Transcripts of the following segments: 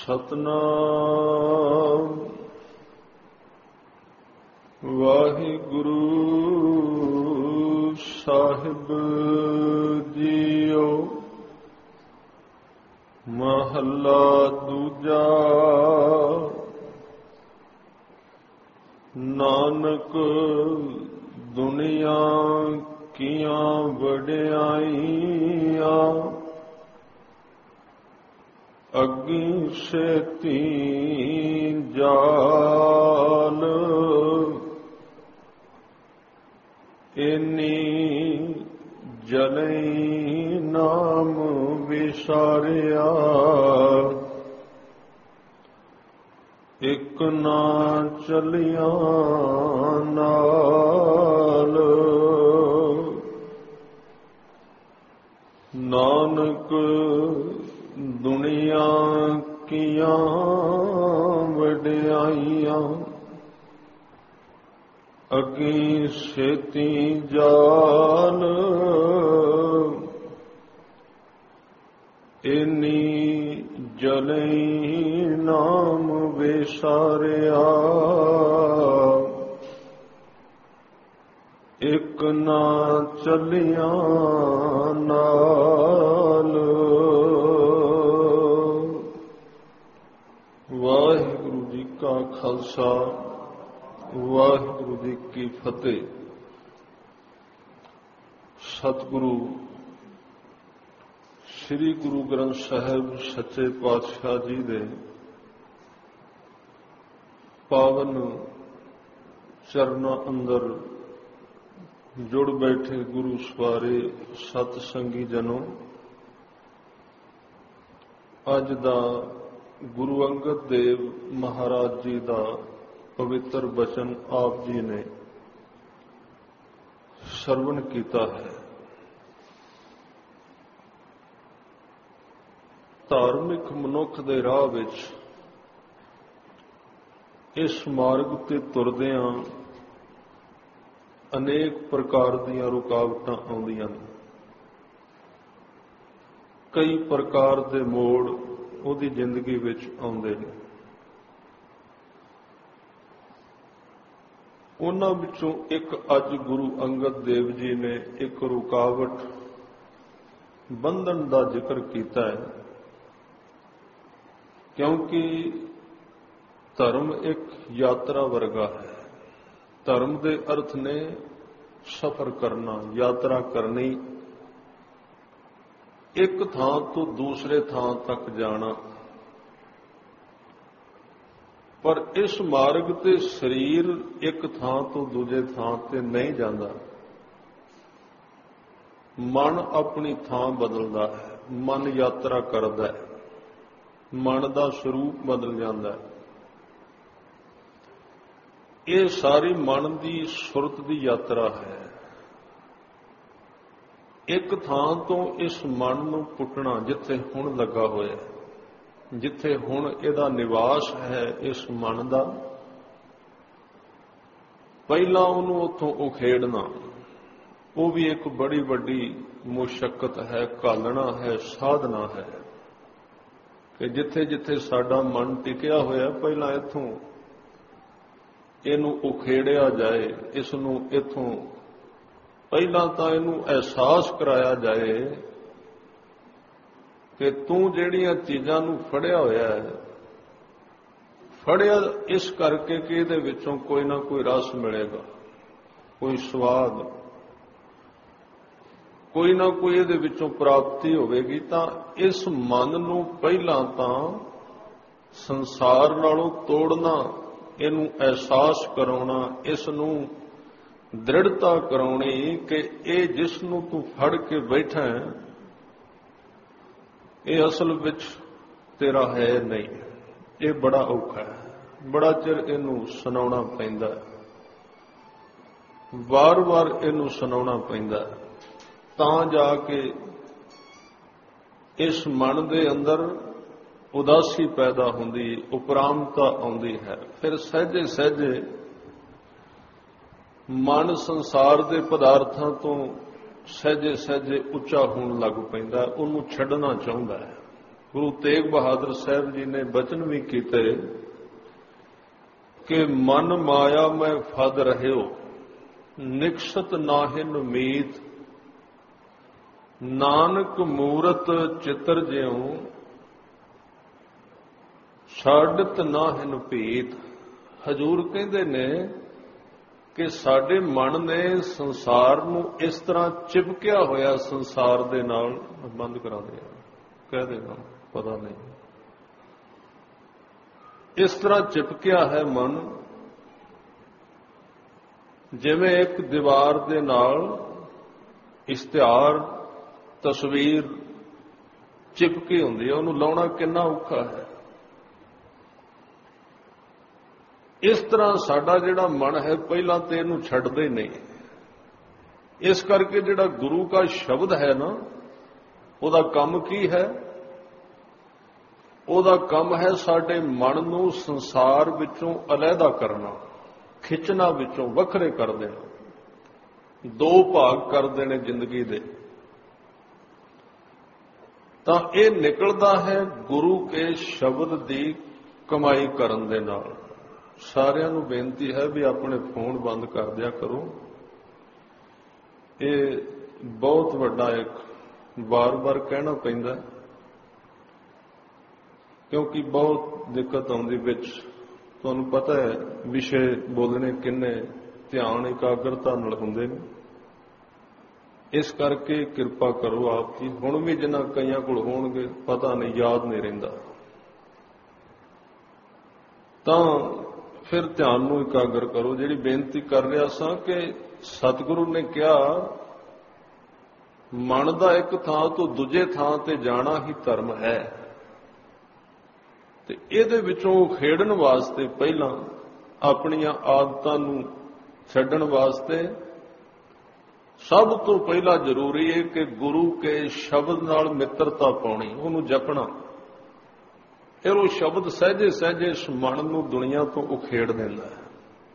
ਸਤਨਾਮ ਵਾਹਿਗੁਰੂ ਸਾਹਿਬ JIO. ਮਹੱਲਾ ਦੂਜਾ। ਨਾਨਕ ਦੁਨੀਆ ਕੀਆਂ ਵਡਿਆਈਆਂ, ਅੱਗੀ ਛੇਤੀ ਜਾਲ। ਏਨੀ ਜਲਈ ਨਾਮ ਵਿਸਾਰਿਆ, ਇਕ ਨਾ ਚਲਿਆ ਨਾਲ। ਨਾਨਕ ਦੁਨੀਆ ਕੀਆਂ ਵਡਿਆਈਆਂ, ਅੱਗੀ ਛੇਤੀ ਜਾਲ। ਏਨੀ ਜਲਈ ਨਾਮ ਵਿਸਾਰਿਆ, ਇਕ ਨਾ ਚਲਿਆ ਨਾਲ। ਵਾਹਿਗੁਰੂ ਜੀ ਕਾ ਖਾਲਸਾ, ਵਾਹਿਗੁਰੂ ਜੀ ਕੀ ਫਤਿਹ। ਸਤਿਗੁਰੂ ਸ੍ਰੀ ਗੁਰੂ ਗ੍ਰੰਥ ਸਾਹਿਬ ਸੱਚੇ ਪਾਤਸ਼ਾਹ ਜੀ ਦੇ ਪਾਵਨ ਚਰਨਾਂ ਅੰਦਰ ਜੁੜ ਬੈਠੇ ਗੁਰੂ ਸਵਾਰੇ ਸਤ ਸੰਗੀ ਜਨੋ, ਅੱਜ ਦਾ ਗੁਰੂ ਅੰਗਦ ਦੇਵ ਮਹਾਰਾਜ ਜੀ ਦਾ ਪਵਿੱਤਰ ਬਚਨ ਆਪ ਜੀ ਨੇ ਸਰਵਣ ਕੀਤਾ ਹੈ। ਧਾਰਮਿਕ ਮਨੁੱਖ ਦੇ ਰਾਹ ਵਿੱਚ ਇਸ ਮਾਰਗ ਤੇ ਤੁਰਦਿਆਂ ਅਨੇਕ ਪ੍ਰਕਾਰ ਦੀਆਂ ਰੁਕਾਵਟਾਂ ਆਉਂਦੀਆਂ ਨੇ। ਕਈ ਪ੍ਰਕਾਰ ਦੇ ਮੋੜ ਉਹਦੀ ਜ਼ਿੰਦਗੀ ਵਿੱਚ ਆਉਂਦੇ ਨੇ। ਉਹਨਾਂ ਵਿੱਚੋਂ ਇੱਕ ਅੱਜ ਗੁਰੂ ਅੰਗਦ ਦੇਵ ਜੀ ਨੇ ਇੱਕ ਰੁਕਾਵਟ ਬੰਧਨ ਦਾ ਜ਼ਿਕਰ ਕੀਤਾ ਹੈ, ਕਿਉਂਕਿ ਧਰਮ ਇੱਕ ਯਾਤਰਾ ਵਰਗਾ ਹੈ। ਧਰਮ ਦੇ ਅਰਥ ਨੇ ਸਫ਼ਰ ਕਰਨਾ, ਯਾਤਰਾ ਕਰਨੀ, ਇੱਕ ਥਾਂ ਤੋਂ ਦੂਸਰੇ ਥਾਂ ਤੱਕ ਜਾਣਾ। ਪਰ ਇਸ ਮਾਰਗ ਤੇ ਸਰੀਰ ਇੱਕ ਥਾਂ ਤੋਂ ਦੂਜੇ ਥਾਂ ਤੇ ਨਹੀਂ ਜਾਂਦਾ। ਮਨ ਆਪਣੀ ਥਾਂ ਬਦਲਦਾ ਹੈ, ਮਨ ਯਾਤਰਾ ਕਰਦਾ ਹੈ, ਮਨ ਦਾ ਸਰੂਪ ਬਦਲ ਜਾਂਦਾ ਹੈ। ਇਹ ਸਾਰੀ ਮਨ ਦੀ ਸੁਰਤ ਦੀ ਯਾਤਰਾ ਹੈ। ਇੱਕ ਥਾਂ ਤੋਂ ਇਸ ਮਨ ਨੂੰ ਪੁੱਟਣਾ, ਜਿੱਥੇ ਹੁਣ ਲੱਗਾ ਹੋਇਆ, ਜਿੱਥੇ ਹੁਣ ਇਹਦਾ ਨਿਵਾਸ ਹੈ ਇਸ ਮਨ ਦਾ, ਪਹਿਲਾਂ ਉਹਨੂੰ ਉੱਥੋਂ ਉਖੇੜਨਾ, ਉਹ ਵੀ ਇੱਕ ਬੜੀ ਵੱਡੀ ਮੁਸ਼ੱਕਤ ਹੈ, ਘਾਲਣਾ ਹੈ, ਸਾਧਨਾ ਹੈ। ਕਿ ਜਿੱਥੇ ਜਿੱਥੇ ਸਾਡਾ ਮਨ ਟਿਕਿਆ ਹੋਇਆ, ਪਹਿਲਾਂ ਇੱਥੋਂ ਇਹਨੂੰ ਉਖੇੜਿਆ ਜਾਏ। ਇਸ ਨੂੰ ਇੱਥੋਂ ਪਹਿਲਾਂ ਤਾਂ ਇਹਨੂੰ ਅਹਿਸਾਸ ਕਰਾਇਆ ਜਾਏ ਕਿ ਤੂੰ ਜਿਹੜੀਆਂ ਚੀਜ਼ਾਂ ਨੂੰ ਫੜਿਆ ਹੋਇਆ ਹੈ, ਫੜਿਆ ਇਸ ਕਰਕੇ ਕਿ ਇਹਦੇ ਵਿੱਚੋਂ ਕੋਈ ਨਾ ਕੋਈ ਰਸ ਮਿਲੇਗਾ, ਕੋਈ ਸਵਾਦ, ਕੋਈ ਨਾ ਕੋਈ ਇਹਦੇ ਵਿੱਚੋਂ ਪ੍ਰਾਪਤੀ ਹੋਵੇਗੀ। ਤਾਂ ਇਸ ਮਨ ਨੂੰ ਪਹਿਲਾਂ ਤਾਂ ਸੰਸਾਰ ਨਾਲੋਂ ਤੋੜਨਾ, ਇਹਨੂੰ ਅਹਿਸਾਸ ਕਰਾਉਣਾ, ਇਸ ਨੂੰ ਦ੍ਰਿੜਤਾ ਕਰਾਉਣੀ ਕਿ ਇਹ ਜਿਸ ਨੂੰ ਤੂੰ ਫੜ ਕੇ ਬੈਠਾ ਹੈ, ਇਹ ਅਸਲ ਵਿੱਚ ਤੇਰਾ ਹੈ ਨਹੀਂ। ਇਹ ਬੜਾ ਔਖਾ ਹੈ, ਬੜਾ ਚਿਰ ਇਹਨੂੰ ਸੁਣਾਉਣਾ ਪੈਂਦਾ ਹੈ, ਵਾਰ-ਵਾਰ ਇਹਨੂੰ ਸੁਣਾਉਣਾ ਪੈਂਦਾ ਹੈ, ਤਾਂ ਜਾ ਕੇ ਇਸ ਮਨ ਦੇ ਅੰਦਰ ਉਦਾਸੀ ਪੈਦਾ ਹੁੰਦੀ, ਉਪਰਾਮਤਾ ਆਉਂਦੀ ਹੈ। ਫਿਰ ਸਹਿਜੇ ਸਹਿਜੇ ਮਨ ਸੰਸਾਰ ਦੇ ਪਦਾਰਥਾਂ ਤੋਂ ਸਹਿਜੇ ਸਹਿਜੇ ਉੱਚਾ ਹੋਣ ਲੱਗ ਪੈਂਦਾ, ਉਹਨੂੰ ਛੱਡਣਾ ਚਾਹੁੰਦਾ ਹੈ। ਗੁਰੂ ਤੇਗ ਬਹਾਦਰ ਸਾਹਿਬ ਜੀ ਨੇ ਬਚਨ ਵੀ ਕੀਤੇ ਕਿ ਮਨ ਮਾਇਆ ਮੈਂ ਫਦ ਰਹਿਓ, ਨਿਕਸ਼ਤ ਨਾਹਿਨ ਮੀਤ, ਨਾਨਕ ਮੂਰਤ ਚਿਤਰ ਜਿਉ, ਛਾੜਤ ਨਾਹਿਨ ਭੀਤ। ਹਜ਼ੂਰ ਕਹਿੰਦੇ ਨੇ ਕਿ ਸਾਡੇ ਮਨ ਨੇ ਸੰਸਾਰ ਨੂੰ ਇਸ ਤਰ੍ਹਾਂ ਚਿਪਕਿਆ ਹੋਇਆ, ਸੰਸਾਰ ਦੇ ਨਾਲ ਬੰਦ ਕਰਾ ਦਿਆ, ਕਹਿ ਦੇਣਾ ਪਤਾ ਨਹੀਂ, ਇਸ ਤਰ੍ਹਾਂ ਚਿਪਕਿਆ ਹੈ ਮਨ, ਜਿਵੇਂ ਇੱਕ ਦੀਵਾਰ ਦੇ ਨਾਲ ਇਸ਼ਤਿਹਾਰ, ਤਸਵੀਰ ਚਿਪਕੀ ਹੁੰਦੀ ਹੈ, ਉਹਨੂੰ ਲਾਉਣਾ ਕਿੰਨਾ ਔਖਾ ਹੈ। ਇਸ ਤਰ੍ਹਾਂ ਸਾਡਾ ਜਿਹੜਾ ਮਨ ਹੈ ਪਹਿਲਾਂ ਤੇ ਇਹਨੂੰ ਛੱਡਦੇ ਨਹੀਂ। ਇਸ ਕਰਕੇ ਜਿਹੜਾ ਗੁਰੂ ਦਾ ਸ਼ਬਦ ਹੈ ਨਾ, ਉਹਦਾ ਕੰਮ ਕੀ ਹੈ? ਉਹਦਾ ਕੰਮ ਹੈ ਸਾਡੇ ਮਨ ਨੂੰ ਸੰਸਾਰ ਵਿੱਚੋਂ ਅਲੱਗਾ ਕਰਨਾ, ਖਿੱਚਣਾ, ਵਿੱਚੋਂ ਵੱਖਰੇ ਕਰ ਦੇਣਾ, ਦੋ ਭਾਗ ਕਰ ਦੇਣੇ ਜ਼ਿੰਦਗੀ ਦੇ। ਤਾਂ ਇਹ ਨਿਕਲਦਾ ਹੈ ਗੁਰੂ ਕੇ ਸ਼ਬਦ ਦੀ ਕਮਾਈ ਕਰਨ ਦੇ ਨਾਲ। ਸਾਰਿਆਂ ਨੂੰ ਬੇਨਤੀ ਹੈ ਵੀ ਆਪਣੇ ਫੋਨ ਬੰਦ ਕਰ ਦਿਆ ਕਰੋ। ਇਹ ਬਹੁਤ ਵੱਡਾ ਇੱਕ ਵਾਰ-ਵਾਰ ਕਹਿਣਾ ਪੈਂਦਾ, ਕਿਉਂਕਿ ਬਹੁਤ ਦਿੱਕਤ ਆਉਂਦੀ ਵਿੱਚ। ਤੁਹਾਨੂੰ ਪਤਾ ਹੈ ਵਿਸ਼ੇ ਬੋਲਣੇ ਕਿੰਨੇ ਧਿਆਨ ਇਕਾਗਰਤਾ ਨਾਲ ਹੁੰਦੇ ਨੇ। ਇਸ ਕਰਕੇ ਕਿਰਪਾ ਕਰੋ ਆਪ ਜੀ। ਹੁਣ ਵੀ ਜਿੰਨਾ ਕਈਆਂ ਕੋਲ ਹੋਣਗੇ ਪਤਾ ਨਹੀਂ, ਯਾਦ ਨਹੀਂ ਰਹਿੰਦਾ, ਤਾਂ ਫਿਰ ਧਿਆਨ ਨੂੰ ਇਕਾਗਰ ਕਰੋ। ਜਿਹੜੀ ਬੇਨਤੀ ਕਰ ਰਿਹਾ ਸਾਂ ਕਿ ਸਤਿਗੁਰੂ ਨੇ ਕਿਹਾ ਮਨ ਦਾ ਇੱਕ ਥਾਂ ਤੋਂ ਦੂਜੇ ਥਾਂ ਤੇ ਜਾਣਾ ਹੀ ਧਰਮ ਹੈ, ਤੇ ਇਹਦੇ ਵਿੱਚੋਂ ਖੇਡਣ ਵਾਸਤੇ ਪਹਿਲਾਂ ਆਪਣੀਆਂ ਆਦਤਾਂ ਨੂੰ ਛੱਡਣ ਵਾਸਤੇ ਸਭ ਤੋਂ ਪਹਿਲਾਂ ਜ਼ਰੂਰੀ ਹੈ ਕਿ ਗੁਰੂ ਕੇ ਸ਼ਬਦ ਨਾਲ ਮਿੱਤਰਤਾ ਪਾਉਣੀ, ਉਹਨੂੰ ਜਪਣਾ। ਫਿਰ ਉਹ ਸ਼ਬਦ ਸਹਿਜੇ ਸਹਿਜੇ ਇਸ ਮਨ ਨੂੰ ਦੁਨੀਆ ਤੋਂ ਉਖੇੜ ਦਿੰਦਾ ਹੈ।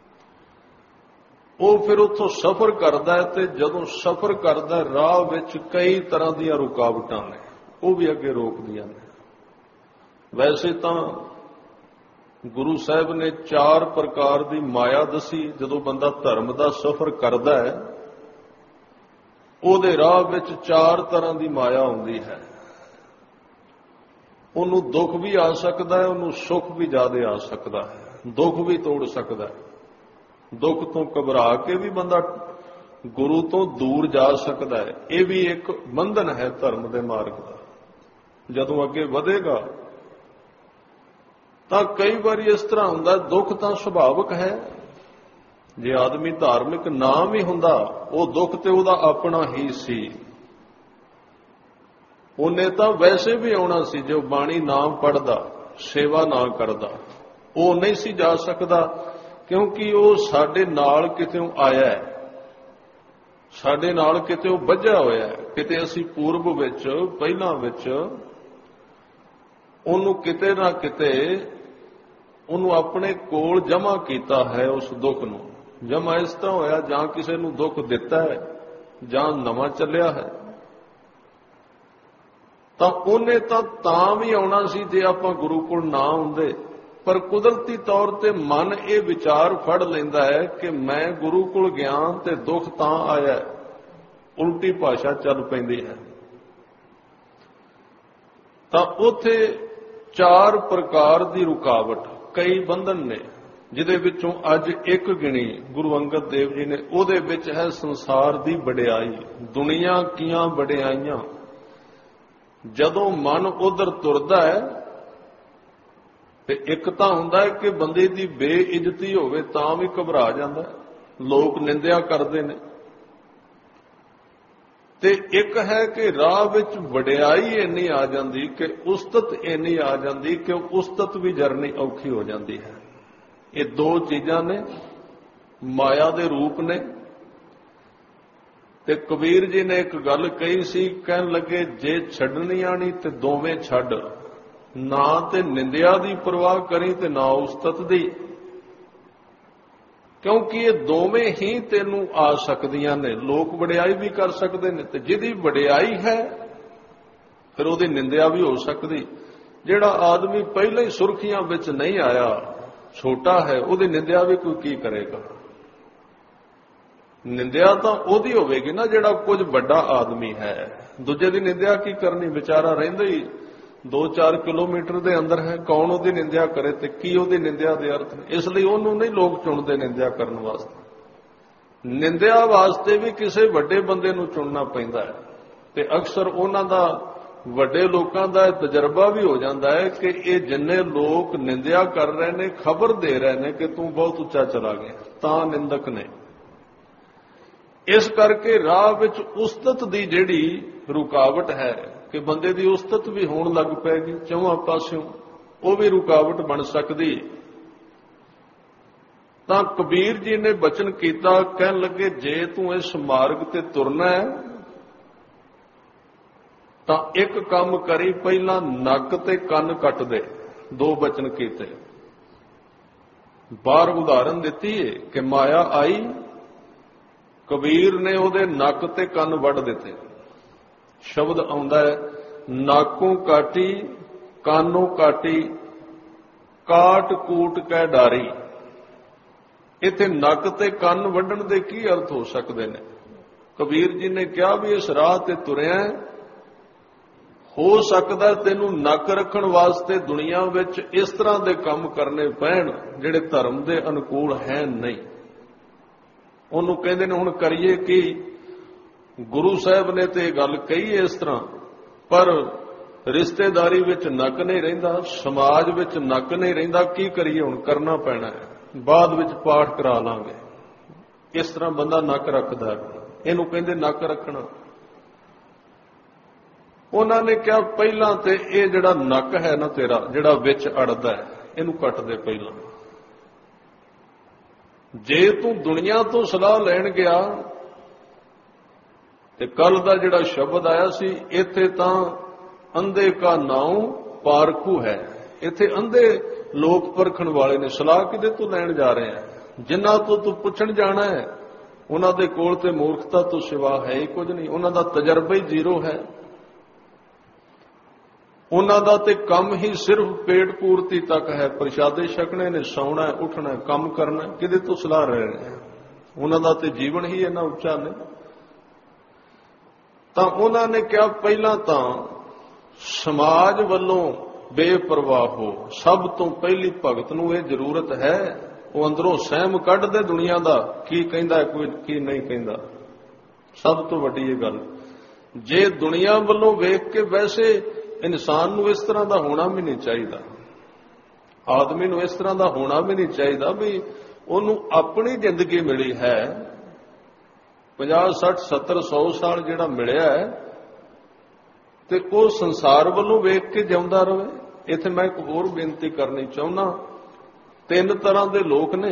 ਉਹ ਫਿਰ ਉੱਥੋਂ ਸਫ਼ਰ ਕਰਦਾ ਹੈ, ਤੇ ਜਦੋਂ ਸਫ਼ਰ ਕਰਦਾ ਰਾਹ ਵਿੱਚ ਕਈ ਤਰ੍ਹਾਂ ਦੀਆਂ ਰੁਕਾਵਟਾਂ ਨੇ, ਉਹ ਵੀ ਅੱਗੇ ਰੋਕਦੀਆਂ ਨੇ। ਵੈਸੇ ਤਾਂ ਗੁਰੂ ਸਾਹਿਬ ਨੇ 4 ਪ੍ਰਕਾਰ ਦੀ ਮਾਇਆ ਦੱਸੀ। ਜਦੋਂ ਬੰਦਾ ਧਰਮ ਦਾ ਸਫ਼ਰ ਕਰਦਾ ਹੈ, ਉਹਦੇ ਰਾਹ ਵਿੱਚ 4 ਤਰ੍ਹਾਂ ਦੀ ਮਾਇਆ ਆਉਂਦੀ ਹੈ। ਉਹਨੂੰ ਦੁੱਖ ਵੀ ਆ ਸਕਦਾ ਹੈ, ਉਹਨੂੰ ਸੁੱਖ ਵੀ ਜ਼ਿਆਦਾ ਆ ਸਕਦਾ ਹੈ, ਦੁੱਖ ਵੀ ਤੋੜ ਸਕਦਾ ਹੈ। ਦੁੱਖ ਤੋਂ ਘਬਰਾ ਕੇ ਵੀ ਬੰਦਾ ਗੁਰੂ ਤੋਂ ਦੂਰ ਜਾ ਸਕਦਾ ਹੈ। ਇਹ ਵੀ ਇੱਕ ਬੰਧਨ ਹੈ ਧਰਮ ਦੇ ਮਾਰਗ ਦਾ। ਜਦੋਂ ਅੱਗੇ ਵਧੇਗਾ ਤਾਂ ਕਈ ਵਾਰੀ ਇਸ ਤਰ੍ਹਾਂ ਹੁੰਦਾ, ਦੁੱਖ ਤਾਂ ਸੁਭਾਵਿਕ ਹੈ। ਜੇ ਆਦਮੀ ਧਾਰਮਿਕ ਨਾ ਵੀ ਹੁੰਦਾ, ਉਹ ਦੁੱਖ ਤੇ ਉਹਦਾ ਆਪਣਾ ਹੀ ਸੀ, ਉਹਨੇ ਤਾਂ ਵੈਸੇ ਵੀ ਆਉਣਾ ਸੀ। ਜੋ ਬਾਣੀ ਨਾ ਪੜ੍ਹਦਾ, ਸੇਵਾ ਨਾ ਕਰਦਾ, ਉਹ ਨਹੀਂ ਸੀ ਜਾ ਸਕਦਾ, ਕਿਉਂਕਿ ਉਹ ਸਾਡੇ ਨਾਲ ਕਿਤੇੋਂ ਆਇਆ ਹੈ, ਸਾਡੇ ਨਾਲ ਕਿਤੇ ਉਹ ਬੱਝਾ ਹੋਇਆ ਹੈ। ਕਿਤੇ ਅਸੀਂ ਪੂਰਬ ਵਿੱਚ, ਪਹਿਲਾਂ ਵਿੱਚ ਉਹਨੂੰ ਕਿਤੇ ਨਾ ਕਿਤੇ ਉਹਨੂੰ ਆਪਣੇ ਕੋਲ ਜਮ੍ਹਾਂ ਕੀਤਾ ਹੈ। ਉਸ ਦੁੱਖ ਨੂੰ ਜਮ੍ਹਾਂ ਇਸ ਤਰ੍ਹਾਂ ਹੋਇਆ, ਜਾਂ ਕਿਸੇ ਨੂੰ ਦੁੱਖ ਦਿੱਤਾ ਹੈ ਜਾਂ ਨਵਾਂ ਚੱਲਿਆ ਹੈ, ਤਾਂ ਉਹਨੇ ਤਾਂ ਵੀ ਆਉਣਾ ਸੀ ਜੇ ਆਪਾਂ ਗੁਰੂ ਕੋਲ ਨਾ ਹੁੰਦੇ। ਪਰ ਕੁਦਰਤੀ ਤੌਰ ਤੇ ਮਨ ਇਹ ਵਿਚਾਰ ਫੜ ਲੈਂਦਾ ਹੈ ਕਿ ਮੈਂ ਗੁਰੂ ਕੋਲ ਗਿਆ ਤੇ ਦੁੱਖ ਤਾਂ ਆਇਆ, ਉਲਟੀ ਭਾਸ਼ਾ ਚੱਲ ਪੈਂਦੀ ਹੈ। ਤਾਂ ਉੱਥੇ 4 ਪ੍ਰਕਾਰ ਦੀ ਰੁਕਾਵਟ, ਕਈ ਬੰਧਨ ਨੇ, ਜਿਹਦੇ ਵਿੱਚੋਂ ਅੱਜ ਇੱਕ ਗਿਣੀ ਗੁਰੂ ਅੰਗਦ ਦੇਵ ਜੀ ਨੇ। ਉਹਦੇ ਵਿੱਚ ਹੈ ਸੰਸਾਰ ਦੀ ਵਡਿਆਈ, ਦੁਨੀਆ ਕੀਆਂ ਵਡਿਆਈਆਂ। ਜਦੋਂ ਮਨ ਉਧਰ ਤੁਰਦਾ ਹੈ ਤੇ ਇੱਕ ਤਾਂ ਹੁੰਦਾ ਹੈ ਕਿ ਬੰਦੇ ਦੀ ਬੇਇੱਜ਼ਤੀ ਹੋਵੇ ਤਾਂ ਵੀ ਘਬਰਾ ਜਾਂਦਾ, ਲੋਕ ਨਿੰਦਿਆ ਕਰਦੇ ਨੇ। ਤੇ ਇੱਕ ਹੈ ਕਿ ਰਾਹ ਵਿੱਚ ਵਡਿਆਈ ਇੰਨੀ ਆ ਜਾਂਦੀ ਕਿ ਉਸਤਤ ਇੰਨੀ ਆ ਜਾਂਦੀ ਕਿ ਉਸਤਤ ਵੀ ਜਰਨੀ ਔਖੀ ਹੋ ਜਾਂਦੀ ਹੈ। ਇਹ 2 ਚੀਜ਼ਾਂ ਨੇ, ਮਾਇਆ ਦੇ ਰੂਪ ਨੇ। ਤੇ ਕਬੀਰ ਜੀ ਨੇ ਇੱਕ ਗੱਲ ਕਹੀ ਸੀ, ਕਹਿਣ ਲੱਗੇ ਜੇ ਛੱਡਣੀ ਆਣੀ ਤੇ ਦੋਵੇਂ ਛੱਡ, ਨਾ ਤੇ ਨਿੰਦਿਆ ਦੀ ਪਰਵਾਹ ਕਰੀ ਤੇ ਨਾ ਉਸਤਤ ਦੀ, ਕਿਉਂਕਿ ਇਹ ਦੋਵੇਂ ਹੀ ਤੈਨੂੰ ਆ ਸਕਦੀਆਂ ਨੇ। ਲੋਕ ਵਡਿਆਈ ਵੀ ਕਰ ਸਕਦੇ ਨੇ, ਤੇ ਜਿਹਦੀ ਵਡਿਆਈ ਹੈ ਫਿਰ ਉਹਦੀ ਨਿੰਦਿਆ ਵੀ ਹੋ ਸਕਦੀ। ਜਿਹੜਾ ਆਦਮੀ ਪਹਿਲਾਂ ਹੀ ਸੁਰਖੀਆਂ ਵਿੱਚ ਨਹੀਂ ਆਇਆ, ਛੋਟਾ ਹੈ, ਉਹਦੀ ਨਿੰਦਿਆ ਵੀ ਕੋਈ ਕੀ ਕਰੇਗਾ। ਨਿੰਦਿਆ ਤਾਂ ਉਹਦੀ ਹੋਵੇਗੀ ਨਾ ਜਿਹੜਾ ਕੁਝ ਵੱਡਾ ਆਦਮੀ ਹੈ। ਦੂਜੇ ਦੀ ਨਿੰਦਿਆ ਕੀ ਕਰਨੀ, ਵਿਚਾਰਾ ਰਹਿੰਦਾ ਹੀ 2-4 ਕਿਲੋਮੀਟਰ ਦੇ ਅੰਦਰ ਹੈ, ਕੌਣ ਉਹਦੀ ਨਿੰਦਿਆ ਕਰੇ ਤੇ ਕੀ ਉਹਦੀ ਨਿੰਦਿਆ ਦੇ ਅਰਥ ਨੇ। ਇਸ ਲਈ ਉਹਨੂੰ ਨਹੀਂ ਲੋਕ ਚੁਣਦੇ ਨਿੰਦਿਆ ਕਰਨ ਵਾਸਤੇ। ਨਿੰਦਿਆ ਵਾਸਤੇ ਵੀ ਕਿਸੇ ਵੱਡੇ ਬੰਦੇ ਨੂੰ ਚੁਣਨਾ ਪੈਂਦਾ ਹੈ ਤੇ ਅਕਸਰ ਉਹਨਾਂ ਦਾ, ਵੱਡੇ ਲੋਕਾਂ ਦਾ ਤਜਰਬਾ ਵੀ ਹੋ ਜਾਂਦਾ ਹੈ ਕਿ ਇਹ ਜਿੰਨੇ ਲੋਕ ਨਿੰਦਿਆ ਕਰ ਰਹੇ ਨੇ, ਖਬਰ ਦੇ ਰਹੇ ਨੇ ਕਿ ਤੂੰ ਬਹੁਤ ਉੱਚਾ ਚਲਾ ਗਿਆ, ਤਾਂ ਨਿੰਦਕ ਨੇ। ਇਸ ਕਰਕੇ ਰਾਹ ਵਿੱਚ ਉਸਤਤ ਦੀ ਜਿਹੜੀ ਰੁਕਾਵਟ ਹੈ ਕਿ ਬੰਦੇ ਦੀ ਉਸਤਤ ਵੀ ਹੋਣ ਲੱਗ ਪੈਗੀ ਚੌਹਾਂ ਪਾਸਿਓਂ, ਉਹ ਵੀ ਰੁਕਾਵਟ ਬਣ ਸਕਦੀ। ਤਾਂ ਕਬੀਰ ਜੀ ਨੇ ਬਚਨ ਕੀਤਾ, ਕਹਿਣ ਲੱਗੇ ਜੇ ਤੂੰ ਇਸ ਮਾਰਗ ਤੇ ਤੁਰਨਾ ਹੈ ਤਾਂ ਇੱਕ ਕੰਮ ਕਰੀ, ਪਹਿਲਾਂ ਨੱਕ ਤੇ ਕੰਨ ਕੱਟ ਦੇ। 2 ਬਚਨ ਕੀਤੇ। ਬਾਹਰ ਉਦਾਹਰਨ ਦਿੱਤੀ ਹੈ ਕਿ ਮਾਇਆ ਆਈ, ਕਬੀਰ ਨੇ ਉਹਦੇ ਨੱਕ ਤੇ ਕੰਨ ਵੱਢ ਦਿੱਤੇ। ਸ਼ਬਦ ਆਉਂਦਾ ਹੈ, ਨਾਕੋਂ ਕਾਟੀ ਕਾਨੋਂ ਕਾਟੀ, ਕਾਟ ਕੂਟ ਕੈ ਡਾਰੀ। ਇੱਥੇ ਨੱਕ ਤੇ ਕੰਨ ਵੱਢਣ ਦੇ ਕੀ ਅਰਥ ਹੋ ਸਕਦੇ ਨੇ। ਕਬੀਰ ਜੀ ਨੇ ਕਿਹਾ ਵੀ ਇਸ ਰਾਹ ਤੇ ਤੁਰਿਆ, ਹੋ ਸਕਦਾ ਤੈਨੂੰ ਨੱਕ ਰੱਖਣ ਵਾਸਤੇ ਦੁਨੀਆ ਵਿੱਚ ਇਸ ਤਰ੍ਹਾਂ ਦੇ ਕੰਮ ਕਰਨੇ ਪੈਣ ਜਿਹੜੇ ਧਰਮ ਦੇ ਅਨੁਕੂਲ ਹੈ ਨਹੀਂ। ਉਹਨੂੰ ਕਹਿੰਦੇ ਨੇ ਹੁਣ ਕਰੀਏ ਕੀ। ਗੁਰੂ ਸਾਹਿਬ ਨੇ ਤੇ ਇਹ ਗੱਲ ਕਹੀ ਇਸ ਤਰ੍ਹਾਂ, ਪਰ ਰਿਸ਼ਤੇਦਾਰੀ ਵਿੱਚ ਨੱਕ ਨਹੀਂ ਰਹਿੰਦਾ, ਸਮਾਜ ਵਿੱਚ ਨੱਕ ਨਹੀਂ ਰਹਿੰਦਾ, ਕੀ ਕਰੀਏ ਹੁਣ, ਕਰਨਾ ਪੈਣਾ ਹੈ, ਬਾਅਦ ਵਿੱਚ ਪਾਠ ਕਰਾ ਲਾਂਗੇ। ਇਸ ਤਰ੍ਹਾਂ ਬੰਦਾ ਨੱਕ ਰੱਖਦਾ, ਇਹਨੂੰ ਕਹਿੰਦੇ ਨੱਕ ਰੱਖਣਾ। ਉਹਨਾਂ ਨੇ ਕਿਹਾ ਪਹਿਲਾਂ ਤੇ ਇਹ ਜਿਹੜਾ ਨੱਕ ਹੈ ਨਾ ਤੇਰਾ, ਜਿਹੜਾ ਵਿੱਚ ਅੜਦਾ ਹੈ, ਇਹਨੂੰ ਕੱਟ ਦੇ ਪਹਿਲਾਂ। ਜੇ ਤੂੰ ਦੁਨੀਆ ਤੋਂ ਸਲਾਹ ਲੈਣ ਗਿਆ ਤੇ ਕੱਲ ਦਾ ਜਿਹੜਾ ਸ਼ਬਦ ਆਇਆ ਸੀ, ਇੱਥੇ ਤਾਂ ਅੰਧੇ ਕਾ ਨਾਉ ਪਾਰਖੂ ਹੈ। ਇੱਥੇ ਅੰਧੇ ਲੋਕ ਪਰਖਣ ਵਾਲੇ ਨੇ। ਸਲਾਹ ਕਿਹਦੇ ਤੋਂ ਲੈਣ ਜਾ ਰਹੇ ਆ? ਜਿਨ੍ਹਾਂ ਤੋਂ ਤੂੰ ਪੁੱਛਣ ਜਾਣਾ ਹੈ ਉਹਨਾਂ ਦੇ ਕੋਲ ਤੇ ਮੂਰਖਤਾ ਤੋਂ ਸਿਵਾ ਹੈ ਹੀ ਕੁਝ ਨਹੀਂ। ਉਹਨਾਂ ਦਾ ਤਜਰਬਾ ਹੀ ਜ਼ੀਰੋ ਹੈ। ਉਹਨਾਂ ਦਾ ਤੇ ਕੰਮ ਹੀ ਸਿਰਫ ਪੇਟ ਪੂਰਤੀ ਤੱਕ ਹੈ। ਪ੍ਰਸ਼ਾਦੇ ਛਕਣੇ ਨੇ, ਸੌਣਾ, ਉੱਠਣਾ, ਕੰਮ ਕਰਨਾ। ਕਿਹਦੇ ਤੋਂ ਸਲਾਹ ਲੈ ਰਹੇ ਆ? ਉਹਨਾਂ ਦਾ ਤੇ ਜੀਵਨ ਹੀ ਇੰਨਾ ਉੱਚਾ ਨਹੀਂ। ਤਾਂ ਉਹਨਾਂ ਨੇ ਕਿਹਾ ਪਹਿਲਾਂ ਤਾਂ ਸਮਾਜ ਵੱਲੋਂ ਬੇਪਰਵਾਹ ਹੋ। ਸਭ ਤੋਂ ਪਹਿਲੀ ਭਗਤ ਨੂੰ ਇਹ ਜ਼ਰੂਰਤ ਹੈ, ਉਹ ਅੰਦਰੋਂ ਸਹਿਮ ਕੱਢ ਦੇ ਦੁਨੀਆ ਦਾ, ਕੀ ਕਹਿੰਦਾ ਕੋਈ, ਕੀ ਨਹੀਂ ਕਹਿੰਦਾ। ਸਭ ਤੋਂ ਵੱਡੀ ਇਹ ਗੱਲ। ਜੇ ਦੁਨੀਆ ਵੱਲੋਂ ਵੇਖ ਕੇ, ਵੈਸੇ ਇਨਸਾਨ ਨੂੰ ਇਸ ਤਰ੍ਹਾਂ ਦਾ ਹੋਣਾ ਵੀ ਨਹੀਂ ਚਾਹੀਦਾ, ਆਦਮੀ ਨੂੰ ਇਸ ਤਰ੍ਹਾਂ ਦਾ ਹੋਣਾ ਵੀ ਨਹੀਂ ਚਾਹੀਦਾ ਵੀ ਉਹਨੂੰ ਆਪਣੀ ਜ਼ਿੰਦਗੀ ਮਿਲੀ ਹੈ 50, 60, 70, 100 ਸਾਲ ਜਿਹੜਾ ਮਿਲਿਆ ਹੈ, ਤੇ ਉਹ ਸੰਸਾਰ ਵੱਲੋਂ ਵੇਖ ਕੇ ਜਿਉਂਦਾ ਰਹੇ। ਇੱਥੇ ਮੈਂ ਇੱਕ ਹੋਰ ਬੇਨਤੀ ਕਰਨੀ ਚਾਹੁੰਦਾ। 3 ਤਰ੍ਹਾਂ ਦੇ ਲੋਕ ਨੇ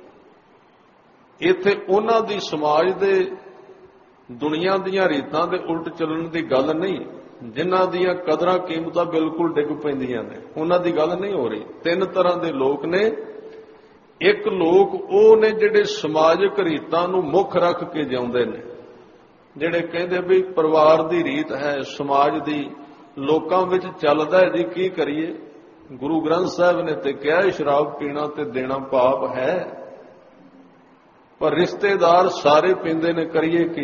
ਇੱਥੇ। ਉਹਨਾਂ ਦੀ ਸਮਾਜ ਦੇ ਦੁਨੀਆ ਦੀਆਂ ਰੀਤਾਂ ਦੇ ਉਲਟ ਚੱਲਣ ਦੀ ਗੱਲ ਨਹੀਂ। ਜਿਨ੍ਹਾਂ ਦੀਆਂ ਕਦਰਾਂ ਕੀਮਤਾਂ ਬਿਲਕੁਲ ਡਿੱਗ ਪੈਂਦੀਆਂ ਨੇ, ਉਹਨਾਂ ਦੀ ਗੱਲ ਨਹੀਂ ਹੋ ਰਹੀ। 3 ਤਰ੍ਹਾਂ ਦੇ ਲੋਕ ਨੇ। ਇੱਕ ਲੋਕ ਉਹ ਨੇ ਜਿਹੜੇ ਸਮਾਜਿਕ ਰੀਤਾਂ ਨੂੰ ਮੁੱਖ ਰੱਖ ਕੇ ਜਿਉਂਦੇ ਨੇ, ਜਿਹੜੇ ਕਹਿੰਦੇ ਵੀ ਪਰਿਵਾਰ ਦੀ ਰੀਤ ਹੈ, ਸਮਾਜ ਦੀ, ਲੋਕਾਂ ਵਿੱਚ ਚੱਲਦਾ ਹੈ ਜੀ, ਕੀ ਕਰੀਏ। ਗੁਰੂ ਗ੍ਰੰਥ ਸਾਹਿਬ ਨੇ ਤੇ ਕਿਹਾ ਸ਼ਰਾਬ ਪੀਣਾ ਤੇ ਦੇਣਾ ਪਾਪ ਹੈ, ਪਰ ਰਿਸ਼ਤੇਦਾਰ ਸਾਰੇ ਪੀਂਦੇ ਨੇ, ਕਰੀਏ ਕੀ।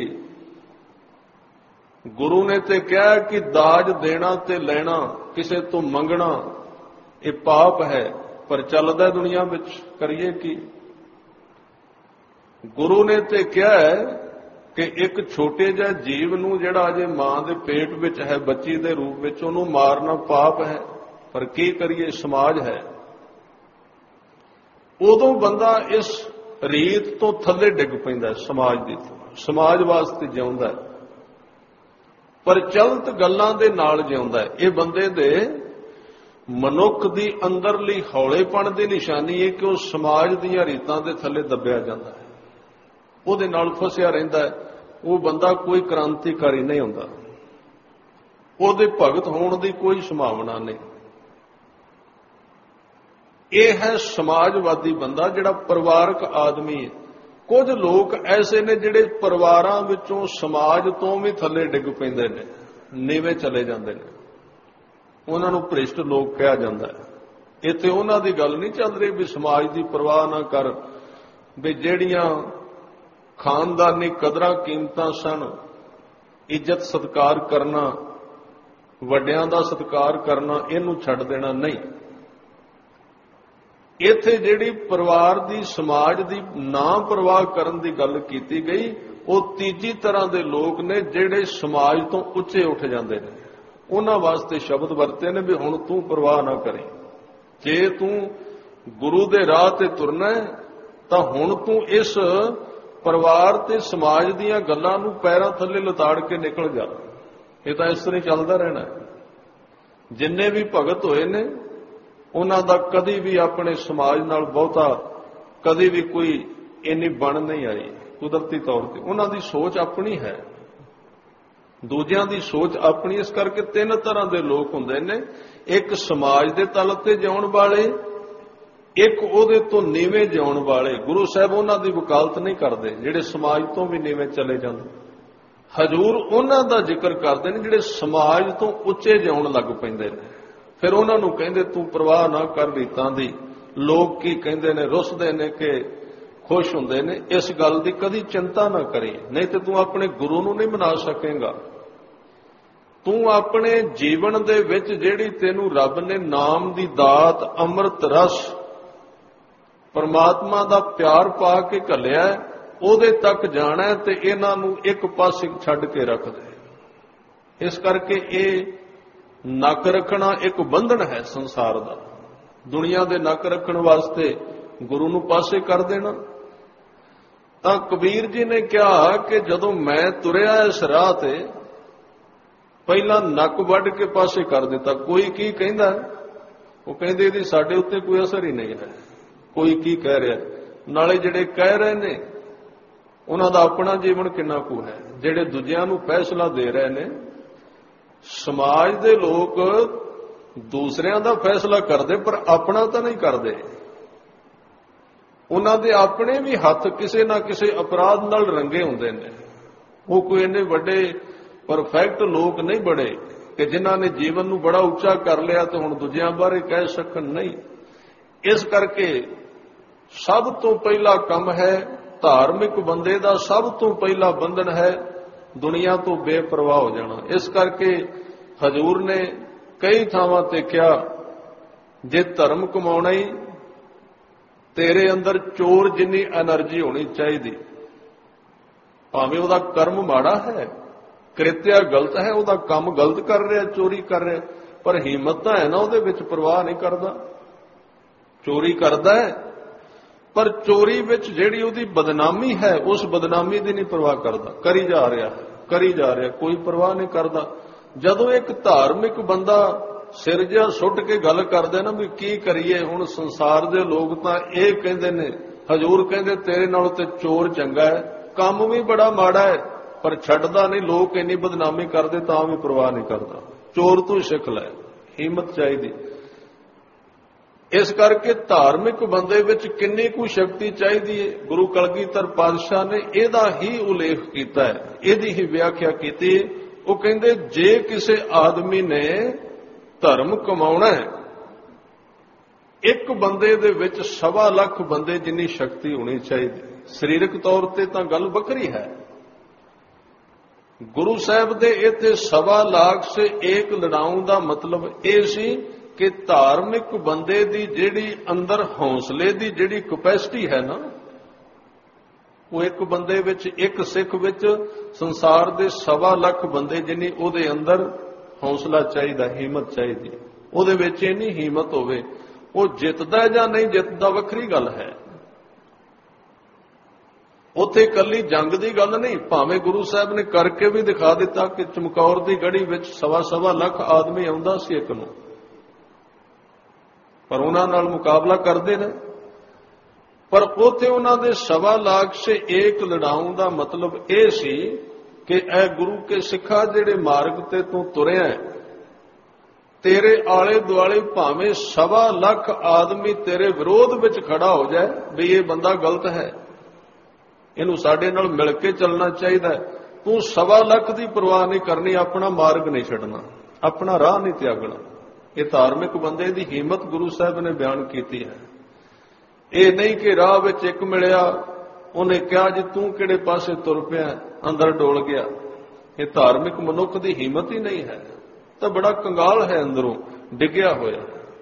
ਗੁਰੂ ਨੇ ਤੇ ਕਿਹਾ ਕਿ ਦਾਜ ਦੇਣਾ ਤੇ ਲੈਣਾ, ਕਿਸੇ ਤੋਂ ਮੰਗਣਾ, ਇਹ ਪਾਪ ਹੈ, ਪਰ ਚੱਲਦਾ ਦੁਨੀਆ ਵਿੱਚ, ਕਰੀਏ ਕੀ। ਗੁਰੂ ਨੇ ਤੇ ਕਿਹਾ ਹੈ ਕਿ ਇੱਕ ਛੋਟੇ ਜਿਹੇ ਜੀਵ ਨੂੰ ਜਿਹੜਾ ਅਜੇ ਮਾਂ ਦੇ ਪੇਟ ਵਿੱਚ ਹੈ, ਬੱਚੀ ਦੇ ਰੂਪ ਵਿੱਚ, ਉਹਨੂੰ ਮਾਰਨਾ ਪਾਪ ਹੈ, ਪਰ ਕੀ ਕਰੀਏ, ਸਮਾਜ ਹੈ। ਉਦੋਂ ਬੰਦਾ ਇਸ ਰੀਤ ਤੋਂ ਥੱਲੇ ਡਿੱਗ ਪੈਂਦਾ, ਸਮਾਜ ਦੀ, ਸਮਾਜ ਵਾਸਤੇ ਜਿਉਂਦਾ, ਪਰ ਚਲਤ ਗੱਲਾਂ ਦੇ ਨਾਲ ਜਿਉਂਦਾ। ਇਹ ਬੰਦੇ ਦੇ ਮਨੁੱਖ ਦੀ ਅੰਦਰਲੀ ਹੌਲੇਪਣ ਦੀ ਨਿਸ਼ਾਨੀ ਹੈ ਕਿ ਉਹ ਸਮਾਜ ਦੀਆਂ ਰੀਤਾਂ ਦੇ ਥੱਲੇ ਦੱਬਿਆ ਜਾਂਦਾ ਹੈ, ਉਹਦੇ ਨਾਲ ਫਸਿਆ ਰਹਿੰਦਾ ਹੈ। ਉਹ ਬੰਦਾ ਕੋਈ ਕ੍ਰਾਂਤੀਕਾਰੀ ਨਹੀਂ ਹੁੰਦਾ, ਉਹਦੇ ਭਗਤ ਹੋਣ ਦੀ ਕੋਈ ਸੰਭਾਵਨਾ ਨਹੀਂ। ਇਹ ਹੈ ਸਮਾਜਵਾਦੀ ਬੰਦਾ, ਜਿਹੜਾ ਪਰਿਵਾਰਕ ਆਦਮੀ ਹੈ। ਕੁਝ ਲੋਕ ਐਸੇ ਨੇ ਜਿਹੜੇ ਪਰਿਵਾਰਾਂ ਵਿੱਚੋਂ, ਸਮਾਜ ਤੋਂ ਵੀ ਥੱਲੇ ਡਿੱਗ ਪੈਂਦੇ ਨੇ, ਨੀਵੇਂ ਚਲੇ ਜਾਂਦੇ ਨੇ। ਉਹਨਾਂ ਨੂੰ ਭ੍ਰਿਸ਼ਟ ਲੋਕ ਕਿਹਾ ਜਾਂਦਾ ਹੈ। ਇੱਥੇ ਉਹਨਾਂ ਦੀ ਗੱਲ ਨਹੀਂ ਚੱਲ ਰਹੀ ਵੀ ਸਮਾਜ ਦੀ ਪਰਵਾਹ ਨਾ ਕਰ, ਵੀ ਜਿਹੜੀਆਂ ਖਾਨਦਾਨੀ ਕਦਰਾਂ ਕੀਮਤਾਂ ਸਨ, ਇੱਜ਼ਤ ਸਤਿਕਾਰ ਕਰਨਾ, ਵੱਡਿਆਂ ਦਾ ਸਤਿਕਾਰ ਕਰਨਾ, ਇਹਨੂੰ ਛੱਡ ਦੇਣਾ, ਨਹੀਂ। ਇੱਥੇ ਜਿਹੜੀ ਪਰਿਵਾਰ ਦੀ, ਸਮਾਜ ਦੀ ਨਾ ਪਰਵਾਹ ਕਰਨ ਦੀ ਗੱਲ ਕੀਤੀ ਗਈ, ਉਹ ਤੀਜੀ ਤਰ੍ਹਾਂ ਦੇ ਲੋਕ ਨੇ ਜਿਹੜੇ ਸਮਾਜ ਤੋਂ ਉੱਚੇ ਉੱਠ ਜਾਂਦੇ ਨੇ। ਉਹਨਾਂ ਵਾਸਤੇ ਸ਼ਬਦ ਵਰਤੇ ਨੇ ਵੀ ਹੁਣ ਤੂੰ ਪਰਵਾਹ ਨਾ ਕਰੇ। ਜੇ ਤੂੰ ਗੁਰੂ ਦੇ ਰਾਹ ਤੇ ਤੁਰਨਾ ਹੈ ਤਾਂ ਹੁਣ ਤੂੰ ਇਸ ਪਰਿਵਾਰ ਤੇ ਸਮਾਜ ਦੀਆਂ ਗੱਲਾਂ ਨੂੰ ਪੈਰਾਂ ਥੱਲੇ ਲਤਾੜ ਕੇ ਨਿਕਲ ਜਾ। ਇਹ ਤਾਂ ਇਸ ਤਰ੍ਹਾਂ ਚੱਲਦਾ ਰਹਿਣਾ ਹੈ। ਜਿੰਨੇ ਵੀ ਭਗਤ ਹੋਏ ਨੇ ਉਹਨਾਂ ਦਾ ਕਦੀ ਵੀ ਆਪਣੇ ਸਮਾਜ ਨਾਲ ਬਹੁਤਾ ਕਦੀ ਵੀ ਕੋਈ ਇੰਨੀ ਬਣ ਨਹੀਂ ਆਈ। ਕੁਦਰਤੀ ਤੌਰ ਤੇ ਉਹਨਾਂ ਦੀ ਸੋਚ ਆਪਣੀ ਹੈ, ਦੂਜਿਆਂ ਦੀ ਸੋਚ ਆਪਣੀ। ਇਸ ਕਰਕੇ ਤਿੰਨ ਤਰ੍ਹਾਂ ਦੇ ਲੋਕ ਹੁੰਦੇ ਨੇ, ਇੱਕ ਸਮਾਜ ਦੇ ਤਲ ਤੇ ਜਿਉਣ ਵਾਲੇ, ਇੱਕ ਉਹਦੇ ਤੋਂ ਨੀਵੇਂ ਜਿਉਣ ਵਾਲੇ। ਗੁਰੂ ਸਾਹਿਬ ਉਹਨਾਂ ਦੀ ਵਕਾਲਤ ਨਹੀਂ ਕਰਦੇ ਜਿਹੜੇ ਸਮਾਜ ਤੋਂ ਵੀ ਨੀਵੇਂ ਚਲੇ ਜਾਂਦੇ। ਹਜ਼ੂਰ ਉਹਨਾਂ ਦਾ ਜ਼ਿਕਰ ਕਰਦੇ ਨੇ ਜਿਹੜੇ ਸਮਾਜ ਤੋਂ ਉੱਚੇ ਜਿਉਣ ਲੱਗ ਪੈਂਦੇ ਨੇ। ਫਿਰ ਉਹਨਾਂ ਨੂੰ ਕਹਿੰਦੇ ਤੂੰ ਪਰਵਾਹ ਨਾ ਕਰ ਰੀਤਾਂ ਦੀ, ਲੋਕ ਕੀ ਕਹਿੰਦੇ ਨੇ, ਰੁੱਸਦੇ ਨੇ ਕਿ ਖੁਸ਼ ਹੁੰਦੇ ਨੇ, ਇਸ ਗੱਲ ਦੀ ਕਦੀ ਚਿੰਤਾ ਨਾ ਕਰੀ, ਨਹੀਂ ਤੇ ਤੂੰ ਆਪਣੇ ਗੁਰੂ ਨੂੰ ਨਹੀਂ ਮਨਾ ਸਕੇਂਗਾ। ਤੂੰ ਆਪਣੇ ਜੀਵਨ ਦੇ ਵਿੱਚ ਜਿਹੜੀ ਤੈਨੂੰ ਰੱਬ ਨੇ ਨਾਮ ਦੀ ਦਾਤ, ਅੰਮ੍ਰਿਤ ਰਸ, ਪਰਮਾਤਮਾ ਦਾ ਪਿਆਰ ਪਾ ਕੇ ਘੱਲਿਆ, ਉਹਦੇ ਤੱਕ ਜਾਣਾ ਤੇ ਇਹਨਾਂ ਨੂੰ ਇੱਕ ਪਾਸੇ ਛੱਡ ਕੇ ਰੱਖ ਦੇ। ਇਸ ਕਰਕੇ ਇਹ ਨੱਕ ਰੱਖਣਾ ਇੱਕ ਬੰਧਨ ਹੈ ਸੰਸਾਰ ਦਾ। ਦੁਨੀਆ ਦੇ ਨੱਕ ਰੱਖਣ ਵਾਸਤੇ ਗੁਰੂ ਨੂੰ ਪਾਸੇ ਕਰ ਦੇਣਾ। ਤਾਂ ਕਬੀਰ ਜੀ ਨੇ ਕਿਹਾ ਕਿ ਜਦੋਂ ਮੈਂ ਤੁਰਿਆ ਇਸ ਰਾਹ ਤੇ ਪਹਿਲਾਂ ਨੱਕ ਵੱਢ ਕੇ ਪਾਸੇ ਕਰ ਦਿੱਤਾ। ਕੋਈ ਕੀ ਕਹਿੰਦਾ? ਉਹ ਕਹਿੰਦੇ ਇਹਦੀ ਸਾਡੇ ਉੱਤੇ ਕੋਈ ਅਸਰ ਹੀ ਨਹੀਂ ਹੈ, ਕੋਈ ਕੀ ਕਹਿ ਰਿਹਾ। ਨਾਲੇ ਜਿਹੜੇ ਕਹਿ ਰਹੇ ਨੇ ਉਹਨਾਂ ਦਾ ਆਪਣਾ ਜੀਵਨ ਕਿੰਨਾ ਕੁ ਹੈ, ਜਿਹੜੇ ਦੂਜਿਆਂ ਨੂੰ ਫੈਸਲਾ ਦੇ ਰਹੇ ਨੇ। ਸਮਾਜ ਦੇ ਲੋਕ ਦੂਸਰਿਆਂ ਦਾ ਫੈਸਲਾ ਕਰਦੇ ਪਰ ਆਪਣਾ ਤਾਂ ਨਹੀਂ ਕਰਦੇ। ਉਹਨਾਂ ਦੇ ਆਪਣੇ ਵੀ ਹੱਥ ਕਿਸੇ ਨਾ ਕਿਸੇ ਅਪਰਾਧ ਨਾਲ ਰੰਗੇ ਹੁੰਦੇ ਨੇ। ਉਹ ਕੋਈ ਇੰਨੇ ਵੱਡੇ ਪਰਫੈਕਟ ਲੋਕ ਨਹੀਂ ਬਣੇ ਕਿ ਜਿਨ੍ਹਾਂ ਨੇ ਜੀਵਨ ਨੂੰ ਬੜਾ ਉੱਚਾ ਕਰ ਲਿਆ ਤੇ ਹੁਣ ਦੂਜਿਆਂ ਬਾਰੇ ਕਹਿ ਸਕਣ, ਨਹੀਂ। ਇਸ ਕਰਕੇ ਸਭ ਤੋਂ ਪਹਿਲਾ ਕੰਮ ਹੈ, ਧਾਰਮਿਕ ਬੰਦੇ ਦਾ ਸਭ ਤੋਂ ਪਹਿਲਾ ਬੰਧਨ ਹੈ ਦੁਨੀਆ ਤੋਂ ਬੇਪਰਵਾਹ ਹੋ ਜਾਣਾ। ਇਸ ਕਰਕੇ ਹਜ਼ੂਰ ਨੇ ਕਈ ਥਾਵਾਂ ਤੇ ਕਿਹਾ, ਜੇ ਧਰਮ ਕਮਾਉਣਾ ਹੀ ਤੇਰੇ ਅੰਦਰ ਚੋਰ ਜਿੰਨੀ એનર્ਜੀ ਹੋਣੀ ਚਾਹੀਦੀ। ਭਾਵੇਂ ਉਹਦਾ ਕਰਮ ਮਾੜਾ ਹੈ, ਕ੍ਰਿਤਿਆ ਗਲਤ ਹੈ, ਉਹਦਾ ਕੰਮ ਗਲਤ ਕਰ ਰਿਹਾ, ਚੋਰੀ ਕਰ ਰਿਹਾ, ਪਰ ਹਿੰਮਤ ਤਾਂ ਹੈ ਨਾ ਉਹਦੇ ਵਿੱਚ, ਪਰਵਾਹ ਨਹੀਂ ਕਰਦਾ। ਚੋਰੀ ਕਰਦਾ ਹੈ ਪਰ ਚੋਰੀ ਵਿੱਚ ਜਿਹੜੀ ਉਹਦੀ ਬਦਨਾਮੀ ਹੈ ਉਸ ਬਦਨਾਮੀ ਦੀ ਨਹੀਂ ਪਰਵਾਹ ਕਰਦਾ, ਕਰੀ ਜਾ ਰਿਹਾ, ਕਰੀ ਜਾ ਰਿਹਾ, ਕੋਈ ਪਰਵਾਹ ਨਹੀਂ ਕਰਦਾ। ਜਦੋਂ ਇੱਕ ਧਾਰਮਿਕ ਬੰਦਾ ਸਿਰ ਜਿਹਾ ਸੁੱਟ ਕੇ ਗੱਲ ਕਰਦੇ ਨਾ ਵੀ ਕੀ ਕਰੀਏ, ਹੁਣ ਸੰਸਾਰ ਦੇ ਲੋਕ ਤਾਂ ਇਹ ਕਹਿੰਦੇ ਨੇ, ਹਜ਼ੂਰ ਕਹਿੰਦੇ ਤੇਰੇ ਨਾਲੋਂ ਤੇ ਚੋਰ ਚੰਗਾ ਹੈ, ਕੰਮ ਵੀ ਬੜਾ ਮਾੜਾ ਹੈ ਪਰ ਛੱਡਦਾ ਨਹੀਂ, ਲੋਕ ਇੰਨੀ ਬਦਨਾਮੀ ਕਰਦੇ ਤਾਂ ਵੀ ਪਰਵਾਹ ਨਹੀਂ ਕਰਦਾ। ਚੋਰ ਤੋਂ ਸਿੱਖ ਲੈ, ਹਿੰਮਤ ਚਾਹੀਦੀ। ਇਸ ਕਰਕੇ ਧਾਰਮਿਕ ਬੰਦੇ ਵਿੱਚ ਕਿੰਨੀ ਕੁ ਸ਼ਕਤੀ ਚਾਹੀਦੀ ਹੈ, ਗੁਰੂ ਕਲਗੀਧਰ ਪਾਤਸ਼ਾਹ ਨੇ ਇਹਦਾ ਹੀ ਉਲੇਖ ਕੀਤਾ ਹੈ, ਇਹਦੀ ਹੀ ਵਿਆਖਿਆ ਕੀਤੀ ਹੈ। ਉਹ ਕਹਿੰਦੇ ਜੇ ਕਿਸੇ ਆਦਮੀ ਨੇ ਧਰਮ ਕਮਾਉਣਾ ਹੈ, ਇੱਕ ਬੰਦੇ ਦੇ ਵਿੱਚ 1.25 ਲੱਖ ਬੰਦੇ ਜਿੰਨੀ ਸ਼ਕਤੀ ਹੋਣੀ ਚਾਹੀਦੀ। ਸਰੀਰਕ ਤੌਰ ਤੇ ਤਾਂ ਗੱਲ ਵੱਖਰੀ ਹੈ। ਗੁਰੂ ਸਾਹਿਬ ਦੇ ਇੱਥੇ 1.25 ਲੱਖ ਸੇ ਏਕ ਲੜਾਉਂ ਦਾ ਮਤਲਬ ਇਹ ਸੀ ਕਿ ਧਾਰਮਿਕ ਬੰਦੇ ਦੀ ਜਿਹੜੀ ਅੰਦਰ ਹੌਸਲੇ ਦੀ ਜਿਹੜੀ ਕਪੈਸਿਟੀ ਹੈ ਨਾ, ਉਹ ਇੱਕ ਬੰਦੇ ਵਿੱਚ, ਇੱਕ ਸਿੱਖ ਵਿੱਚ ਸੰਸਾਰ ਦੇ 1.25 ਲੱਖ ਬੰਦੇ ਜਿੰਨੀ ਉਹਦੇ ਅੰਦਰ ਹੌਸਲਾ ਚਾਹੀਦਾ, ਹਿੰਮਤ ਚਾਹੀਦੀ। ਉਹਦੇ ਵਿੱਚ ਇੰਨੀ ਹਿੰਮਤ ਹੋਵੇ, ਉਹ ਜਿੱਤਦਾ ਜਾਂ ਨਹੀਂ ਜਿੱਤਦਾ ਵੱਖਰੀ ਗੱਲ ਹੈ। ਉੱਥੇ ਇਕੱਲੀ ਜੰਗ ਦੀ ਗੱਲ ਨਹੀਂ, ਭਾਵੇਂ ਗੁਰੂ ਸਾਹਿਬ ਨੇ ਕਰਕੇ ਵੀ ਦਿਖਾ ਦਿੱਤਾ ਕਿ ਚਮਕੌਰ ਦੀ ਗੜੀ ਵਿੱਚ 1.25 ਲੱਖ ਆਦਮੀ ਆਉਂਦਾ ਸੀ ਇੱਕ ਨੂੰ, ਪਰ ਉਹਨਾਂ ਨਾਲ ਮੁਕਾਬਲਾ ਕਰਦੇ ਨੇ। ਪਰ ਉੱਥੇ ਉਹਨਾਂ ਦੇ 1.25 ਲੱਖ ਸੇ ਏਕ ਲੜਾਉਂ ਦਾ ਮਤਲਬ ਇਹ ਸੀ ਕਿ ਇਹ ਗੁਰੂ ਕੇ ਸਿੱਖਾ ਜਿਹੜੇ ਮਾਰਗ ਤੇ ਤੂੰ ਤੁਰਿਆ ਹੈ, ਤੇਰੇ ਆਲੇ ਦੁਆਲੇ ਭਾਵੇਂ 1.25 ਲੱਖ ਆਦਮੀ ਤੇਰੇ ਵਿਰੋਧ ਵਿੱਚ ਖੜਾ ਹੋ ਜਾਏ ਵੀ ਇਹ ਬੰਦਾ ਗਲਤ ਹੈ, ਇਹਨੂੰ ਸਾਡੇ ਨਾਲ ਮਿਲ ਕੇ ਚੱਲਣਾ ਚਾਹੀਦਾ, ਤੂੰ 1.25 ਲੱਖ ਦੀ ਪਰਵਾਹ ਨਹੀਂ ਕਰਨੀ, ਆਪਣਾ ਮਾਰਗ ਨਹੀਂ ਛੱਡਣਾ, ਆਪਣਾ ਰਾਹ ਨਹੀਂ ਤਿਆਗਣਾ। ਇਹ ਧਾਰਮਿਕ ਬੰਦੇ ਦੀ ਹਿੰਮਤ ਗੁਰੂ ਸਾਹਿਬ ਨੇ ਬਿਆਨ ਕੀਤੀ ਹੈ। ਇਹ ਨਹੀਂ ਕਿ ਰਾਹ ਵਿੱਚ ਇੱਕ ਮਿਲਿਆ, ਉਹਨੇ ਕਿਹਾ ਜੀ ਤੂੰ ਕਿਹੜੇ ਪਾਸੇ ਤੁਰ ਪਿਆ, ਅੰਦਰ ਡੋਲ ਗਿਆ। ਇਹ ਧਾਰਮਿਕ ਮਨੁੱਖ ਦੀ ਹਿੰਮਤ ਹੀ ਨਹੀਂ ਹੈ, ਤਾਂ ਬੜਾ ਕੰਗਾਲ ਹੈ, ਅੰਦਰੋਂ ਡਿੱਗਿਆ ਹੋਇਆ।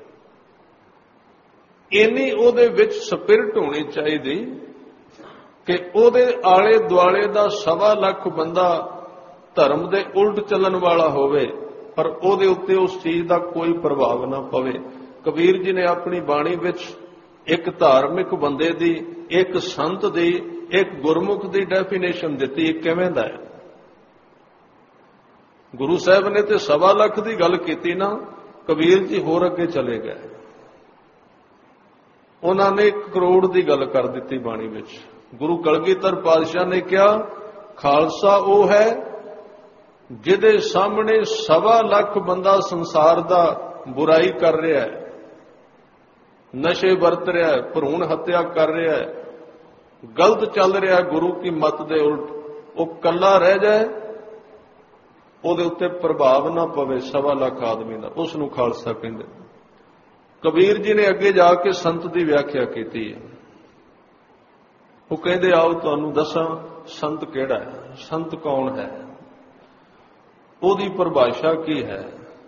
ਇੰਨੀ ਉਹਦੇ ਵਿੱਚ ਸਪਿਰਿਟ ਹੋਣੀ ਚਾਹੀਦੀ ਕਿ ਉਹਦੇ ਆਲੇ ਦੁਆਲੇ ਦਾ 1.25 ਲੱਖ ਬੰਦਾ ਧਰਮ ਦੇ ਉਲਟ ਚੱਲਣ ਵਾਲਾ ਹੋਵੇ, ਪਰ ਉਹਦੇ ਉੱਤੇ ਉਸ ਚੀਜ਼ ਦਾ ਕੋਈ ਪ੍ਰਭਾਵ ਨਾ ਪਵੇ। ਕਬੀਰ ਜੀ ਨੇ ਆਪਣੀ ਬਾਣੀ ਵਿੱਚ ਇੱਕ ਧਾਰਮਿਕ ਬੰਦੇ ਦੀ, ਇੱਕ ਸੰਤ ਦੀ, ਇੱਕ ਗੁਰਮੁਖ ਦੀ ਡੈਫੀਨੇਸ਼ਨ ਦਿੱਤੀ। ਕਿਵੇਂ ਦਾ ਹੈ? ਗੁਰੂ ਸਾਹਿਬ ਨੇ ਤੇ 1.25 ਲੱਖ ਦੀ ਗੱਲ ਕੀਤੀ ਨਾ, ਕਬੀਰ ਜੀ ਹੋਰ ਅੱਗੇ ਚਲੇ ਗਏ। ਉਹਨਾਂ ਨੇ 1 ਕਰੋੜ ਦੀ ਗੱਲ ਕਰ ਦਿੱਤੀ ਬਾਣੀ ਵਿੱਚ। ਗੁਰੂ ਕਲਗੀਧਰ ਪਾਤਸ਼ਾਹ ਨੇ ਕਿਹਾ ਖਾਲਸਾ ਉਹ ਹੈ ਜਿਹਦੇ ਸਾਹਮਣੇ 1.25 ਲੱਖ ਬੰਦਾ ਸੰਸਾਰ ਦਾ ਬੁਰਾਈ ਕਰ ਰਿਹਾ ਹੈ, ਨਸ਼ੇ ਵਰਤ ਰਿਹਾ ਹੈ, ਭਰੂਣ ਹੱਤਿਆ ਕਰ ਰਿਹਾ ਹੈ, ਗਲਤ ਚੱਲ ਰਿਹਾ ਗੁਰੂ ਕੀ ਮੱਤ ਦੇ ਉਲਟ, ਉਹ ਕੱਲਾ ਰਹਿ ਜਾਏ, ਉਹਦੇ ਉੱਤੇ ਪ੍ਰਭਾਵ ਨਾ ਪਵੇ 1.25 ਲੱਖ ਆਦਮੀ ਦਾ, ਉਸ ਨੂੰ ਖਾਲਸਾ ਕਹਿੰਦੇ। ਕਬੀਰ ਜੀ ਨੇ ਅੱਗੇ ਜਾ ਕੇ ਸੰਤ ਦੀ ਵਿਆਖਿਆ ਕੀਤੀ ਹੈ। ਉਹ ਕਹਿੰਦੇ ਆਓ ਤੁਹਾਨੂੰ ਦੱਸਾਂ ਸੰਤ ਕਿਹੜਾ ਹੈ, ਸੰਤ ਕੌਣ ਹੈ, ਉਹਦੀ ਪਰਿਭਾਸ਼ਾ ਕੀ ਹੈ।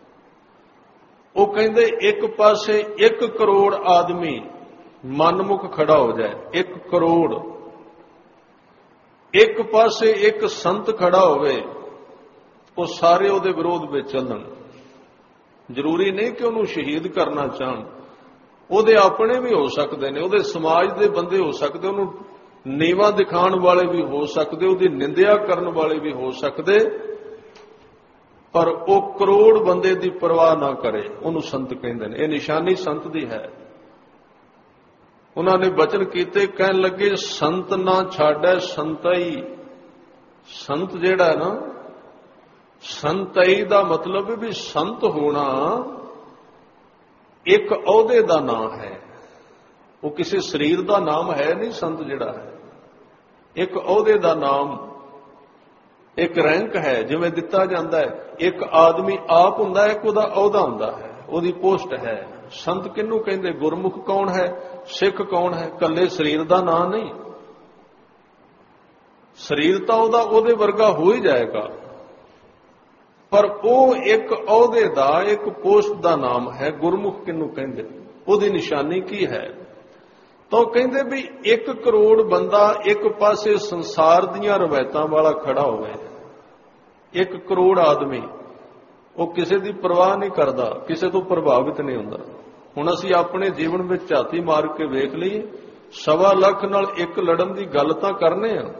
ਉਹ ਕਹਿੰਦੇ ਇੱਕ ਪਾਸੇ 1 ਕਰੋੜ ਆਦਮੀ ਮਨਮੁਖ ਖੜਾ ਹੋ ਜਾਏ, 1 ਕਰੋੜ, ਇੱਕ ਪਾਸੇ ਇੱਕ ਸੰਤ ਖੜਾ ਹੋਵੇ, ਉਹ ਸਾਰੇ ਉਹਦੇ ਵਿਰੋਧ ਵਿੱਚ ਚੱਲਣ। ਜ਼ਰੂਰੀ ਨਹੀਂ ਕਿ ਉਹਨੂੰ ਸ਼ਹੀਦ ਕਰਨਾ ਚਾਹਣ, ਉਹਦੇ ਆਪਣੇ ਵੀ ਹੋ ਸਕਦੇ ਨੇ, ਉਹਦੇ ਸਮਾਜ ਦੇ ਬੰਦੇ ਹੋ ਸਕਦੇ, ਉਹਨੂੰ ਨੀਵਾਂ ਦਿਖਾਉਣ ਵਾਲੇ ਵੀ ਹੋ ਸਕਦੇ, ਉਹਦੀ ਨਿੰਦਿਆ ਕਰਨ ਵਾਲੇ ਵੀ ਹੋ ਸਕਦੇ, ਪਰ ਉਹ ਕਰੋੜ ਬੰਦੇ ਦੀ ਪਰਵਾਹ ਨਾ ਕਰੇ, ਉਹਨੂੰ ਸੰਤ ਕਹਿੰਦੇ ਨੇ। ਇਹ ਨਿਸ਼ਾਨੀ ਸੰਤ ਦੀ ਹੈ। ਉਹਨਾਂ ਨੇ ਬਚਨ ਕੀਤੇ, ਕਹਿਣ ਲੱਗੇ ਸੰਤ ਨਾ ਛਾੜੈ ਸੰਤਈ। ਸੰਤ ਜਿਹੜਾ ਨਾ, ਸੰਤਈ ਦਾ ਮਤਲਬ ਵੀ ਸੰਤ ਹੋਣਾ ਇੱਕ ਅਹੁਦੇ ਦਾ ਨਾਮ ਹੈ, ਉਹ ਕਿਸੇ ਸਰੀਰ ਦਾ ਨਾਮ ਹੈ ਨਹੀਂ। ਸੰਤ ਜਿਹੜਾ ਹੈ ਇੱਕ ਅਹੁਦੇ ਦਾ ਨਾਮ, ਇੱਕ ਰੈਂਕ ਹੈ, ਜਿਵੇਂ ਦਿੱਤਾ ਜਾਂਦਾ ਹੈ। ਇੱਕ ਆਦਮੀ ਆਪ ਹੁੰਦਾ ਹੈ, ਇੱਕ ਉਹਦਾ ਅਹੁਦਾ ਹੁੰਦਾ ਹੈ, ਉਹਦੀ ਪੋਸਟ ਹੈ। ਸੰਤ ਕਿਹਨੂੰ ਕਹਿੰਦੇ? ਗੁਰਮੁਖ ਕੌਣ ਹੈ, ਸਿੱਖ ਕੌਣ ਹੈ? ਇਕੱਲੇ ਸਰੀਰ ਦਾ ਨਾਮ ਨਹੀਂ, ਸਰੀਰ ਤਾਂ ਉਹਦੇ ਵਰਗਾ ਹੋ ਹੀ ਜਾਏਗਾ, ਪਰ ਉਹ ਇੱਕ ਅਹੁਦੇ ਦਾ, ਇੱਕ ਪੋਸਟ ਦਾ ਨਾਮ ਹੈ। ਗੁਰਮੁਖ ਕਿਹਨੂੰ ਕਹਿੰਦੇ? ਉਹਦੀ ਨਿਸ਼ਾਨੀ ਕੀ ਹੈ? ਤਾਂ ਉਹ ਕਹਿੰਦੇ ਵੀ 1 ਕਰੋੜ ਬੰਦਾ ਇੱਕ ਪਾਸੇ ਸੰਸਾਰ ਦੀਆਂ ਰਵਾਇਤਾਂ ਵਾਲਾ ਖੜਾ ਹੋਵੇ, 1 ਕਰੋੜ ਆਦਮੀ, ਉਹ ਕਿਸੇ ਦੀ ਪਰਵਾਹ ਨਹੀਂ ਕਰਦਾ, ਕਿਸੇ ਤੋਂ ਪ੍ਰਭਾਵਿਤ ਨਹੀਂ ਹੁੰਦਾ। ਹੁਣ ਅਸੀਂ ਆਪਣੇ ਜੀਵਨ ਵਿੱਚ ਝਾਤੀ ਮਾਰ ਕੇ ਵੇਖ ਲਈਏ, 1.25 ਲੱਖ ਨਾਲ ਇੱਕ ਲੜਨ ਦੀ ਗੱਲ ਤਾਂ ਕਰਨੇ ਆ,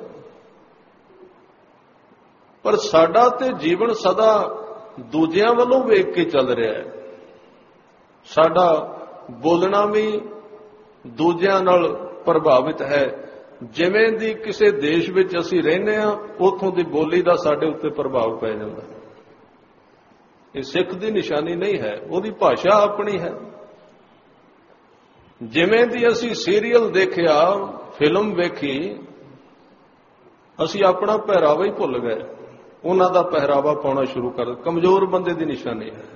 ਪਰ ਸਾਡਾ ਤੇ ਜੀਵਨ ਸਦਾ ਦੂਜਿਆਂ ਵੱਲੋਂ ਵੇਖ ਕੇ ਚੱਲ ਰਿਹਾ ਹੈ। ਸਾਡਾ ਬੋਲਣਾ ਵੀ ਦੂਜਿਆਂ ਨਾਲ ਪ੍ਰਭਾਵਿਤ ਹੈ। ਜਿਵੇਂ ਦੀ ਕਿਸੇ ਦੇਸ਼ ਵਿੱਚ ਅਸੀਂ ਰਹਿੰਦੇ ਹਾਂ, ਉੱਥੋਂ ਦੀ ਬੋਲੀ ਦਾ ਸਾਡੇ ਉੱਤੇ ਪ੍ਰਭਾਵ ਪੈ ਜਾਂਦਾ ਹੈ। ਇਹ ਸਿੱਖ ਦੀ ਨਿਸ਼ਾਨੀ ਨਹੀਂ ਹੈ, ਉਹਦੀ ਭਾਸ਼ਾ ਆਪਣੀ ਹੈ। ਜਿਵੇਂ ਦੀ ਅਸੀਂ ਸੀਰੀਅਲ ਦੇਖਿਆ, ਫਿਲਮ ਵੇਖੀ, ਅਸੀਂ ਆਪਣਾ ਪਹਿਰਾਵਾ ਹੀ ਭੁੱਲ ਗਏ, ਉਹਨਾਂ ਦਾ ਪਹਿਰਾਵਾ ਪਾਉਣਾ ਸ਼ੁਰੂ ਕਰ ਦਿੱਤਾ। ਕਮਜ਼ੋਰ ਬੰਦੇ ਦੀ ਨਿਸ਼ਾਨੀ ਹੈ।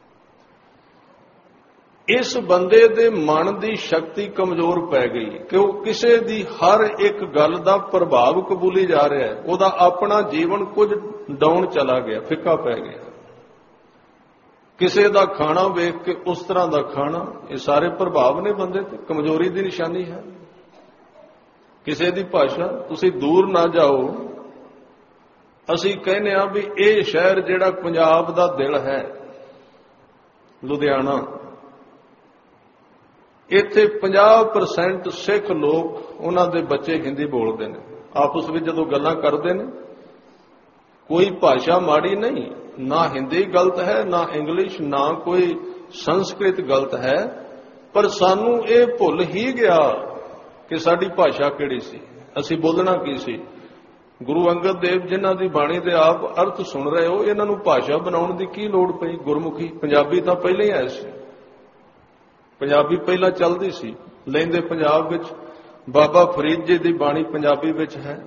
ਇਸ ਬੰਦੇ ਦੇ ਮਨ ਦੀ ਸ਼ਕਤੀ ਕਮਜ਼ੋਰ ਪੈ ਗਈ ਕਿ ਉਹ ਕਿਸੇ ਦੀ ਹਰ ਇੱਕ ਗੱਲ ਦਾ ਪ੍ਰਭਾਵ ਕਬੂਲੀ ਜਾ ਰਿਹਾ ਹੈ। ਉਹਦਾ ਆਪਣਾ ਜੀਵਨ ਕੁਝ ਡਾਊਨ ਚਲਾ ਗਿਆ, ਫਿੱਕਾ ਪੈ ਗਿਆ। ਕਿਸੇ ਦਾ ਖਾਣਾ ਵੇਖ ਕੇ ਉਸ ਤਰ੍ਹਾਂ ਦਾ ਖਾਣਾ, ਇਹ ਸਾਰੇ ਪ੍ਰਭਾਵ ਨੇ ਬੰਦੇ ਤੇ, ਕਮਜ਼ੋਰੀ ਦੀ ਨਿਸ਼ਾਨੀ ਹੈ। ਕਿਸੇ ਦੀ ਭਾਸ਼ਾ, ਤੁਸੀਂ ਦੂਰ ਨਾ ਜਾਓ, ਅਸੀਂ ਕਹਿੰਦੇ ਹਾਂ ਵੀ ਇਹ ਸ਼ਹਿਰ ਜਿਹੜਾ ਪੰਜਾਬ ਦਾ ਦਿਲ ਹੈ, ਲੁਧਿਆਣਾ, ਇੱਥੇ 50% ਸਿੱਖ ਲੋਕ, ਉਹਨਾਂ ਦੇ ਬੱਚੇ ਹਿੰਦੀ ਬੋਲਦੇ ਨੇ। ਆਪਸ ਵਿੱਚ ਜਦੋਂ ਗੱਲਾਂ ਕਰਦੇ ਨੇ, ਕੋਈ ਭਾਸ਼ਾ ਮਾੜੀ ਨਹੀਂ, ਨਾ ਹਿੰਦੀ ਗਲਤ ਹੈ, ਨਾ ਇੰਗਲਿਸ਼, ਨਾ ਕੋਈ ਸੰਸਕ੍ਰਿਤ ਗਲਤ ਹੈ, ਪਰ ਸਾਨੂੰ ਇਹ ਭੁੱਲ ਹੀ ਗਿਆ ਕਿ ਸਾਡੀ ਭਾਸ਼ਾ ਕਿਹੜੀ ਸੀ, ਅਸੀਂ ਬੋਲਣਾ ਕੀ ਸੀ। ਗੁਰੂ ਅੰਗਦ ਦੇਵ ਜਿਨ੍ਹਾਂ ਦੀ ਬਾਣੀ ਦੇ ਆਪ ਅਰਥ ਸੁਣ ਰਹੇ ਹੋ, ਇਹਨਾਂ ਨੂੰ ਭਾਸ਼ਾ ਬਣਾਉਣ ਦੀ ਕੀ ਲੋੜ ਪਈ? ਗੁਰਮੁਖੀ, ਪੰਜਾਬੀ ਤਾਂ ਪਹਿਲਾਂ ਹੀ ਆਇਆ ਸੀ, ਪੰਜਾਬੀ ਪਹਿਲਾਂ ਚੱਲਦੀ ਸੀ। ਲੈਂਦੇ ਪੰਜਾਬ ਵਿੱਚ ਬਾਬਾ ਫਰੀਦ ਜੀ ਦੀ ਬਾਣੀ ਪੰਜਾਬੀ ਵਿੱਚ ਹੈ,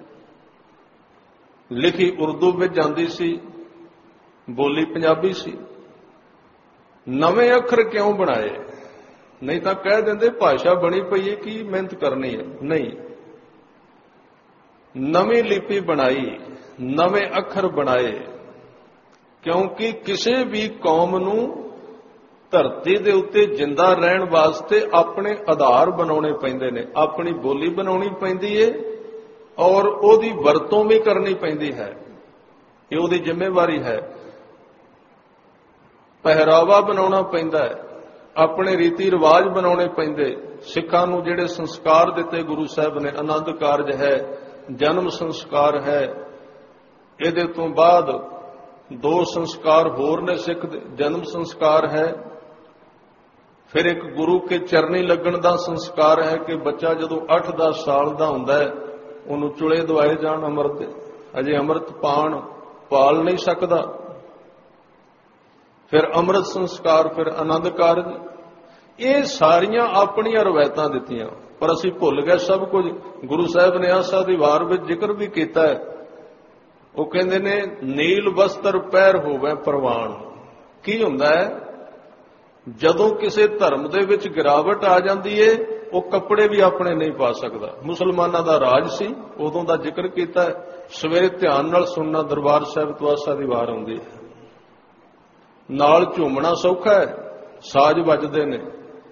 ਲਿਖੀ ਉਰਦੂ ਵਿੱਚ ਜਾਂਦੀ ਸੀ, ਬੋਲੀ ਪੰਜਾਬੀ ਸੀ। ਨਵੇਂ ਅੱਖਰ ਕਿਉਂ ਬਣਾਏ? ਨਹੀਂ ਤਾਂ ਕਹਿ ਦਿੰਦੇ ਭਾਸ਼ਾ ਬਣੀ ਪਈ ਹੈ, ਕੀ ਮਿਹਨਤ ਕਰਨੀ ਹੈ? ਨਹੀਂ, ਨਵੀਂ ਲਿਪੀ ਬਣਾਈ, ਨਵੇਂ ਅੱਖਰ ਬਣਾਏ, ਕਿਉਂਕਿ ਕਿਸੇ ਵੀ ਕੌਮ ਨੂੰ ਧਰਤੀ ਦੇ ਉੱਤੇ ਜਿੰਦਾ ਰਹਿਣ ਵਾਸਤੇ ਆਪਣੇ ਆਧਾਰ ਬਣਾਉਣੇ ਪੈਂਦੇ ਨੇ, ਆਪਣੀ ਬੋਲੀ ਬਣਾਉਣੀ ਪੈਂਦੀ ਏ ਔਰ ਉਹਦੀ ਵਰਤੋਂ ਵੀ ਕਰਨੀ ਪੈਂਦੀ ਹੈ, ਇਹ ਉਹਦੀ ਜ਼ਿੰਮੇਵਾਰੀ ਹੈ। ਪਹਿਰਾਵਾ ਬਣਾਉਣਾ ਪੈਂਦਾ ਹੈ, ਆਪਣੇ ਰੀਤੀ ਰਿਵਾਜ ਬਣਾਉਣੇ ਪੈਂਦੇ। ਸਿੱਖਾਂ ਨੂੰ ਜਿਹੜੇ ਸੰਸਕਾਰ ਦਿੱਤੇ ਗੁਰੂ ਸਾਹਿਬ ਨੇ, ਆਨੰਦ ਕਾਰਜ ਹੈ, ਜਨਮ ਸੰਸਕਾਰ ਹੈ, ਇਹਦੇ ਤੋਂ ਬਾਅਦ 2 ਸੰਸਕਾਰ ਹੋਰ ਨੇ ਸਿੱਖ ਦੇ, ਜਨਮ ਸੰਸਕਾਰ ਹੈ, ਫਿਰ ਇੱਕ ਗੁਰੂ ਕੇ ਚਰਨੀ ਲੱਗਣ ਦਾ ਸੰਸਕਾਰ ਹੈ ਕਿ ਬੱਚਾ ਜਦੋਂ 8-10 ਸਾਲ ਦਾ ਹੁੰਦਾ ਹੈ ਉਹਨੂੰ ਚੁਲੇ ਦਵਾਏ ਜਾਣ ਅੰਮ੍ਰਿਤ ਦੇ, ਅਜੇ ਅੰਮ੍ਰਿਤ ਪਾਲ ਨਹੀਂ ਸਕਦਾ। ਫਿਰ ਅੰਮ੍ਰਿਤ ਸੰਸਕਾਰ, ਫਿਰ ਆਨੰਦ ਕਾਰਜ। ਇਹ ਸਾਰੀਆਂ ਆਪਣੀਆਂ ਰਵਾਇਤਾਂ ਦਿੱਤੀਆਂ, ਪਰ ਅਸੀਂ ਭੁੱਲ ਗਏ ਸਭ ਕੁਝ। ਗੁਰੂ ਸਾਹਿਬ ਨੇ ਆਸਾ ਦੀ ਵਾਰ ਵਿੱਚ ਜ਼ਿਕਰ ਵੀ ਕੀਤਾ ਹੈ, ਉਹ ਕਹਿੰਦੇ ਨੇ ਨੀਲ ਵਸਤਰ ਪਹਿਰ ਹੋਵੇ ਪ੍ਰਵਾਨ। ਕੀ ਹੁੰਦਾ ਹੈ? ਜਦੋਂ ਕਿਸੇ ਧਰਮ ਦੇ ਵਿੱਚ ਗਿਰਾਵਟ ਆ ਜਾਂਦੀ ਏ, ਉਹ ਕੱਪੜੇ ਵੀ ਆਪਣੇ ਨਹੀਂ ਪਾ ਸਕਦਾ। ਮੁਸਲਮਾਨਾਂ ਦਾ ਰਾਜ ਸੀ, ਉਦੋਂ ਦਾ ਜ਼ਿਕਰ ਕੀਤਾ ਹੈ। ਸਵੇਰੇ ਧਿਆਨ ਨਾਲ ਸੁਣਨਾ, ਦਰਬਾਰ ਸਾਹਿਬ ਤੋਂ ਆਸਾ ਦੀ ਵਾਰ ਆਉਂਦੀ ਹੈ। ਨਾਲ ਝੂਮਣਾ ਸੌਖਾ ਹੈ, ਸਾਜ਼ ਵੱਜਦੇ ਨੇ,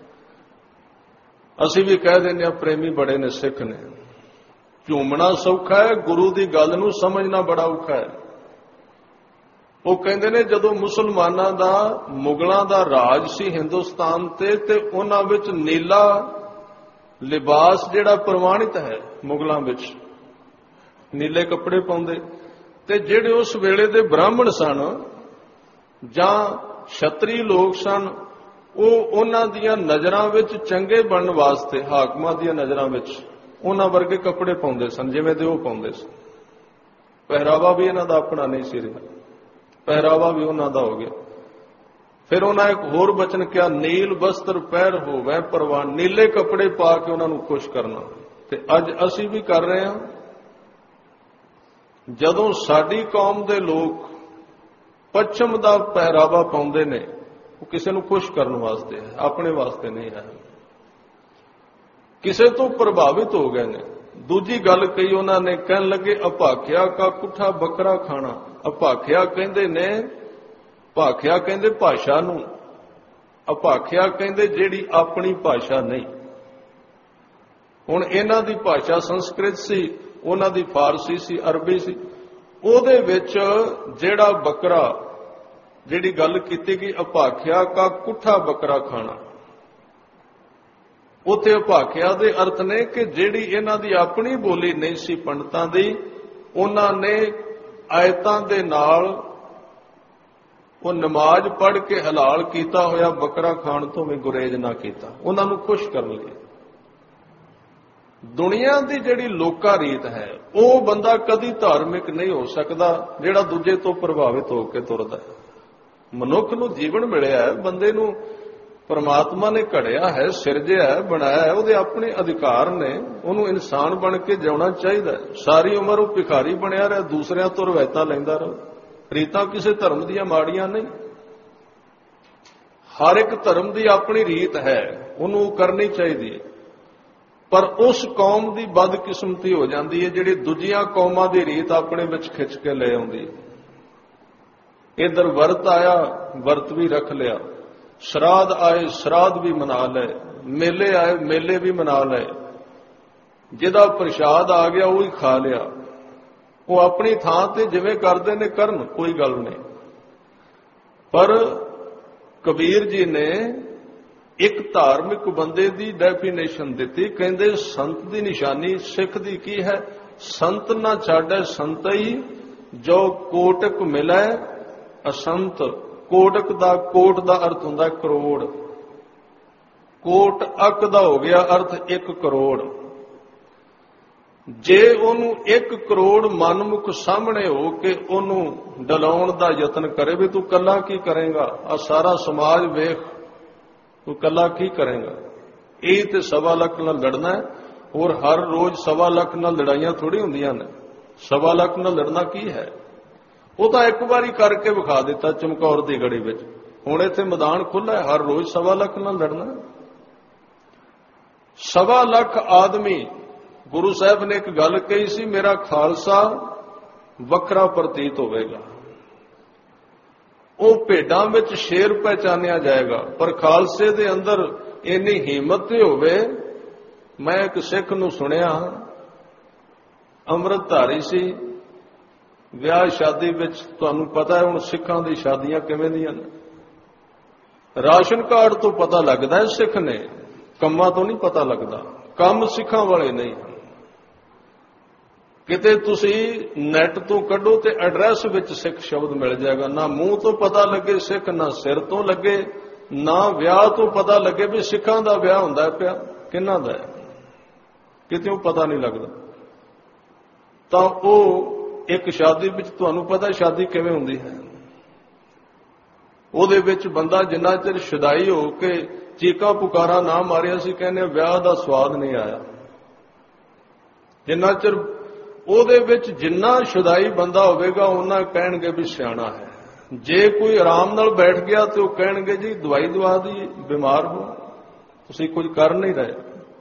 ਅਸੀਂ ਵੀ ਕਹਿ ਦਿੰਦੇ ਹਾਂ ਪ੍ਰੇਮੀ ਬੜੇ ਨੇ ਸਿੱਖ ਨੇ। ਝੂਮਣਾ ਸੌਖਾ ਹੈ, ਗੁਰੂ ਦੀ ਗੱਲ ਨੂੰ ਸਮਝਣਾ ਬੜਾ ਔਖਾ ਹੈ। ਉਹ ਕਹਿੰਦੇ ਨੇ ਜਦੋਂ ਮੁਸਲਮਾਨਾਂ ਦਾ, ਮੁਗਲਾਂ ਦਾ ਰਾਜ ਸੀ ਹਿੰਦੁਸਤਾਨ ਤੇ ਉਹਨਾਂ ਵਿੱਚ ਨੀਲਾ ਲਿਬਾਸ ਜਿਹੜਾ ਪ੍ਰਵਾਨਿਤ ਹੈ, ਮੁਗਲਾਂ ਵਿੱਚ ਨੀਲੇ ਕੱਪੜੇ ਪਾਉਂਦੇ। ਤੇ ਜਿਹੜੇ ਉਸ ਵੇਲੇ ਦੇ ਬ੍ਰਾਹਮਣ ਸਨ ਜਾਂ ਛਤਰੀ ਲੋਕ ਸਨ, ਉਹ ਉਹਨਾਂ ਦੀਆਂ ਨਜ਼ਰਾਂ ਵਿੱਚ ਚੰਗੇ ਬਣਨ ਵਾਸਤੇ, ਹਾਕਮਾਂ ਦੀਆਂ ਨਜ਼ਰਾਂ ਵਿੱਚ ਉਹਨਾਂ ਵਰਗੇ ਕੱਪੜੇ ਪਾਉਂਦੇ ਸਨ ਜਿਵੇਂ ਦੇ ਉਹ ਪਾਉਂਦੇ ਸਨ। ਪਹਿਰਾਵਾ ਵੀ ਇਹਨਾਂ ਦਾ ਆਪਣਾ ਨਹੀਂ ਸੀ ਰਿਹਾ, ਪਹਿਰਾਵਾ ਵੀ ਉਹਨਾਂ ਦਾ ਹੋ ਗਿਆ। ਫਿਰ ਉਹਨਾਂ ਇੱਕ ਹੋਰ ਬਚਨ ਕਿਹਾ, ਨੀਲ ਵਸਤਰ ਪਹਿਰ ਹੋਵੇ ਪ੍ਰਵਾਨ। ਨੀਲੇ ਕੱਪੜੇ ਪਾ ਕੇ ਉਹਨਾਂ ਨੂੰ ਖੁਸ਼ ਕਰਨਾ। ਤੇ ਅੱਜ ਅਸੀਂ ਵੀ ਕਰ ਰਹੇ ਹਾਂ। ਜਦੋਂ ਸਾਡੀ ਕੌਮ ਦੇ ਲੋਕ ਪੱਛਮ ਦਾ ਪਹਿਰਾਵਾ ਪਾਉਂਦੇ ਨੇ, ਉਹ ਕਿਸੇ ਨੂੰ ਖੁਸ਼ ਕਰਨ ਵਾਸਤੇ ਹੈ, ਆਪਣੇ ਵਾਸਤੇ ਨਹੀਂ ਹੈ। ਕਿਸੇ ਤੋਂ ਪ੍ਰਭਾਵਿਤ ਹੋ ਗਏ ਨੇ। ਦੂਜੀ ਗੱਲ ਕਹੀ ਉਹਨਾਂ ਨੇ, ਕਹਿਣ ਲੱਗੇ ਅਭਾਖਿਆ ਕਾ ਕੁੱਠਾ ਬੱਕਰਾ ਖਾਣਾ। ਅਭਾਖਿਆ ਕਹਿੰਦੇ ਨੇ, ਭਾਖਿਆ ਕਹਿੰਦੇ ਭਾਸ਼ਾ ਨੂੰ, ਅਭਾਖਿਆ ਕਹਿੰਦੇ ਜਿਹੜੀ ਆਪਣੀ ਭਾਸ਼ਾ ਨਹੀਂ। ਹੁਣ ਇਹਨਾਂ ਦੀ ਭਾਸ਼ਾ ਸੰਸਕ੍ਰਿਤ ਸੀ, ਉਹਨਾਂ ਦੀ ਫਾਰਸੀ ਸੀ, ਅਰਬੀ ਸੀ। ਉਹਦੇ ਵਿੱਚ ਜਿਹੜਾ ਬੱਕਰਾ, ਜਿਹੜੀ ਗੱਲ ਕੀਤੀ ਗਈ ਅਭਾਖਿਆ ਕਾ ਕੁੱਠਾ ਬੱਕਰਾ ਖਾਣਾ, ਉੱਥੇ ਅਭਾਖਿਆ ਦੇ ਅਰਥ ਨੇ ਕਿ ਜਿਹੜੀ ਇਹਨਾਂ ਦੀ ਆਪਣੀ ਬੋਲੀ ਨਹੀਂ ਸੀ ਪੰਡਤਾਂ ਦੀ, ਉਹਨਾਂ ਨੇ ਆਇਤਾਂ ਦੇ ਨਾਲ ਉਹ ਨਮਾਜ਼ ਪੜ੍ਹ ਕੇ ਹਲਾਲ ਕੀਤਾ ਹੋਇਆ ਬੱਕਰਾ ਖਾਣ ਤੋਂ ਵੀ ਗੁਰੇਜ਼ ਨਾ ਕੀਤਾ, ਉਹਨਾਂ ਨੂੰ ਖੁਸ਼ ਕਰਨ ਲਈ। ਦੁਨੀਆ ਦੀ ਜਿਹੜੀ ਲੋਕਾ ਰੀਤ ਹੈ, ਉਹ ਬੰਦਾ ਕਦੀ ਧਾਰਮਿਕ ਨਹੀਂ ਹੋ ਸਕਦਾ ਜਿਹੜਾ ਦੂਜੇ ਤੋਂ ਪ੍ਰਭਾਵਿਤ ਹੋ ਕੇ ਤੁਰਦਾ ਹੈ। ਮਨੁੱਖ ਨੂੰ ਜੀਵਨ ਮਿਲਿਆ ਹੈ, ਬੰਦੇ ਨੂੰ ਪਰਮਾਤਮਾ ਨੇ ਘੜਿਆ ਹੈ, ਸਿਰਜਿਆ ਹੈ, ਬਣਾਇਆ ਹੈ, ਉਹਦੇ ਆਪਣੇ ਅਧਿਕਾਰ ਨੇ, ਉਹਨੂੰ ਇਨਸਾਨ ਬਣ ਕੇ ਜਿਉਣਾ ਚਾਹੀਦਾ ਹੈ। ਸਾਰੀ ਉਮਰ ਉਹ ਭਿਖਾਰੀ ਬਣਿਆ ਰਿਹਾ, ਦੂਸਰਿਆਂ ਤੋਂ ਰਵਾਇਤਾਂ ਲੈਂਦਾ ਰਹੇ। ਰੀਤਾਂ ਕਿਸੇ ਧਰਮ ਦੀਆਂ ਮਾੜੀਆਂ ਨਹੀਂ, ਹਰ ਇੱਕ ਧਰਮ ਦੀ ਆਪਣੀ ਰੀਤ ਹੈ, ਉਹਨੂੰ ਕਰਨੀ ਚਾਹੀਦੀ ਹੈ। ਪਰ ਉਸ ਕੌਮ ਦੀ ਬਦਕਿਸਮਤੀ ਹੋ ਜਾਂਦੀ ਹੈ ਜਿਹੜੀ ਦੂਜੀਆਂ ਕੌਮਾਂ ਦੀ ਰੀਤ ਆਪਣੇ ਵਿੱਚ ਖਿੱਚ ਕੇ ਲੈ ਆਉਂਦੀ ਹੈ। ਇਧਰ ਵਰਤ ਆਇਆ, ਵਰਤ ਵੀ ਰੱਖ ਲਿਆ, ਸ਼ਰਾਧ ਆਏ, ਸ਼ਰਾਧ ਵੀ ਮਨਾ ਲਏ, ਮੇਲੇ ਆਏ, ਮੇਲੇ ਵੀ ਮਨਾ ਲਏ, ਜਿਹਦਾ ਪ੍ਰਸ਼ਾਦ ਆ ਗਿਆ ਉਹ ਹੀ ਖਾ ਲਿਆ। ਉਹ ਆਪਣੀ ਥਾਂ ਤੇ ਜਿਵੇਂ ਕਰਦੇ ਨੇ ਕਰਨ, ਕੋਈ ਗੱਲ ਨਹੀਂ। ਪਰ ਕਬੀਰ ਜੀ ਨੇ ਇੱਕ ਧਾਰਮਿਕ ਬੰਦੇ ਦੀ ਡੈਫੀਨੇਸ਼ਨ ਦਿੱਤੀ, ਕਹਿੰਦੇ ਸੰਤ ਦੀ ਨਿਸ਼ਾਨੀ ਸਿੱਖ ਦੀ ਕੀ ਹੈ? ਸੰਤ ਨਾ ਛਾੜੈ ਸੰਤਈ, ਜੋ ਕੋਟਕ ਮਿਲੈ ਅਸੰਤ। ਕੋਟਕ ਦਾ, ਕੋਟ ਦਾ ਅਰਥ ਹੁੰਦਾ ਕਰੋੜ, ਕੋਟ ਅੱਕ ਦਾ ਹੋ ਗਿਆ ਅਰਥ 1 ਕਰੋੜ। ਜੇ ਉਹਨੂੰ 1 ਕਰੋੜ ਮਨਮੁਖ ਸਾਹਮਣੇ ਹੋ ਕੇ ਉਹਨੂੰ ਡਲਾਉਣ ਦਾ ਯਤਨ ਕਰੇ ਵੀ ਤੂੰ ਕੱਲਾ ਕੀ ਕਰੇਗਾ, ਆ ਸਾਰਾ ਸਮਾਜ ਵੇਖ, ਤੂੰ ਕੱਲਾ ਕੀ ਕਰੇਗਾ। ਇਹ ਤੇ 1.25 ਲੱਖ ਨਾਲ ਲੜਨਾ ਹੈ, ਹੋਰ ਹਰ ਰੋਜ਼ 1.25 ਲੱਖ ਨਾਲ ਲੜਾਈਆਂ ਥੋੜੀ ਹੁੰਦੀਆਂ ਨੇ। 1.25 ਲੱਖ ਨਾਲ ਲੜਨਾ ਕੀ ਹੈ? ਉਹ ਤਾਂ ਇੱਕ ਵਾਰੀ ਕਰਕੇ ਵਿਖਾ ਦਿੱਤਾ ਚਮਕੌਰ ਦੀ ਗੜੀ ਵਿੱਚ। ਹੁਣ ਇੱਥੇ ਮੈਦਾਨ ਖੁੱਲ੍ਹਾ ਹੈ, ਹਰ ਰੋਜ਼ 1.25 ਲੱਖ ਨਾਲ ਲੜਨਾ। 1.25 ਲੱਖ ਆਦਮੀ। ਗੁਰੂ ਸਾਹਿਬ ਨੇ ਇੱਕ ਗੱਲ ਕਹੀ ਸੀ, ਮੇਰਾ ਖਾਲਸਾ ਵੱਖਰਾ ਪ੍ਰਤੀਤ ਹੋਵੇਗਾ। ਉਹ ਭੇਡਾਂ ਵਿੱਚ ਸ਼ੇਰ ਪਹਿਚਾਨਿਆ ਜਾਏਗਾ, ਪਰ ਖਾਲਸੇ ਦੇ ਅੰਦਰ ਇੰਨੀ ਹਿੰਮਤ ਤੇ ਹੋਵੇ। ਮੈਂ ਇੱਕ ਸਿੱਖ ਨੂੰ ਸੁਣਿਆ, ਅੰਮ੍ਰਿਤਧਾਰੀ ਸੀ, ਵਿਆਹ ਸ਼ਾਦੀ ਵਿੱਚ, ਤੁਹਾਨੂੰ ਪਤਾ ਹੈ ਹੁਣ ਸਿੱਖਾਂ ਦੀ ਸ਼ਾਦੀਆਂ ਕਿਵੇਂ ਦੀਆਂ ਨੇ, ਰਾਸ਼ਨ ਕਾਰਡ ਤੋਂ ਪਤਾ ਲੱਗਦਾ ਹੈ ਸਿੱਖ ਨੇ, ਕੰਮਾਂ ਤੋਂ ਨਹੀਂ ਪਤਾ ਲੱਗਦਾ। ਕੰਮ ਸਿੱਖਾਂ ਵਾਲੇ ਨਹੀਂ। ਕਿਤੇ ਤੁਸੀਂ ਨੈਟ ਤੋਂ ਕੱਢੋ ਤੇ ਐਡਰੈਸ ਵਿੱਚ ਸਿੱਖ ਸ਼ਬਦ ਮਿਲ ਜਾਏਗਾ। ਨਾ ਮੂੰਹ ਤੋਂ ਪਤਾ ਲੱਗੇ ਸਿੱਖ, ਨਾ ਸਿਰ ਤੋਂ ਲੱਗੇ, ਨਾ ਵਿਆਹ ਤੋਂ ਪਤਾ ਲੱਗੇ ਵੀ ਸਿੱਖਾਂ ਦਾ ਵਿਆਹ ਹੁੰਦਾ ਪਿਆ, ਕਿਹਨਾਂ ਦਾ ਹੈ, ਕਿਤੇ ਉਹ ਪਤਾ ਨਹੀਂ ਲੱਗਦਾ। ਤਾਂ ਉਹ ਇੱਕ ਸ਼ਾਦੀ ਵਿੱਚ, ਤੁਹਾਨੂੰ ਪਤਾ ਸ਼ਾਦੀ ਕਿਵੇਂ ਹੁੰਦੀ ਹੈ, ਉਹਦੇ ਵਿੱਚ ਬੰਦਾ ਜਿੰਨਾ ਚਿਰ ਸ਼ੁਦਾਈ ਹੋ ਕੇ ਚੀਕਾਂ ਪੁਕਾਰਾਂ ਨਾ ਮਾਰਿਆ, ਸੀ ਕਹਿੰਦੇ ਵਿਆਹ ਦਾ ਸਵਾਦ ਨਹੀਂ ਆਇਆ। ਜਿੰਨਾ ਚਿਰ ਉਹਦੇ ਵਿੱਚ ਜਿੰਨਾ ਸ਼ੁਦਾਈ ਬੰਦਾ ਹੋਵੇਗਾ ਉਹਨਾਂ ਕਹਿਣਗੇ ਵੀ ਸਿਆਣਾ ਹੈ। ਜੇ ਕੋਈ ਆਰਾਮ ਨਾਲ ਬੈਠ ਗਿਆ ਤੇ ਉਹ ਕਹਿਣਗੇ ਜੀ ਦਵਾਈ ਦਵਾ ਦੀ, ਬਿਮਾਰ ਹੋ, ਤੁਸੀਂ ਕੁਝ ਕਰ ਨਹੀਂ ਰਹੇ।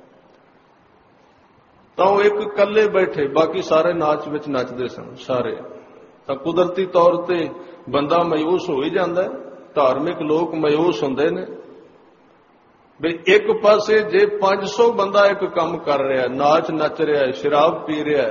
ਤਾਂ ਉਹ ਇੱਕ ਇਕੱਲੇ ਬੈਠੇ, ਬਾਕੀ ਸਾਰੇ ਨਾਚ ਵਿੱਚ ਨੱਚਦੇ ਸਨ ਸਾਰੇ। ਤਾਂ ਕੁਦਰਤੀ ਤੌਰ ਤੇ ਬੰਦਾ ਮਾਯੂਸ ਹੋ ਹੀ ਜਾਂਦਾ ਹੈ। ਧਾਰਮਿਕ ਲੋਕ ਮਾਯੂਸ ਹੁੰਦੇ ਨੇ ਵੀ ਇੱਕ ਪਾਸੇ ਜੇ 500 ਬੰਦਾ ਇੱਕ ਕੰਮ ਕਰ ਰਿਹਾ, ਨਾਚ ਨੱਚ ਰਿਹਾ, ਸ਼ਰਾਬ ਪੀ ਰਿਹਾ,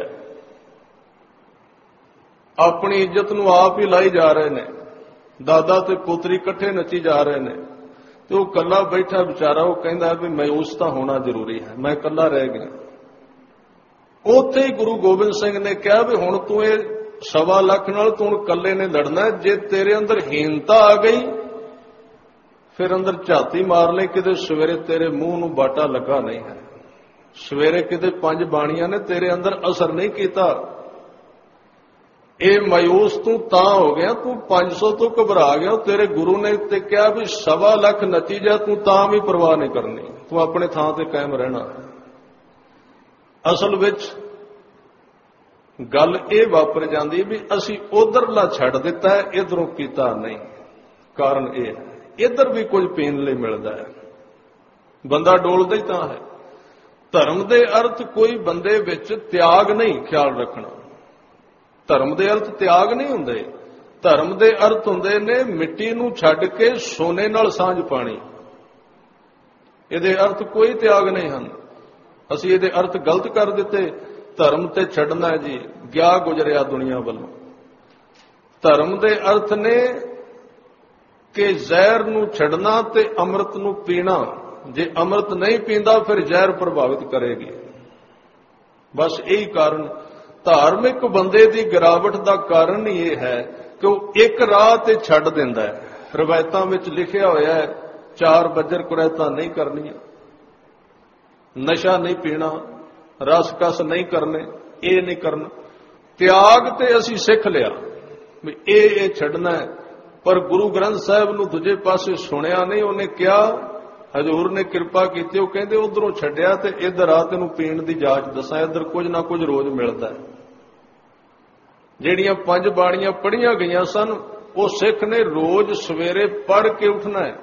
ਆਪਣੀ ਇੱਜ਼ਤ ਨੂੰ ਆਪ ਹੀ ਲਾਈ ਜਾ ਰਹੇ ਨੇ, ਦਾਦਾ ਤੇ ਪੋਤਰੀ ਇਕੱਠੇ ਨੱਚੀ ਜਾ ਰਹੇ ਨੇ, ਤੇ ਉਹ ਇਕੱਲਾ ਬੈਠਾ ਵਿਚਾਰਾ, ਉਹ ਕਹਿੰਦਾ ਵੀ ਮਾਯੂਸ ਤਾਂ ਹੋਣਾ ਜ਼ਰੂਰੀ ਹੈ, ਮੈਂ ਇਕੱਲਾ ਰਹਿ ਗਿਆ। ਉੱਥੇ ਹੀ ਗੁਰੂ ਗੋਬਿੰਦ ਸਿੰਘ ਨੇ ਕਿਹਾ ਵੀ ਹੁਣ ਤੂੰ ਇਹ 1.25 ਲੱਖ ਨਾਲ ਤੂੰ ਇਕੱਲੇ ਨੇ ਲੜਨਾ। ਜੇ ਤੇਰੇ ਅੰਦਰ ਹੀਨਤਾ ਆ ਗਈ ਫਿਰ ਅੰਦਰ ਝਾਤੀ ਮਾਰ ਲੈ, ਕਿਤੇ ਸਵੇਰੇ ਤੇਰੇ ਮੂੰਹ ਨੂੰ ਬਾਟਾ ਲੱਗਾ ਨਹੀਂ ਹੈ, ਸਵੇਰੇ ਕਿਤੇ 5 ਬਾਣੀਆਂ ਨੇ ਤੇਰੇ ਅੰਦਰ ਅਸਰ ਨਹੀਂ ਕੀਤਾ। ਇਹ ਮਾਯੂਸ ਤੂੰ ਤਾਂ ਹੋ ਗਿਆ, ਤੂੰ 500 ਤੋਂ ਘਬਰਾ ਗਿਆ। ਤੇਰੇ ਗੁਰੂ ਨੇ ਤੇ ਕਿਹਾ ਵੀ 1.25 ਲੱਖ ਨੱਚੀ ਜਾ, ਤੂੰ ਤਾਂ ਵੀ ਪਰਵਾਹ ਨਹੀਂ ਕਰਨੀ, ਤੂੰ ਆਪਣੇ ਥਾਂ ਤੇ ਕਾਇਮ ਰਹਿਣਾ। ਅਸਲ ਵਿੱਚ ਗੱਲ ਇਹ ਵਾਪਰ ਜਾਂਦੀ ਵੀ ਅਸੀਂ ਉਧਰਲਾ ਛੱਡ ਦਿੱਤਾ ਹੈ, ਇਧਰੋਂ ਕੀਤਾ ਨਹੀਂ। ਕਾਰਨ ਇਹ ਹੈ, ਇਧਰ ਵੀ ਕੁਝ ਪੀਣ ਲਈ ਮਿਲਦਾ ਹੈ, ਬੰਦਾ ਡੋਲਦਾ ਹੀ ਤਾਂ ਹੈ। ਧਰਮ ਦੇ ਅਰਥ ਕੋਈ ਬੰਦੇ ਵਿੱਚ ਤਿਆਗ ਨਹੀਂ, ਖਿਆਲ ਰੱਖਣਾ। ਧਰਮ ਦੇ ਅਰਥ ਤਿਆਗ ਨਹੀਂ ਹੁੰਦੇ। ਧਰਮ ਦੇ ਅਰਥ ਹੁੰਦੇ ਨੇ ਮਿੱਟੀ ਨੂੰ ਛੱਡ ਕੇ ਸੋਨੇ ਨਾਲ ਸਾਂਝ ਪਾਣੀ। ਇਹਦੇ ਅਰਥ ਕੋਈ ਤਿਆਗ ਨਹੀਂ ਹਨ। ਅਸੀਂ ਇਹਦੇ ਅਰਥ ਗਲਤ ਕਰ ਦਿੱਤੇ। ਧਰਮ ਤੇ ਛੱਡਣਾ ਹੈ ਜੀ, ਗਿਆ ਗੁਜ਼ਰਿਆ ਦੁਨੀਆ ਵੱਲੋਂ। ਧਰਮ ਦੇ ਅਰਥ ਨੇ ਕਿ ਜ਼ਹਿਰ ਨੂੰ ਛੱਡਣਾ ਤੇ ਅੰਮ੍ਰਿਤ ਨੂੰ ਪੀਣਾ। ਜੇ ਅੰਮ੍ਰਿਤ ਨਹੀਂ ਪੀਂਦਾ ਫਿਰ ਜ਼ਹਿਰ ਪ੍ਰਭਾਵਿਤ ਕਰੇਗੀ। ਬਸ ਇਹੀ ਕਾਰਨ ਧਾਰਮਿਕ ਬੰਦੇ ਦੀ ਗਿਰਾਵਟ ਦਾ ਕਾਰਨ ਹੀ ਇਹ ਹੈ ਕਿ ਉਹ ਇੱਕ ਰਾਹ ਤੇ ਛੱਡ ਦਿੰਦਾ ਹੈ। ਰਵਾਇਤਾਂ ਵਿੱਚ ਲਿਖਿਆ ਹੋਇਆ ਹੈ 4 ਬੱਜਰ ਕੁਰੈਤਾਂ ਨਹੀਂ ਕਰਨੀਆਂ, ਨਸ਼ਾ ਨਹੀਂ ਪੀਣਾ, ਰਸ ਕਸ ਨਹੀਂ ਕਰਨੇ, ਇਹ ਨਹੀਂ ਕਰਨਾ। ਤਿਆਗ ਤੇ ਅਸੀਂ ਸਿੱਖ ਲਿਆ ਵੀ ਇਹ ਛੱਡਣਾ ਹੈ, ਪਰ ਗੁਰੂ ਗ੍ਰੰਥ ਸਾਹਿਬ ਨੂੰ ਦੂਜੇ ਪਾਸੇ ਸੁਣਿਆ ਨਹੀਂ। ਉਹਨੇ ਕਿਹਾ, ਹਜ਼ੂਰ ਨੇ ਕਿਰਪਾ ਕੀਤੀ, ਉਹ ਕਹਿੰਦੇ ਉਧਰੋਂ ਛੱਡਿਆ ਤੇ ਇੱਧਰ ਆ ਤੈਨੂੰ ਪੀਣ ਦੀ ਜਾਂਚ ਦੱਸਾਂ, ਇੱਧਰ ਕੁਝ ਨਾ ਕੁਝ ਰੋਜ਼ ਮਿਲਦਾ ਹੈ। ਜਿਹੜੀਆਂ 5 ਬਾਣੀਆਂ ਪੜ੍ਹੀਆਂ ਗਈਆਂ ਸਨ ਉਹ ਸਿੱਖ ਨੇ ਰੋਜ਼ ਸਵੇਰੇ ਪੜ੍ਹ ਕੇ ਉੱਠਣਾ ਹੈ,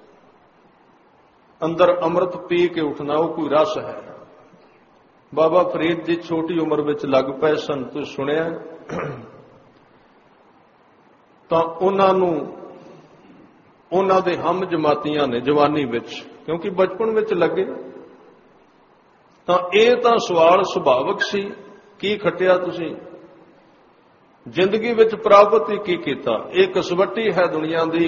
ਅੰਦਰ ਅੰਮ੍ਰਿਤ ਪੀ ਕੇ ਉੱਠਣਾ। ਉਹ ਕੋਈ ਰਸ ਹੈ। ਬਾਬਾ ਫਰੀਦ ਜੀ ਛੋਟੀ ਉਮਰ ਵਿੱਚ ਲੱਗ ਪਏ ਸਨ, ਤੁਸੀਂ ਸੁਣਿਆ। ਤਾਂ ਉਹਨਾਂ ਦੇ ਹਮ ਜਮਾਤੀਆਂ ਨੇ ਜਵਾਨੀ ਵਿੱਚ, ਕਿਉਂਕਿ ਬਚਪਨ ਵਿੱਚ ਲੱਗੇ, ਤਾਂ ਇਹ ਤਾਂ ਸਵਾਲ ਸੁਭਾਵਿਕ ਸੀ, ਕੀ ਖੱਟਿਆ ਤੁਸੀਂ ਜ਼ਿੰਦਗੀ ਵਿੱਚ, ਪ੍ਰਾਪਤ ਹੀ ਕੀ ਕੀਤਾ। ਇਹ ਕਸਵੱਟੀ ਹੈ ਦੁਨੀਆ ਦੀ।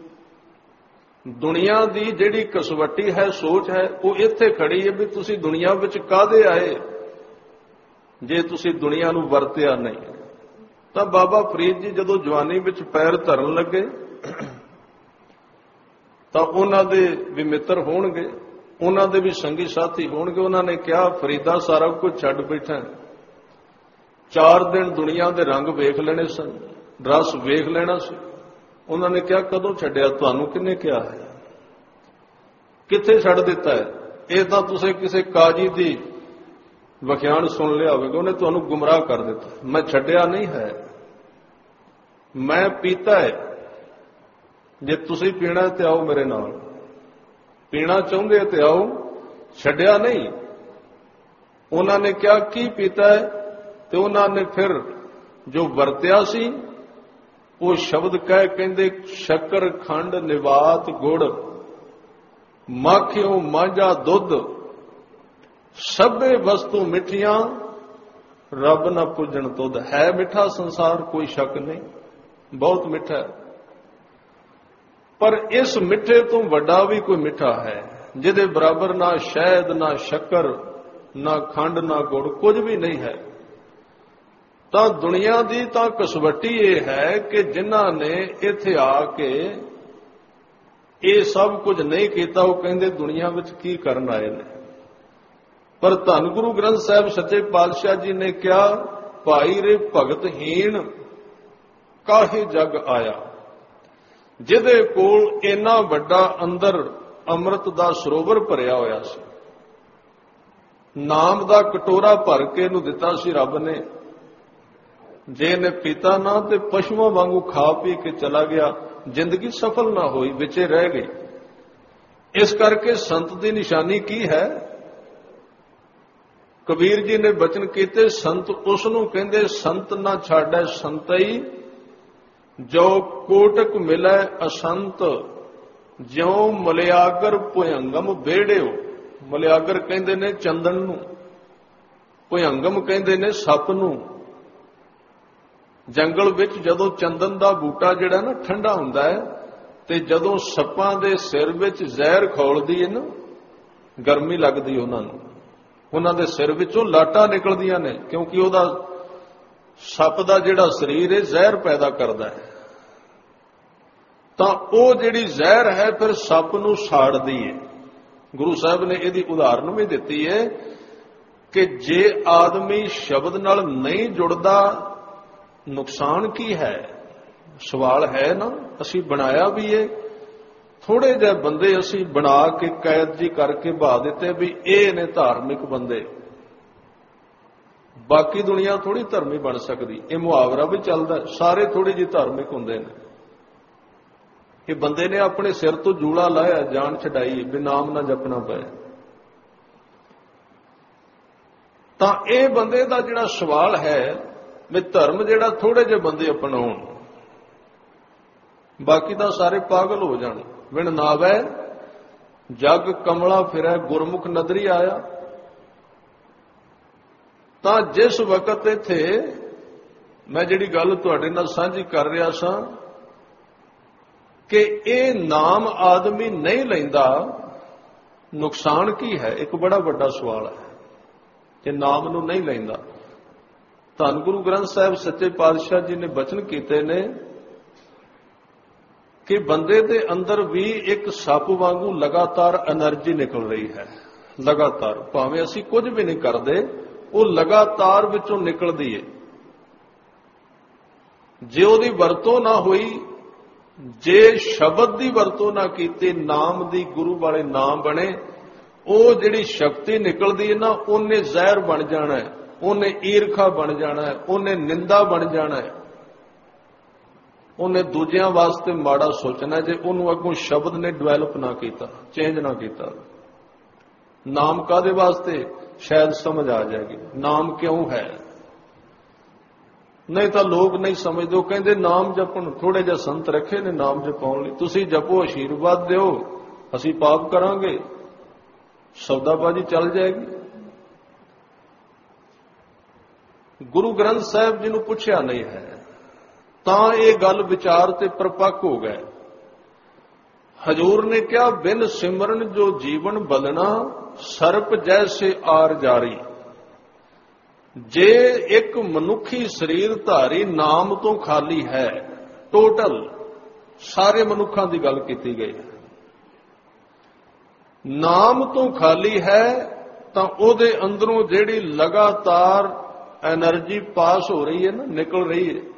ਦੁਨੀਆ ਦੀ ਜਿਹੜੀ ਕਸਵੱਟੀ ਹੈ, ਸੋਚ ਹੈ, ਉਹ ਇੱਥੇ ਖੜੀ ਹੈ ਵੀ ਤੁਸੀਂ ਦੁਨੀਆ ਵਿੱਚ ਕਾਹਦੇ ਆਏ ਜੇ ਤੁਸੀਂ ਦੁਨੀਆ ਨੂੰ ਵਰਤਿਆ ਨਹੀਂ। ਤਾਂ ਬਾਬਾ ਫਰੀਦ ਜੀ ਜਦੋਂ ਜਵਾਨੀ ਵਿੱਚ ਪੈਰ ਧਰਨ ਲੱਗੇ ਤਾਂ ਉਹਨਾਂ ਦੇ ਵੀ ਮਿੱਤਰ ਹੋਣਗੇ, ਉਹਨਾਂ ਦੇ ਵੀ ਸੰਗੀ ਸਾਥੀ ਹੋਣਗੇ। ਉਹਨਾਂ ਨੇ ਕਿਹਾ, ਫਰੀਦਾ ਸਾਰਾ ਕੁਝ ਛੱਡ ਬੈਠਾ, 4 ਦਿਨ ਦੁਨੀਆ ਦੇ ਰੰਗ ਵੇਖ ਲੈਣੇ ਸਨ, ਰਸ ਵੇਖ ਲੈਣਾ ਸੀ। ਉਹਨਾਂ ਨੇ ਕਿਹਾ, ਕਦੋਂ ਛੱਡਿਆ? ਤੁਹਾਨੂੰ ਕਿਹਨੇ ਕਿਹਾ ਹੈ? ਕਿੱਥੇ ਛੱਡ ਦਿੱਤਾ ਹੈ? ਇਹ ਤਾਂ ਤੁਸੀਂ ਕਿਸੇ ਕਾਜੀ ਦੀ ਵਖਿਆਨ ਸੁਣ ਲਿਆ ਹੋਵੇਗਾ, ਉਹਨੇ ਤੁਹਾਨੂੰ ਗੁੰਮਰਾਹ ਕਰ ਦਿੱਤਾ। ਮੈਂ ਛੱਡਿਆ ਨਹੀਂ ਹੈ, ਮੈਂ ਪੀਤਾ ਹੈ। ਜੇ ਤੁਸੀਂ ਪੀਣਾ ਤੇ ਆਓ ਮੇਰੇ ਨਾਲ, ਪੀਣਾ ਚਾਹੁੰਦੇ ਤੇ ਆਓ, ਛੱਡਿਆ ਨਹੀਂ। ਉਹਨਾਂ ਨੇ ਕਿਹਾ ਕੀ ਪੀਤਾ ਹੈ, ਤੇ ਉਹਨਾਂ ਨੇ ਫਿਰ ਜੋ ਵਰਤਿਆ ਸੀ ਉਹ ਸ਼ਬਦ ਕਹਿ ਕਹਿੰਦੇ ਸ਼ੱਕਰ ਖੰਡ ਨਿਵਾਤ ਗੁੜ ਮਾਖਿਓ ਮਾਂਝਾ ਦੁੱਧ ਸਭੇ ਵਸਤੂ ਮਿੱਠੀਆਂ ਰੱਬ ਨਾ ਪੁੱਜਣ ਤੁਧ। ਹੈ ਮਿੱਠਾ ਸੰਸਾਰ, ਕੋਈ ਸ਼ੱਕ ਨਹੀਂ, ਬਹੁਤ ਮਿੱਠਾ ਹੈ, ਪਰ ਇਸ ਮਿੱਠੇ ਤੋਂ ਵੱਡਾ ਵੀ ਕੋਈ ਮਿੱਠਾ ਹੈ ਜਿਹਦੇ ਬਰਾਬਰ ਨਾ ਸ਼ਹਿਦ ਨਾ ਸ਼ੱਕਰ ਨਾ ਖੰਡ ਨਾ ਗੁੜ, ਕੁਝ ਵੀ ਨਹੀਂ ਹੈ। ਤਾਂ ਦੁਨੀਆ ਦੀ ਤਾਂ ਕਸਵੱਟੀ ਇਹ ਹੈ ਕਿ ਜਿਨ੍ਹਾਂ ਨੇ ਇੱਥੇ ਆ ਕੇ ਇਹ ਸਭ ਕੁਝ ਨਹੀਂ ਕੀਤਾ, ਉਹ ਕਹਿੰਦੇ ਦੁਨੀਆ ਵਿੱਚ ਕੀ ਕਰਨ ਆਏ ਨੇ। ਪਰ ਧੰਨ ਗੁਰੂ ਗ੍ਰੰਥ ਸਾਹਿਬ ਸੱਚੇ ਪਾਤਸ਼ਾਹ ਜੀ ਨੇ ਕਿਹਾ, ਭਾਈ ਰੇ ਭਗਤਹੀਣ ਕਾਹੇ ਜਗ ਆਇਆ। ਜਿਹਦੇ ਕੋਲ ਇੰਨਾ ਵੱਡਾ ਅੰਦਰ ਅੰਮ੍ਰਿਤ ਦਾ ਸਰੋਵਰ ਭਰਿਆ ਹੋਇਆ ਸੀ, ਨਾਮ ਦਾ ਕਟੋਰਾ ਭਰ ਕੇ ਇਹਨੂੰ ਦਿੱਤਾ ਸੀ ਰੱਬ ਨੇ, ਜੇ ਇਹਨੇ ਪੀਤਾ ਨਾ ਤੇ ਪਸ਼ੂਆਂ ਵਾਂਗੂ ਖਾ ਪੀ ਕੇ ਚਲਾ ਗਿਆ, ਜ਼ਿੰਦਗੀ ਸਫਲ ਨਾ ਹੋਈ, ਵਿੱਚੇ ਰਹਿ ਗਈ। ਇਸ ਕਰਕੇ ਸੰਤ ਦੀ ਨਿਸ਼ਾਨੀ ਕੀ ਹੈ? ਕਬੀਰ ਜੀ ਨੇ ਬਚਨ ਕੀਤੇ, ਸੰਤ ਉਸ ਨੂੰ ਕਹਿੰਦੇ ਸੰਤ ਨਾ ਛਾੜੈ ਸੰਤਈ, ਜੋ ਕੋਟਕ ਮਿਲੈ ਅਸੰਤ, ਜਿਉ ਮਲਿਆਗਰ ਭੁਯੰਗਮ ਬੇੜਿਓ। ਮਲਿਆਗਰ ਕਹਿੰਦੇ ਨੇ ਚੰਦਨ ਨੂੰ, ਭੁਯੰਗਮ ਕਹਿੰਦੇ ਨੇ ਸੱਪ ਨੂੰ। ਜੰਗਲ ਵਿੱਚ ਜਦੋਂ ਚੰਦਨ ਦਾ ਬੂਟਾ ਜਿਹੜਾ ਨਾ ਠੰਡਾ ਹੁੰਦਾ ਹੈ, ਤੇ ਜਦੋਂ ਸੱਪਾਂ ਦੇ ਸਿਰ ਵਿੱਚ ਜ਼ਹਿਰ ਖੋਲਦੀ ਹੈ ਨਾ, ਗਰਮੀ ਲੱਗਦੀ ਉਹਨਾਂ ਨੂੰ, ਉਹਨਾਂ ਦੇ ਸਿਰ ਵਿੱਚੋਂ ਲਾਟਾਂ ਨਿਕਲਦੀਆਂ ਨੇ, ਕਿਉਂਕਿ ਉਹਦਾ ਸੱਪ ਦਾ ਜਿਹੜਾ ਸਰੀਰ ਹੈ ਜ਼ਹਿਰ ਪੈਦਾ ਕਰਦਾ ਹੈ। ਤਾਂ ਉਹ ਜਿਹੜੀ ਜ਼ਹਿਰ ਹੈ ਫਿਰ ਸੱਪ ਨੂੰ ਸਾੜਦੀ ਹੈ। ਗੁਰੂ ਸਾਹਿਬ ਨੇ ਇਹਦੀ ਉਦਾਹਰਨ ਵੀ ਦਿੱਤੀ ਹੈ ਕਿ ਜੇ ਆਦਮੀ ਸ਼ਬਦ ਨਾਲ ਨਹੀਂ ਜੁੜਦਾ, ਨੁਕਸਾਨ ਕੀ ਹੈ? ਸਵਾਲ ਹੈ ਨਾ, ਅਸੀਂ ਬਣਾਇਆ ਵੀ ਹੈ, ਥੋੜੇ ਜਿਹੇ ਬੰਦੇ ਅਸੀਂ ਬਣਾ ਕੇ ਕੈਦ ਜੀ ਕਰਕੇ ਬਹਾ ਦਿੱਤੇ ਵੀ ਇਹ ਨੇ ਧਾਰਮਿਕ ਬੰਦੇ, ਬਾਕੀ ਦੁਨੀਆ ਥੋੜੀ ਧਰਮੀ ਬਣ ਸਕਦੀ। ਇਹ ਮੁਹਾਵਰਾ ਵੀ ਚੱਲਦਾ, ਸਾਰੇ ਥੋੜੀ ਜਿਹੀ ਧਾਰਮਿਕ ਹੁੰਦੇ ਨੇ। ਇਹ ਬੰਦੇ ਨੇ ਆਪਣੇ ਸਿਰ ਤੋਂ ਜੂੜਾ ਲਾਇਆ, ਜਾਨ ਛਡਾਈ ਵੀ ਨਾਮ ਨਾ ਜਪਣਾ ਪਏ। ਤਾਂ ਇਹ ਬੰਦੇ ਦਾ ਜਿਹੜਾ ਸਵਾਲ ਹੈ ਵੀ ਧਰਮ ਜਿਹੜਾ ਥੋੜੇ ਜਿਹੇ ਬੰਦੇ ਅਪਣਾਉਣ, ਬਾਕੀ ਤਾਂ ਸਾਰੇ ਪਾਗਲ ਹੋ ਜਾਣ। ਵਿਣ ਨਾਵੈ ਜਗ ਕਮਲਾ ਫਿਰੈ ਗੁਰਮੁਖ ਨਦਰੀ ਆਇਆ। ਤਾਂ ਜਿਸ ਵਕਤ ਇੱਥੇ ਮੈਂ ਜਿਹੜੀ ਗੱਲ ਤੁਹਾਡੇ ਨਾਲ ਸਾਂਝੀ ਕਰ ਰਿਹਾ ਸਾਂ ਕਿ ਇਹ ਨਾਮ ਆਦਮੀ ਨਹੀਂ ਲੈਂਦਾ, ਨੁਕਸਾਨ ਕੀ ਹੈ? ਇੱਕ ਬੜਾ ਵੱਡਾ ਸਵਾਲ ਹੈ ਕਿ ਨਾਮ ਨੂੰ ਨਹੀਂ ਲੈਂਦਾ। ਧੰਨ ਗੁਰੂ ਗ੍ਰੰਥ ਸਾਹਿਬ ਸੱਚੇ ਪਾਤਸ਼ਾਹ ਜੀ ਨੇ ਬਚਨ ਕੀਤੇ ਨੇ ਕਿ ਬੰਦੇ ਦੇ ਅੰਦਰ ਵੀ ਇੱਕ ਸੱਪ ਵਾਂਗੂ ਲਗਾਤਾਰ એનર્ਜੀ ਨਿਕਲ ਰਹੀ ਹੈ। ਲਗਾਤਾਰ, ਭਾਵੇਂ ਅਸੀਂ ਕੁਝ ਵੀ ਨਹੀਂ ਕਰਦੇ, ਉਹ ਲਗਾਤਾਰ ਵਿੱਚੋਂ ਨਿਕਲਦੀ ਹੈ। ਜੇ ਉਹਦੀ ਵਰਤੋਂ ਨਾ ਹੋਈ, ਜੇ ਸ਼ਬਦ ਦੀ ਵਰਤੋਂ ਨਾ ਕੀਤੀ, ਨਾਮ ਦੀ, ਗੁਰੂ ਵਾਲੇ ਨਾਮ ਬਣੇ, ਉਹ ਜਿਹੜੀ ਸ਼ਕਤੀ ਨਿਕਲਦੀ ਹੈ ਨਾ, ਉਹਨੇ ਜ਼ਹਿਰ ਬਣ ਜਾਣਾ ਹੈ, ਉਹਨੇ ਈਰਖਾ ਬਣ ਜਾਣਾ ਹੈ, ਉਹਨੇ ਨਿੰਦਾ ਬਣ ਜਾਣਾ ਹੈ, ਉਹਨੇ ਦੂਜਿਆਂ ਵਾਸਤੇ ਮਾੜਾ ਸੋਚਣਾ ਜੇ ਉਹਨੂੰ ਅੱਗੋਂ ਸ਼ਬਦ ਨੇ ਡਿਵੈਲਪ ਨਾ ਕੀਤਾ, ਚੇਂਜ ਨਾ ਕੀਤਾ। ਨਾਮ ਕਾਹਦੇ ਵਾਸਤੇ? ਸ਼ਾਇਦ ਸਮਝ ਆ ਜਾਏਗੀ ਨਾਮ ਕਿਉਂ ਹੈ। ਨਹੀਂ ਤਾਂ ਲੋਕ ਨਹੀਂ ਸਮਝਦੇ, ਉਹ ਕਹਿੰਦੇ ਨਾਮ ਜਪਣ, ਥੋੜੇ ਜਿਹਾ ਸੰਤ ਰੱਖੇ ਨੇ ਨਾਮ ਜਪਾਉਣ ਲਈ, ਤੁਸੀਂ ਜਪੋ, ਆਸ਼ੀਰਵਾਦ ਦਿਓ, ਅਸੀਂ ਪਾਪ ਕਰਾਂਗੇ, ਸੌਦਾਬਾਜ਼ੀ ਚੱਲ ਜਾਏਗੀ। ਗੁਰੂ ਗ੍ਰੰਥ ਸਾਹਿਬ ਜੀ ਨੂੰ ਪੁੱਛਿਆ ਨਹੀਂ ਹੈ, ਤਾਂ ਇਹ ਗੱਲ ਵਿਚਾਰ ਤੇ ਪ੍ਰਪੱਕ ਹੋ ਗਏ। ਹਜੂਰ ਨੇ ਕਿਹਾ, ਬਿਨ ਸਿਮਰਨ ਜੋ ਜੀਵਨ ਬਦਨਾ, ਸਰਪ ਜੈਸੇ ਆਰ ਜਾਰੀ। ਜੇ ਇੱਕ ਮਨੁੱਖੀ ਸਰੀਰ ਧਾਰੀ ਨਾਮ ਤੋਂ ਖਾਲੀ ਹੈ, ਟੋਟਲ ਸਾਰੇ ਮਨੁੱਖਾਂ ਦੀ ਗੱਲ ਕੀਤੀ ਗਈ ਹੈ, ਨਾਮ ਤੋਂ ਖਾਲੀ ਹੈ, ਤਾਂ ਉਹਦੇ ਅੰਦਰੋਂ ਜਿਹੜੀ ਲਗਾਤਾਰ એનર્ਜੀ ਪਾਸ ਹੋ ਰਹੀ ਹੈ ਨਾ, ਨਿਕਲ ਰਹੀ ਹੈ,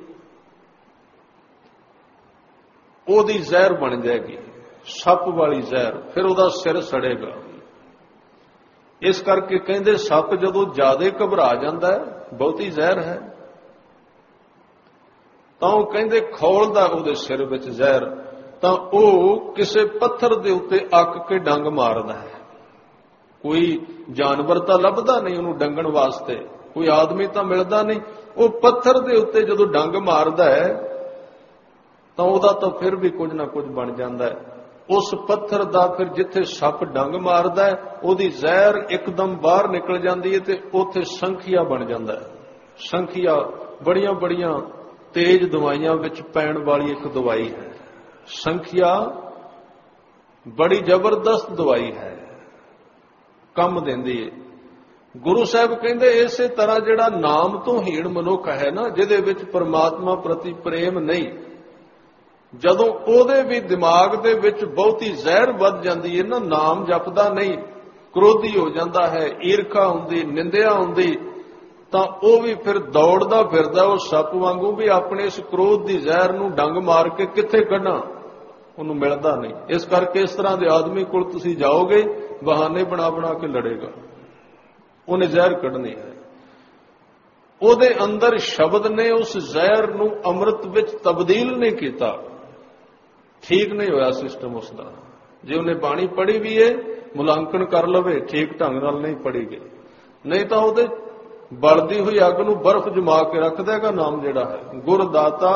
ਉਹਦੀ ਜ਼ਹਿਰ ਬਣ ਜਾਏਗੀ, ਸੱਪ ਵਾਲੀ ਜ਼ਹਿਰ, ਫਿਰ ਉਹਦਾ ਸਿਰ ਸੜੇਗਾ। ਇਸ ਕਰਕੇ ਕਹਿੰਦੇ ਸੱਪ ਜਦੋਂ ਜ਼ਿਆਦਾ ਘਬਰਾ ਜਾਂਦਾ ਹੈ, ਬਹੁਤੀ ਜ਼ਹਿਰ ਹੈ, ਤਾਂ ਉਹ ਕਹਿੰਦੇ ਖੋਲਦਾ ਉਹਦੇ ਸਿਰ ਵਿੱਚ ਜ਼ਹਿਰ, ਤਾਂ ਉਹ ਕਿਸੇ ਪੱਥਰ ਦੇ ਉੱਤੇ ਅੱਕ ਕੇ ਡੰਗ ਮਾਰਦਾ ਹੈ। ਕੋਈ ਜਾਨਵਰ ਤਾਂ ਲੱਭਦਾ ਨਹੀਂ ਉਹਨੂੰ ਡੰਗਣ ਵਾਸਤੇ, ਕੋਈ ਆਦਮੀ ਤਾਂ ਮਿਲਦਾ ਨਹੀਂ। ਉਹ ਪੱਥਰ ਦੇ ਉੱਤੇ ਜਦੋਂ ਡੰਗ ਮਾਰਦਾ ਹੈ ਤਾਂ ਉਹਦਾ ਤਾਂ ਫਿਰ ਵੀ ਕੁਝ ਨਾ ਕੁਝ ਬਣ ਜਾਂਦਾ ਹੈ। ਉਸ ਪੱਥਰ ਦਾ ਫਿਰ ਜਿੱਥੇ ਸੱਪ ਡੰਗ ਮਾਰਦਾ ਹੈ ਉਹਦੀ ਜ਼ਹਿਰ ਇੱਕਦਮ ਬਾਹਰ ਨਿਕਲ ਜਾਂਦੀ ਹੈ ਤੇ ਉੱਥੇ ਸੰਖੀਆ ਬਣ ਜਾਂਦਾ ਹੈ। ਸੰਖੀਆ ਬੜੀਆਂ ਬੜੀਆਂ ਤੇਜ਼ ਦਵਾਈਆਂ ਵਿੱਚ ਪੈਣ ਵਾਲੀ ਇੱਕ ਦਵਾਈ ਹੈ। ਸੰਖੀਆ ਬੜੀ ਜ਼ਬਰਦਸਤ ਦਵਾਈ ਹੈ, ਕੰਮ ਦਿੰਦੀ ਹੈ। ਗੁਰੂ ਸਾਹਿਬ ਕਹਿੰਦੇ ਇਸੇ ਤਰ੍ਹਾਂ ਜਿਹੜਾ ਨਾਮ ਤੋਂ ਹੀਣ ਮਨੁੱਖ ਹੈ ਨਾ, ਜਿਹਦੇ ਵਿੱਚ ਪਰਮਾਤਮਾ ਪ੍ਰਤੀ ਪ੍ਰੇਮ ਨਹੀਂ, ਜਦੋਂ ਉਹਦੇ ਵੀ ਦਿਮਾਗ ਦੇ ਵਿੱਚ ਬਹੁਤੀ ਜ਼ਹਿਰ ਵੱਧ ਜਾਂਦੀ ਹੈ ਨਾ, ਨਾਮ ਜਪਦਾ ਨਹੀਂ, ਕ੍ਰੋਧੀ ਹੋ ਜਾਂਦਾ ਹੈ, ਈਰਖਾ ਹੁੰਦੀ, ਨਿੰਦਿਆ ਹੁੰਦੀ, ਤਾਂ ਉਹ ਵੀ ਫਿਰ ਦੌੜਦਾ ਫਿਰਦਾ ਉਹ ਸੱਪ ਵਾਂਗੂ ਵੀ ਆਪਣੇ ਇਸ ਕ੍ਰੋਧ ਦੀ ਜ਼ਹਿਰ ਨੂੰ ਡੰਗ ਮਾਰ ਕੇ ਕਿੱਥੇ ਕੱਢਾਂ, ਉਹਨੂੰ ਮਿਲਦਾ ਨਹੀਂ। ਇਸ ਕਰਕੇ ਇਸ ਤਰ੍ਹਾਂ ਦੇ ਆਦਮੀ ਕੋਲ ਤੁਸੀਂ ਜਾਓਗੇ, ਬਹਾਨੇ ਬਣਾ ਬਣਾ ਕੇ ਲੜੇਗਾ, ਉਹਨੇ ਜ਼ਹਿਰ ਕੱਢਣੀ ਹੈ। ਉਹਦੇ ਅੰਦਰ ਸ਼ਬਦ ਨੇ ਉਸ ਜ਼ਹਿਰ ਨੂੰ ਅੰਮ੍ਰਿਤ ਵਿੱਚ ਤਬਦੀਲ ਨਹੀਂ ਕੀਤਾ, ਠੀਕ ਨਹੀਂ ਹੋਇਆ ਸਿਸਟਮ ਉਸ ਦਾ। ਜੇ ਉਹਨੇ ਬਾਣੀ ਪੜ੍ਹੀ ਵੀ ਹੈ, ਮੁਲਾਂਕਣ ਕਰ ਲਵੇ, ਠੀਕ ਢੰਗ ਨਾਲ ਨਹੀਂ ਪੜ੍ਹੀ ਗਈ, ਨਹੀਂ ਤਾਂ ਉਹਦੇ ਬਲਦੀ ਹੋਈ ਅੱਗ ਨੂੰ ਬਰਫ਼ ਜਮਾ ਕੇ ਰੱਖ ਦੇਗਾ ਨਾਮ ਜਿਹੜਾ ਹੈ। ਗੁਰ ਦਾਤਾ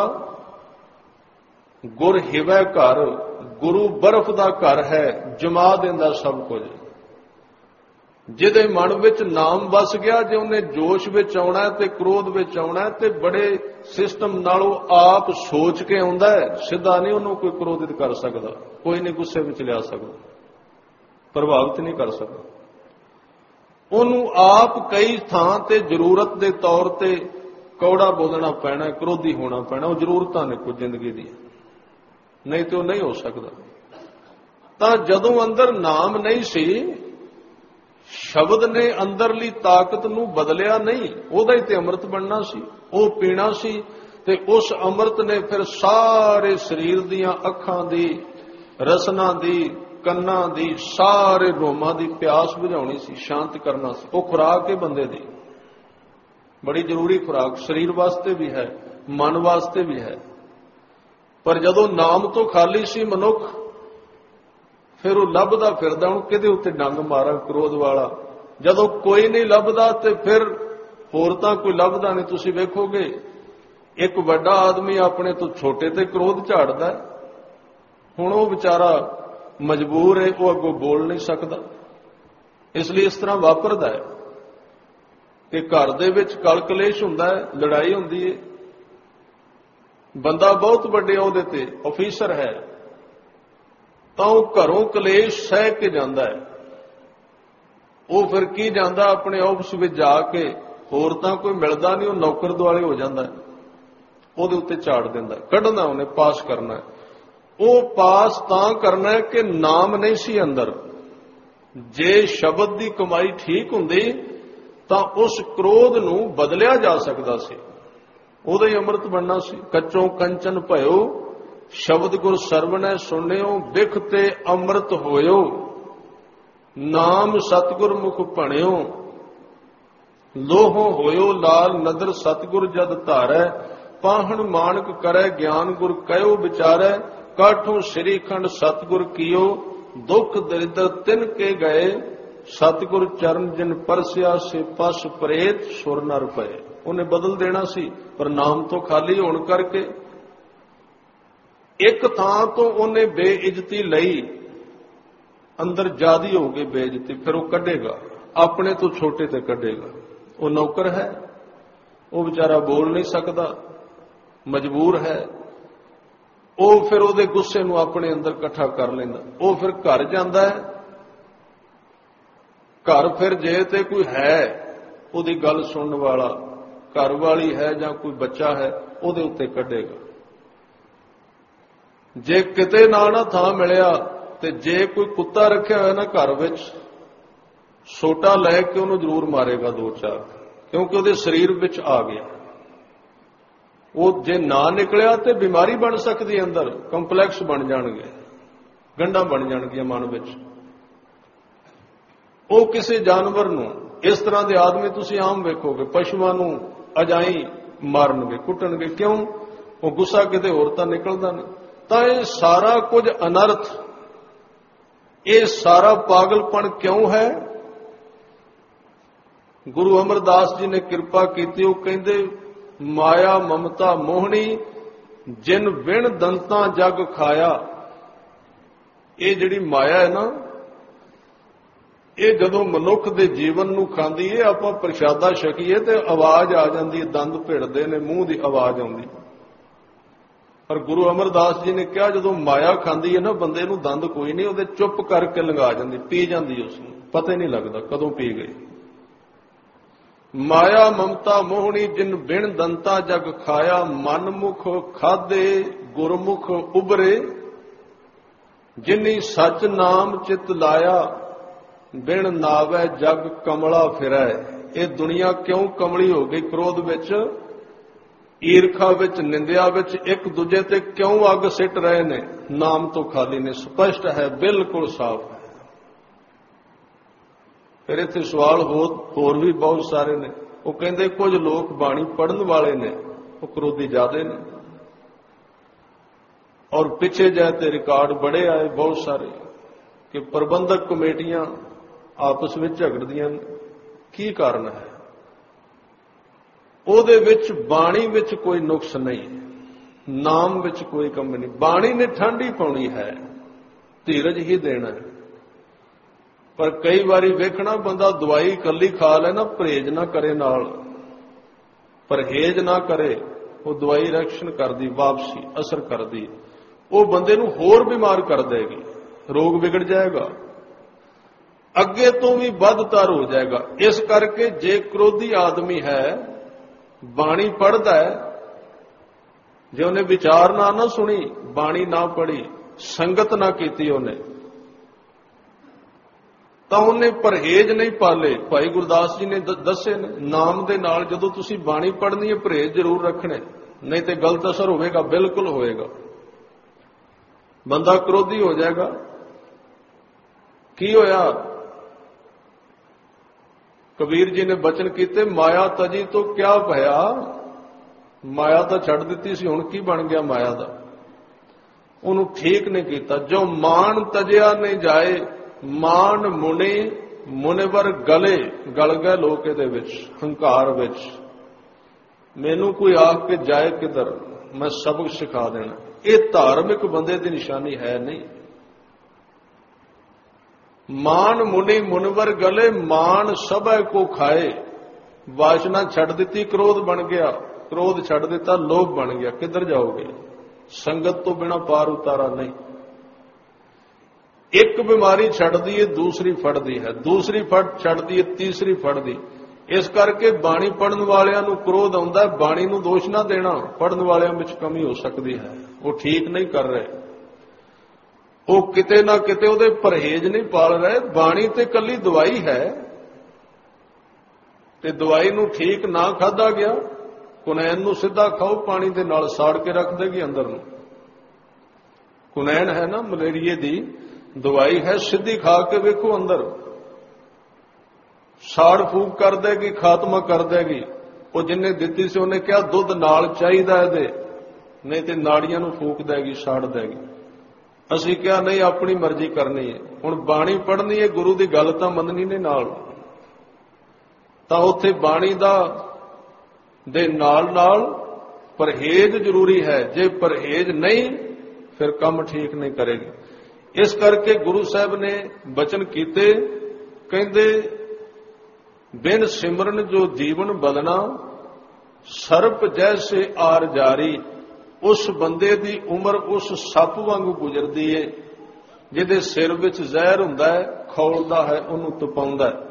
ਗੁਰ ਹਿਵੈ ਘਰ, ਗੁਰੂ ਬਰਫ਼ ਦਾ ਘਰ ਹੈ, ਜਮਾ ਦਿੰਦਾ ਸਭ ਕੁਝ। ਜਿਹਦੇ ਮਨ ਵਿੱਚ ਨਾਮ ਵਸ ਗਿਆ, ਜੇ ਉਹਨੇ ਜੋਸ਼ ਵਿੱਚ ਆਉਣਾ ਤੇ ਕ੍ਰੋਧ ਵਿੱਚ ਆਉਣਾ ਤੇ ਬੜੇ ਸਿਸਟਮ ਨਾਲੋਂ ਆਪ ਸੋਚ ਕੇ ਆਉਂਦਾ ਹੈ, ਸਿੱਧਾ ਨਹੀਂ ਉਹਨੂੰ ਕੋਈ ਕ੍ਰੋਧਿਤ ਕਰ ਸਕਦਾ, ਕੋਈ ਨਹੀਂ ਗੁੱਸੇ ਵਿੱਚ ਲਿਆ ਸਕਦਾ, ਪ੍ਰਭਾਵਿਤ ਨਹੀਂ ਕਰ ਸਕਦਾ। ਉਹਨੂੰ ਆਪ ਕਈ ਥਾਂ ਤੇ ਜ਼ਰੂਰਤ ਦੇ ਤੌਰ ਤੇ ਕੌੜਾ ਬੋਲਣਾ ਪੈਣਾ, ਕ੍ਰੋਧੀ ਹੋਣਾ ਪੈਣਾ, ਉਹ ਜ਼ਰੂਰਤਾਂ ਨੇ ਕੁਝ ਜ਼ਿੰਦਗੀ ਦੀ, ਨਹੀਂ ਤੇ ਉਹ ਨਹੀਂ ਹੋ ਸਕਦਾ। ਤਾਂ ਜਦੋਂ ਅੰਦਰ ਨਾਮ ਨਹੀਂ ਸੀ, ਸ਼ਬਦ ਨੇ ਅੰਦਰਲੀ ਤਾਕਤ ਨੂੰ ਬਦਲਿਆ ਨਹੀਂ, ਉਹਦਾ ਹੀ ਤੇ ਅੰਮ੍ਰਿਤ ਬਣਨਾ ਸੀ, ਉਹ ਪੀਣਾ ਸੀ, ਤੇ ਉਸ ਅੰਮ੍ਰਿਤ ਨੇ ਫਿਰ ਸਾਰੇ ਸਰੀਰ ਦੀਆਂ ਅੱਖਾਂ ਦੀ, ਰਸਨਾ ਦੀ, ਕੰਨਾਂ ਦੀ, ਸਾਰੇ ਰੋਮਾਂ ਦੀ ਪਿਆਸ ਬੁਝਾਉਣੀ ਸੀ, ਸ਼ਾਂਤ ਕਰਨਾ ਸੀ। ਉਹ ਖੁਰਾਕ ਹੈ ਬੰਦੇ ਦੀ, ਬੜੀ ਜ਼ਰੂਰੀ ਖੁਰਾਕ, ਸਰੀਰ ਵਾਸਤੇ ਵੀ ਹੈ, ਮਨ ਵਾਸਤੇ ਵੀ ਹੈ। ਪਰ ਜਦੋਂ ਨਾਮ ਤੋਂ ਖਾਲੀ ਸੀ ਮਨੁੱਖ, ਫਿਰ ਉਹ ਲੱਭਦਾ ਫਿਰਦਾ ਹੁਣ ਕਿਹਦੇ ਉੱਤੇ ਡੰਗ ਮਾਰਾਂ, ਕ੍ਰੋਧ ਵਾਲਾ। ਜਦੋਂ ਕੋਈ ਨਹੀਂ ਲੱਭਦਾ ਤੇ ਫਿਰ ਹੋਰ ਤਾਂ ਕੋਈ ਲੱਭਦਾ ਨਹੀਂ। ਤੁਸੀਂ ਵੇਖੋਗੇ ਇੱਕ ਵੱਡਾ ਆਦਮੀ ਆਪਣੇ ਤੋਂ ਛੋਟੇ ਤੇ ਕ੍ਰੋਧ ਝਾੜਦਾ, ਹੁਣ ਉਹ ਵਿਚਾਰਾ ਮਜਬੂਰ ਹੈ, ਉਹ ਅੱਗੋਂ ਬੋਲ ਨਹੀਂ ਸਕਦਾ। ਇਸ ਲਈ ਇਸ ਤਰ੍ਹਾਂ ਵਾਪਰਦਾ ਹੈ ਕਿ ਘਰ ਦੇ ਵਿੱਚ ਕਲ ਕਲੇਸ਼ ਹੁੰਦਾ ਹੈ, ਲੜਾਈ ਹੁੰਦੀ ਹੈ। ਬੰਦਾ ਬਹੁਤ ਵੱਡੇ ਅਹੁਦੇ ਤੇ ਅਫੀਸਰ ਹੈ, ਤਾਂ ਉਹ ਘਰੋਂ ਕਲੇਸ਼ ਸਹਿ ਕੇ ਜਾਂਦਾ ਹੈ। ਉਹ ਫਿਰ ਕੀ ਜਾਂਦਾ, ਆਪਣੇ ਆਫਿਸ ਵਿੱਚ ਜਾ ਕੇ, ਹੋਰ ਤਾਂ ਕੋਈ ਮਿਲਦਾ ਨਹੀਂ, ਉਹ ਨੌਕਰ ਦੁਆਲੇ ਹੋ ਜਾਂਦਾ, ਉਹਦੇ ਉੱਤੇ ਝਾੜ ਦਿੰਦਾ, ਕੱਢਣਾ ਉਹਨੇ, ਪਾਸ ਕਰਨਾ। ਉਹ ਪਾਸ ਤਾਂ ਕਰਨਾ ਕਿ ਨਾਮ ਨਹੀਂ ਸੀ ਅੰਦਰ। ਜੇ ਸ਼ਬਦ ਦੀ ਕਮਾਈ ਠੀਕ ਹੁੰਦੀ ਤਾਂ ਉਸ ਕ੍ਰੋਧ ਨੂੰ ਬਦਲਿਆ ਜਾ ਸਕਦਾ ਸੀ, ਉਹਦਾ ਹੀ ਅੰਮ੍ਰਿਤ ਬਣਨਾ ਸੀ। ਕੱਚੋਂ ਕੰਚਨ ਭਇਓ, ਸ਼ਬਦ ਗੁਰ ਸਰਵਣੈ ਸੁਣਿਓ, ਬਿਖ ਤੇ ਅੰਮ੍ਰਿਤ ਹੋਇਓ, ਨਾਮ ਸਤਿਗੁਰ ਮੁਖ ਭਣਿਓ, ਲੋਹੋਂ ਹੋਇਓ ਲਾਲ ਨਦਰ ਸਤਿਗੁਰ ਜਦ ਧਾਰੈ, ਪਾਹਣ ਮਾਨਕ ਕਰੈ ਗਿਆਨ ਗੁਰ ਕਹਿਓ ਵਿਚਾਰੈ, ਕਾਠੋਂ ਸ੍ਰੀ ਖੰਡ ਸਤਿਗੁਰ ਕੀਓ, ਦੁੱਖ ਦਰਿਦਰ ਤਿਨ ਕੇ ਗਏ, ਸਤਿਗੁਰ ਚਰਨ ਜਿਨ ਪਰਸਿਆ ਸੇ ਪਸ ਪ੍ਰੇਤ ਸੁਰ ਨਰ ਪਏ। ਉਹਨੇ ਬਦਲ ਦੇਣਾ ਸੀ, ਪਰ ਨਾਮ ਤੋਂ ਖਾਲੀ ਹੋਣ ਕਰਕੇ ਇੱਕ ਥਾਂ ਤੋਂ ਉਹਨੇ ਬੇਇੱਜ਼ਤੀ ਲਈ, ਅੰਦਰ ਜ਼ਿਆਦੀ ਹੋ ਗਈ ਬੇਇੱਜ਼ਤੀ, ਫਿਰ ਉਹ ਕੱਢੇਗਾ, ਆਪਣੇ ਤੋਂ ਛੋਟੇ ਤੇ ਕੱਢੇਗਾ। ਉਹ ਨੌਕਰ ਹੈ, ਉਹ ਵਿਚਾਰਾ ਬੋਲ ਨਹੀਂ ਸਕਦਾ, ਮਜਬੂਰ ਹੈ। ਉਹ ਫਿਰ ਉਹਦੇ ਗੁੱਸੇ ਨੂੰ ਆਪਣੇ ਅੰਦਰ ਇਕੱਠਾ ਕਰ ਲੈਂਦਾ। ਉਹ ਫਿਰ ਘਰ ਜਾਂਦਾ ਹੈ, ਘਰ ਫਿਰ ਜੇ ਤੇ ਕੋਈ ਹੈ ਉਹਦੀ ਗੱਲ ਸੁਣਨ ਵਾਲਾ, ਘਰ ਵਾਲੀ ਹੈ ਜਾਂ ਕੋਈ ਬੱਚਾ ਹੈ, ਉਹਦੇ ਉੱਤੇ ਕੱਢੇਗਾ। ਜੇ ਕਿਤੇ ਨਾ ਥਾਂ ਮਿਲਿਆ ਤੇ ਜੇ ਕੋਈ ਕੁੱਤਾ ਰੱਖਿਆ ਹੋਇਆ ਨਾ ਘਰ ਵਿੱਚ, ਸੋਟਾ ਲੈ ਕੇ ਉਹਨੂੰ ਜ਼ਰੂਰ ਮਾਰੇਗਾ 2-4, ਕਿਉਂਕਿ ਉਹਦੇ ਸਰੀਰ ਵਿੱਚ ਆ ਗਿਆ। ਉਹ ਜੇ ਨਾ ਨਿਕਲਿਆ ਤੇ ਬਿਮਾਰੀ ਬਣ ਸਕਦੀ ਹੈ, ਅੰਦਰ ਕੰਪਲੈਕਸ ਬਣ ਜਾਣਗੇ, ਗੰਢਾਂ ਬਣ ਜਾਣਗੀਆਂ ਮਨ ਵਿੱਚ। ਉਹ ਕਿਸੇ ਜਾਨਵਰ ਨੂੰ, ਇਸ ਤਰ੍ਹਾਂ ਦੇ ਆਦਮੀ ਤੁਸੀਂ ਆਮ ਵੇਖੋਗੇ, ਪਸ਼ੂਆਂ ਨੂੰ ਅਜਾਈ ਮਾਰਨਗੇ, ਕੁੱਟਣਗੇ। ਕਿਉਂ? ਉਹ ਗੁੱਸਾ ਕਿਤੇ ਹੋਰ ਤਾਂ ਨਿਕਲਦਾ ਨਹੀਂ। ਤਾਂ ਇਹ ਸਾਰਾ ਕੁਝ ਅਨਰਥ, ਇਹ ਸਾਰਾ ਪਾਗਲਪਣ ਕਿਉਂ ਹੈ? ਗੁਰੂ ਅਮਰਦਾਸ ਜੀ ਨੇ ਕਿਰਪਾ ਕੀਤੀ। ਉਹ ਕਹਿੰਦੇ ਮਾਇਆ ਮਮਤਾ ਮੋਹਣੀ ਜਿਨ ਵਿਣ ਦੰਤਾਂ ਜਗ ਖਾਇਆ। ਇਹ ਜਿਹੜੀ ਮਾਇਆ ਹੈ ਨਾ, ਇਹ ਜਦੋਂ ਮਨੁੱਖ ਦੇ ਜੀਵਨ ਨੂੰ ਖਾਂਦੀ ਹੈ, ਆਪਾਂ ਪ੍ਰਸ਼ਾਦਾ ਛਕੀਏ ਤੇ ਆਵਾਜ਼ ਆ ਜਾਂਦੀ ਹੈ, ਦੰਦ ਭਿੜਦੇ ਨੇ, ਮੂੰਹ ਦੀ ਆਵਾਜ਼ ਆਉਂਦੀ। ਪਰ ਗੁਰੂ ਅਮਰਦਾਸ ਜੀ ਨੇ ਕਿਹਾ ਜਦੋਂ ਮਾਇਆ ਖਾਂਦੀ ਹੈ ਨਾ ਬੰਦੇ ਨੂੰ, ਦੰਦ ਕੋਈ ਨਹੀਂ, ਉਹਦੇ ਚੁੱਪ ਕਰਕੇ ਲੰਘਾ ਜਾਂਦੀ, ਪੀ ਜਾਂਦੀ, ਉਸ ਨੂੰ ਪਤਾ ਹੀ ਨਹੀਂ ਲੱਗਦਾ ਕਦੋਂ ਪੀ ਗਈ। ਮਾਇਆ ਮਮਤਾ ਮੋਹਣੀ ਜਿਨ ਬਿਨ ਦੰਤਾ ਜਗ ਖਾਇਆ। ਮਨਮੁਖ ਖਾਦੇ ਗੁਰਮੁਖ ਉਬਰੇ, ਜਿਨੀ ਸਚ ਨਾਮ ਚਿਤ ਲਾਇਆ। ਬਿਨ ਨਾਵੈ ਜਗ ਕਮਲਾ ਫਿਰੈ। ਇਹ ਦੁਨੀਆ ਕਿਉਂ ਕਮਲੀ ਹੋ ਗਈ? ਕ੍ਰੋਧ ਵਿੱਚ, ਈਰਖਾ ਵਿੱਚ, ਨਿੰਦਿਆ ਵਿੱਚ, ਇੱਕ ਦੂਜੇ ਤੇ ਕਿਉਂ ਅੱਗ ਸਿੱਟ ਰਹੇ ਨੇ? ਨਾਮ ਤੋਂ ਖਾਲੀ ਨੇ। ਸਪਸ਼ਟ ਹੈ, ਬਿਲਕੁਲ ਸਾਫ਼ ਹੈ। ਫਿਰ ਇੱਥੇ ਸਵਾਲ ਹੋਰ ਵੀ ਬਹੁਤ ਸਾਰੇ ਨੇ। ਉਹ ਕਹਿੰਦੇ ਕੁਝ ਲੋਕ ਬਾਣੀ ਪੜ੍ਹਨ ਵਾਲੇ ਨੇ, ਉਹ ਕ੍ਰੋਧੀ ਜ਼ਿਆਦੇ ਨੇ। ਔਰ ਪਿੱਛੇ ਜਾਏ ਤੇ ਰਿਕਾਰਡ ਬੜੇ ਆਏ ਬਹੁਤ ਸਾਰੇ ਕਿ ਪ੍ਰਬੰਧਕ ਕਮੇਟੀਆਂ ਆਪਸ ਵਿੱਚ ਝਗੜਦੀਆਂ ਨੇ। ਕੀ ਕਾਰਨ ਹੈ? ਉਹਦੇ ਵਿੱਚ ਬਾਣੀ ਵਿੱਚ ਕੋਈ ਨੁਕਸ ਨਹੀਂ, ਨਾਮ ਵਿੱਚ ਕੋਈ ਕਮੀ ਨਹੀਂ। ਬਾਣੀ ਨੇ ਠੰਡ ਹੀ ਪਾਉਣੀ ਹੈ, ਧੀਰਜ ਹੀ ਦੇਣਾ ਹੈ। ਪਰ ਕਈ ਵਾਰੀ ਵੇਖਣਾ ਬੰਦਾ ਦਵਾਈ ਇਕੱਲੀ ਖਾ ਲੈ ਨਾ, ਪਰਹੇਜ਼ ਨਾ ਕਰੇ, ਨਾਲ ਪਰਹੇਜ਼ ਨਾ ਕਰੇ, ਉਹ ਦਵਾਈ ਰਿਐਕਸ਼ਨ ਕਰਦੀ, ਵਾਪਸੀ ਅਸਰ ਕਰਦੀ, ਉਹ ਬੰਦੇ ਨੂੰ ਹੋਰ ਬਿਮਾਰ ਕਰ ਦੇਗੀ, ਰੋਗ ਵਿਗੜ ਜਾਏਗਾ, ਅੱਗੇ ਤੋਂ ਵੀ ਵੱਧਤਰ ਹੋ ਜਾਏਗਾ। ਇਸ ਕਰਕੇ ਜੇ ਕ੍ਰੋਧੀ ਆਦਮੀ ਹੈ, ਬਾਣੀ ਪੜ੍ਹਦਾ ਹੈ, ਜੇ ਉਹਨੇ ਵਿਚਾਰਨਾ ਨਾ ਸੁਣੀ, ਬਾਣੀ ਨਾ ਪੜ੍ਹੀ, ਸੰਗਤ ਨਾ ਕੀਤੀ ਉਹਨੇ, ਤਾਂ ਉਹਨੇ ਪਰਹੇਜ਼ ਨਹੀਂ ਪਾਲੇ। ਭਾਈ ਗੁਰਦਾਸ ਜੀ ਨੇ ਦੱਸੇ ਨੇ, ਨਾਮ ਦੇ ਨਾਲ ਜਦੋਂ ਤੁਸੀਂ ਬਾਣੀ ਪੜ੍ਹਨੀ ਹੈ ਪਰਹੇਜ਼ ਜ਼ਰੂਰ ਰੱਖਣੇ, ਨਹੀਂ ਤੇ ਗਲਤ ਅਸਰ ਹੋਵੇਗਾ, ਬਿਲਕੁਲ ਹੋਵੇਗਾ। ਬੰਦਾ ਕ੍ਰੋਧੀ ਹੋ ਜਾਏਗਾ। ਕੀ ਹੋਇਆ? ਕਬੀਰ ਜੀ ਨੇ ਬਚਨ ਕੀਤੇ, ਮਾਇਆ ਤਜੀ ਤੋਂ ਕਿਆ ਭਇਆ। ਮਾਇਆ ਤਾਂ ਛੱਡ ਦਿੱਤੀ ਸੀ, ਹੁਣ ਕੀ ਬਣ ਗਿਆ ਮਾਇਆ ਦਾ? ਉਹਨੂੰ ਠੀਕ ਨਹੀਂ ਕੀਤਾ। ਜੋ ਮਾਨ ਤਜਿਆ ਨਹੀਂ ਜਾਏ, ਮਾਨ ਮੁਨੀ ਮੁਨਿਵਰ ਗਲੇ, ਗਲ ਗਏ ਲੋਕ ਇਹਦੇ ਵਿੱਚ, ਹੰਕਾਰ ਵਿੱਚ। ਮੈਨੂੰ ਕੋਈ ਆਖ ਕੇ ਜਾਏ ਕਿਧਰ, ਮੈਂ ਸਬਕ ਸਿਖਾ ਦੇਣਾ। ਇਹ ਧਾਰਮਿਕ ਬੰਦੇ ਦੀ ਨਿਸ਼ਾਨੀ ਹੈ ਨਹੀਂ। ਮਾਨ ਮੁਨੀ ਮੁਨਵਰ ਗਲੇ, ਮਾਨ ਸਭੈ ਕੋ ਖਾਏ। ਵਾਸ਼ਨਾ ਛੱਡ ਦਿੱਤੀ, ਕ੍ਰੋਧ ਬਣ ਗਿਆ, ਕ੍ਰੋਧ ਛੱਡ ਦਿੱਤਾ, ਲੋਭ ਬਣ ਗਿਆ। ਕਿੱਧਰ ਜਾਓਗੇ? ਸੰਗਤ ਤੋਂ ਬਿਨਾਂ ਪਾਰ ਉਤਾਰਾ ਨਹੀਂ। ਇੱਕ ਬਿਮਾਰੀ ਛੱਡਦੀ ਹੈ, ਦੂਸਰੀ ਫੜਦੀ ਹੈ, ਦੂਸਰੀ ਛੱਡਦੀ ਹੈ, ਤੀਸਰੀ ਫੜਦੀ। ਇਸ ਕਰਕੇ ਬਾਣੀ ਪੜ੍ਹਨ ਵਾਲਿਆਂ ਨੂੰ ਕ੍ਰੋਧ ਆਉਂਦਾ। ਬਾਣੀ ਨੂੰ ਦੋਸ਼ ਨਾ ਦੇਣਾ, ਪੜ੍ਹਨ ਵਾਲਿਆਂ ਵਿੱਚ ਕਮੀ ਹੋ ਸਕਦੀ ਹੈ, ਉਹ ਠੀਕ ਨਹੀਂ ਕਰ ਰਹੇ, ਉਹ ਕਿਤੇ ਨਾ ਕਿਤੇ ਉਹਦੇ ਪਰਹੇਜ਼ ਨਹੀਂ ਪਾਲ ਰਹੇ। ਬਾਣੀ ਤੇ ਇਕੱਲੀ ਦਵਾਈ ਹੈ, ਤੇ ਦਵਾਈ ਨੂੰ ਠੀਕ ਨਾ ਖਾਧਾ ਗਿਆ, ਕੁਨੈਨ ਨੂੰ ਸਿੱਧਾ ਖਾਓ, ਪਾਣੀ ਦੇ ਨਾਲ ਸਾੜ ਕੇ ਰੱਖ ਦੇਗੀ ਅੰਦਰ ਨੂੰ। ਕੁਨੈਨ ਹੈ ਨਾ ਮਲੇਰੀਏ ਦੀ ਦਵਾਈ ਹੈ, ਸਿੱਧੀ ਖਾ ਕੇ ਵੇਖੋ, ਅੰਦਰ ਸਾੜ ਫੂਕ ਕਰ ਦੇਗੀ, ਖਾਤਮਾ ਕਰ ਦੇਗੀ। ਉਹ ਜਿੰਨੇ ਦਿੱਤੀ ਸੀ ਉਹਨੇ ਕਿਹਾ ਦੁੱਧ ਨਾਲ ਚਾਹੀਦਾ ਇਹਦੇ, ਨਹੀਂ ਤੇ ਨਾੜੀਆਂ ਨੂੰ ਫੂਕ ਦੇਗੀ, ਸਾੜ ਦੇਗੀ। ਅਸੀਂ ਕਿਹਾ ਨਹੀਂ, ਆਪਣੀ ਮਰਜ਼ੀ ਕਰਨੀ ਹੈ। ਹੁਣ ਬਾਣੀ ਪੜ੍ਹਨੀ ਹੈ, ਗੁਰੂ ਦੀ ਗੱਲ ਤਾਂ ਮੰਨਣੀ ਨੇ ਨਾਲ, ਤਾਂ ਉੱਥੇ ਬਾਣੀ ਦੇ ਨਾਲ ਨਾਲ ਪਰਹੇਜ਼ ਜ਼ਰੂਰੀ ਹੈ। ਜੇ ਪਰਹੇਜ਼ ਨਹੀਂ, ਫਿਰ ਕੰਮ ਠੀਕ ਨਹੀਂ ਕਰੇਗੀ। ਇਸ ਕਰਕੇ ਗੁਰੂ ਸਾਹਿਬ ਨੇ ਬਚਨ ਕੀਤੇ, ਕਹਿੰਦੇ ਬਿਨ ਸਿਮਰਨ ਜੋ ਜੀਵਨ ਬਦਨਾ, ਸਰਪ ਜੈਸੇ ਆਰ ਜਾਰੀ। ਉਸ ਬੰਦੇ ਦੀ ਉਮਰ ਉਸ ਸੱਪ ਵਾਂਗੂ ਗੁਜ਼ਰਦੀ ਏ, ਜਿਹਦੇ ਸਿਰ ਵਿੱਚ ਜ਼ਹਿਰ ਹੁੰਦਾ ਹੈ, ਖੌਲਦਾ ਹੈ, ਉਹਨੂੰ ਤਪਾਉਂਦਾ ਹੈ।